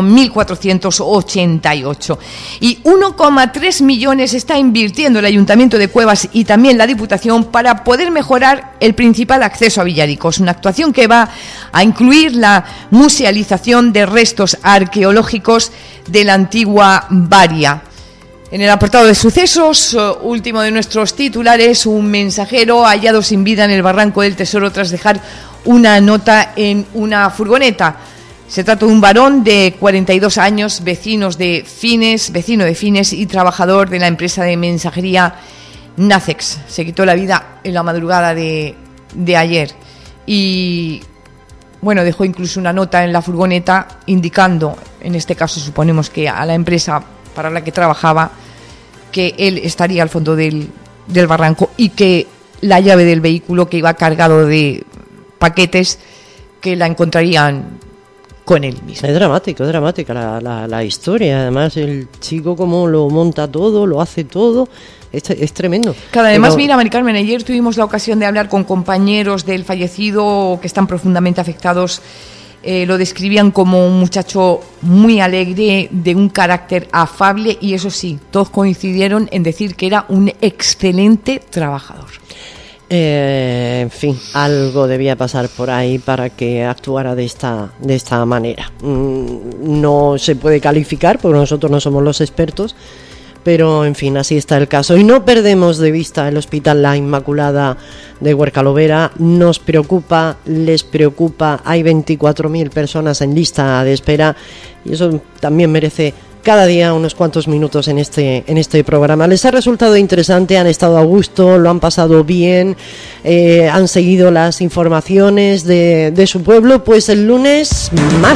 1488. Y 1,3 millones está invirtiendo el Ayuntamiento de Cuevas y también la Diputación para poder mejorar el principal acceso a Villaricos. Una actuación que va a incluir la musealización de restos arqueológicos de la antigua Varia. En el apartado de sucesos, último de nuestros titulares, un mensajero hallado sin vida en el Barranco del Tesoro tras dejar una nota en una furgoneta. Se trata de un varón de 42 años, vecino de Fines y trabajador de la empresa de mensajería Nacex. Se quitó la vida en la madrugada de ayer y, bueno, dejó incluso una nota en la furgoneta indicando, en este caso suponemos que a la empresa para la que trabajaba, que él estaría al fondo del barranco y que la llave del vehículo, que iba cargado de paquetes, que la encontrarían con él mismo. Es dramática la historia. Además, el chico como lo monta todo, lo hace todo, es tremendo. Claro, además, mira, Mari Carmen, ayer tuvimos la ocasión de hablar con compañeros del fallecido que están profundamente afectados. Lo describían como un muchacho muy alegre, de un carácter afable, y eso sí, todos coincidieron en decir que era un excelente trabajador. En fin, algo debía pasar por ahí para que actuara de esta manera. No se puede calificar porque nosotros no somos los expertos, pero en fin, así está el caso. Y no perdemos de vista el Hospital La Inmaculada de Huercalovera. Nos preocupa, les preocupa. Hay 24.000 personas en lista de espera y eso también merece cada día unos cuantos minutos en este programa. Les ha resultado interesante, han estado a gusto, lo han pasado bien, han seguido las informaciones de su pueblo. Pues el lunes más.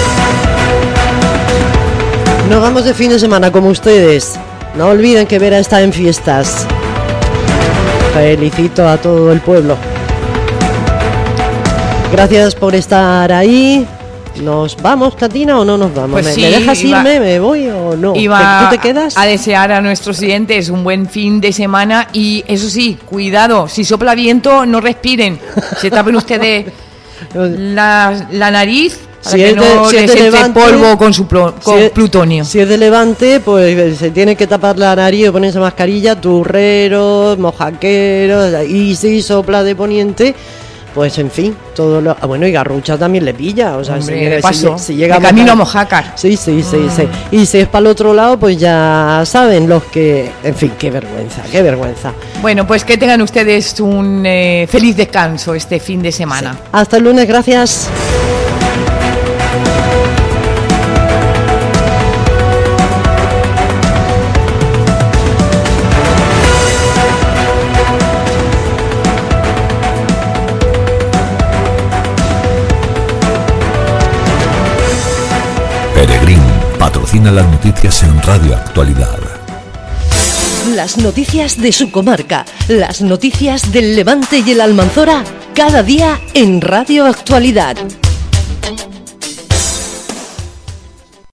Nos vamos de fin de semana como ustedes. No olviden que Vera está en fiestas. Felicito a todo el pueblo. Gracias por estar ahí. ¿Nos vamos, Katina, o no nos vamos? Pues ¿Me dejas irme? ¿Me voy o no? ¿Tú te quedas? A desear a nuestros oyentes un buen fin de semana y, eso sí, cuidado, si sopla viento, no respiren. Se tapen ustedes la nariz para que no les eche polvo con plutonio. Si es de Levante, pues se tiene que tapar la nariz o ponerse mascarilla, turreros, mojaqueros, y si sopla de poniente, pues en fin, todo lo... bueno, y Garrucha también le pilla, o sea, hombre, si llega de camino a Mojácar. Sí. Y si es para el otro lado, pues ya saben los que... En fin, qué vergüenza. Bueno, pues que tengan ustedes un feliz descanso este fin de semana. Sí. Hasta el lunes, gracias. Peregrín patrocina las noticias en Radio Actualidad. Las noticias de su comarca, las noticias del Levante y el Almanzora, cada día en Radio Actualidad.